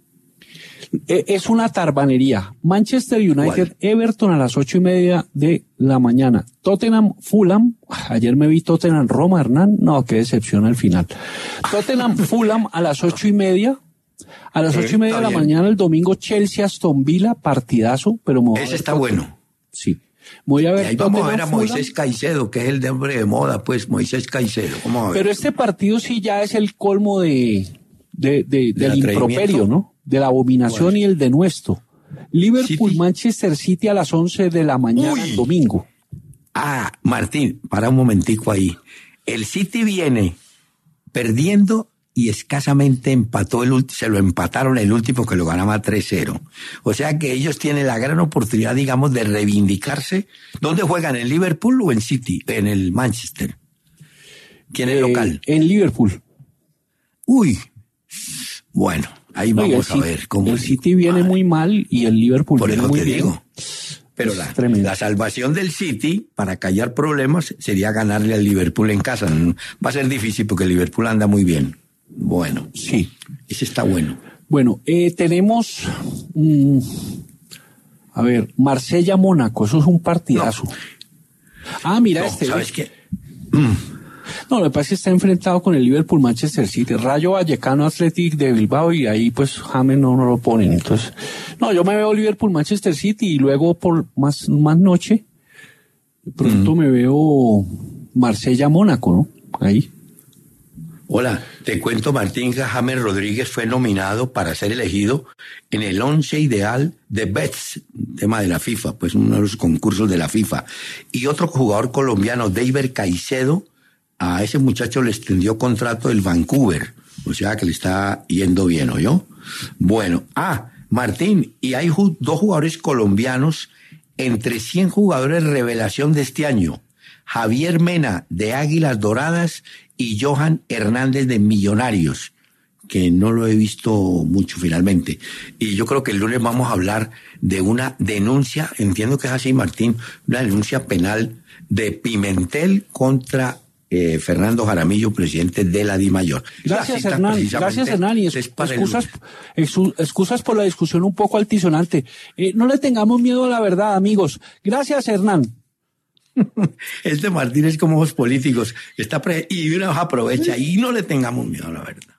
Speaker 2: Eh, es una tarbanería. Manchester United,
Speaker 1: ¿Cuál?
Speaker 2: Everton a las ocho y media de la mañana. Tottenham, Fulham. Ayer me vi Tottenham, Roma, Hernán. No, qué decepción al final. Tottenham, Fulham a las ocho y media. A las
Speaker 1: Sí,
Speaker 2: ocho y media de
Speaker 1: está
Speaker 2: la
Speaker 1: bien.
Speaker 2: mañana el domingo Chelsea, Aston Villa, partidazo, pero me voy a
Speaker 1: Ese
Speaker 2: ver
Speaker 1: está
Speaker 2: Tottenham.
Speaker 1: bueno.
Speaker 2: Sí. Voy a
Speaker 1: Y
Speaker 2: ver
Speaker 1: ahí vamos a ver a
Speaker 2: Tottenham,
Speaker 1: Moisés
Speaker 2: Fulham.
Speaker 1: Caicedo, que es el de hombre de moda, pues, Moisés Caicedo. Vamos a ver.
Speaker 2: Pero este partido sí ya es el colmo de, de, de- del
Speaker 1: atrevimiento?
Speaker 2: improperio, ¿no? De la abominación
Speaker 1: ¿Cuál?
Speaker 2: y el denuesto. Liverpool,
Speaker 1: City.
Speaker 2: Manchester City a las once de la mañana
Speaker 1: Uy.
Speaker 2: el domingo.
Speaker 1: Ah, Martín, para un momentico ahí. El City viene perdiendo y escasamente empató el último, se lo empataron el último que lo ganaba tres cero. O sea que ellos tienen la gran oportunidad, digamos, de reivindicarse. ¿Dónde juegan? ¿En Liverpool o en City? En el Manchester. ¿Quién es
Speaker 2: Eh,
Speaker 1: local?
Speaker 2: En Liverpool.
Speaker 1: Uy. Bueno, ahí
Speaker 2: Oye,
Speaker 1: vamos
Speaker 2: el
Speaker 1: a
Speaker 2: City-
Speaker 1: ver cómo.
Speaker 2: El City viene
Speaker 1: Madre.
Speaker 2: muy mal y el Liverpool
Speaker 1: Por
Speaker 2: viene
Speaker 1: eso
Speaker 2: muy
Speaker 1: te
Speaker 2: bien.
Speaker 1: digo. Pero
Speaker 2: Es
Speaker 1: la,
Speaker 2: tremendo.
Speaker 1: la salvación del City para callar problemas sería ganarle al Liverpool en casa. Mm, Va a ser difícil porque el Liverpool anda muy bien. Bueno,
Speaker 2: Sí.
Speaker 1: ese está bueno.
Speaker 2: Bueno, eh, tenemos, mm, a ver, Marsella-Mónaco, eso es un partidazo. Ah, mira
Speaker 1: No,
Speaker 2: este.
Speaker 1: ¿sabes
Speaker 2: ¿ves?
Speaker 1: qué?
Speaker 2: No, lo que pasa es que está enfrentado con el Liverpool Manchester City, Rayo Vallecano Athletic de Bilbao y ahí pues James no, no lo ponen. Entonces, no, yo me veo Liverpool Manchester City y luego por más, más noche, de pronto me veo Marsella Mónaco, ¿no? Ahí.
Speaker 1: Hola, te cuento, Martín James Rodríguez fue nominado para ser elegido en el once ideal de Bets, tema de la FIFA, pues uno de los concursos de la FIFA. Y otro jugador colombiano, David Caicedo, a ese muchacho le extendió contrato del Vancouver, o sea que le está yendo bien, ¿oyó? Bueno, ah, Martín, y hay ju- dos jugadores colombianos entre cien jugadores revelación de este año. Javier Mena de Águilas Doradas y Johan Hernández de Millonarios, que no lo he visto mucho finalmente. Y yo creo que el lunes vamos a hablar de una denuncia, entiendo que es así, Martín, una denuncia penal de Pimentel contra eh, Fernando Jaramillo, presidente de la DIMAYOR. La
Speaker 2: Gracias,
Speaker 1: cita
Speaker 2: Hernán.
Speaker 1: precisamente
Speaker 2: Gracias, Hernán. Y es-
Speaker 1: es para el
Speaker 2: excusas,
Speaker 1: lunes.
Speaker 2: exu- excusas por la discusión un poco altisonante. Eh, no le tengamos miedo a la verdad, amigos. Gracias, Hernán.
Speaker 1: Este Martín es como los políticos, está pre y una vez aprovecha y no le tengamos miedo a la verdad.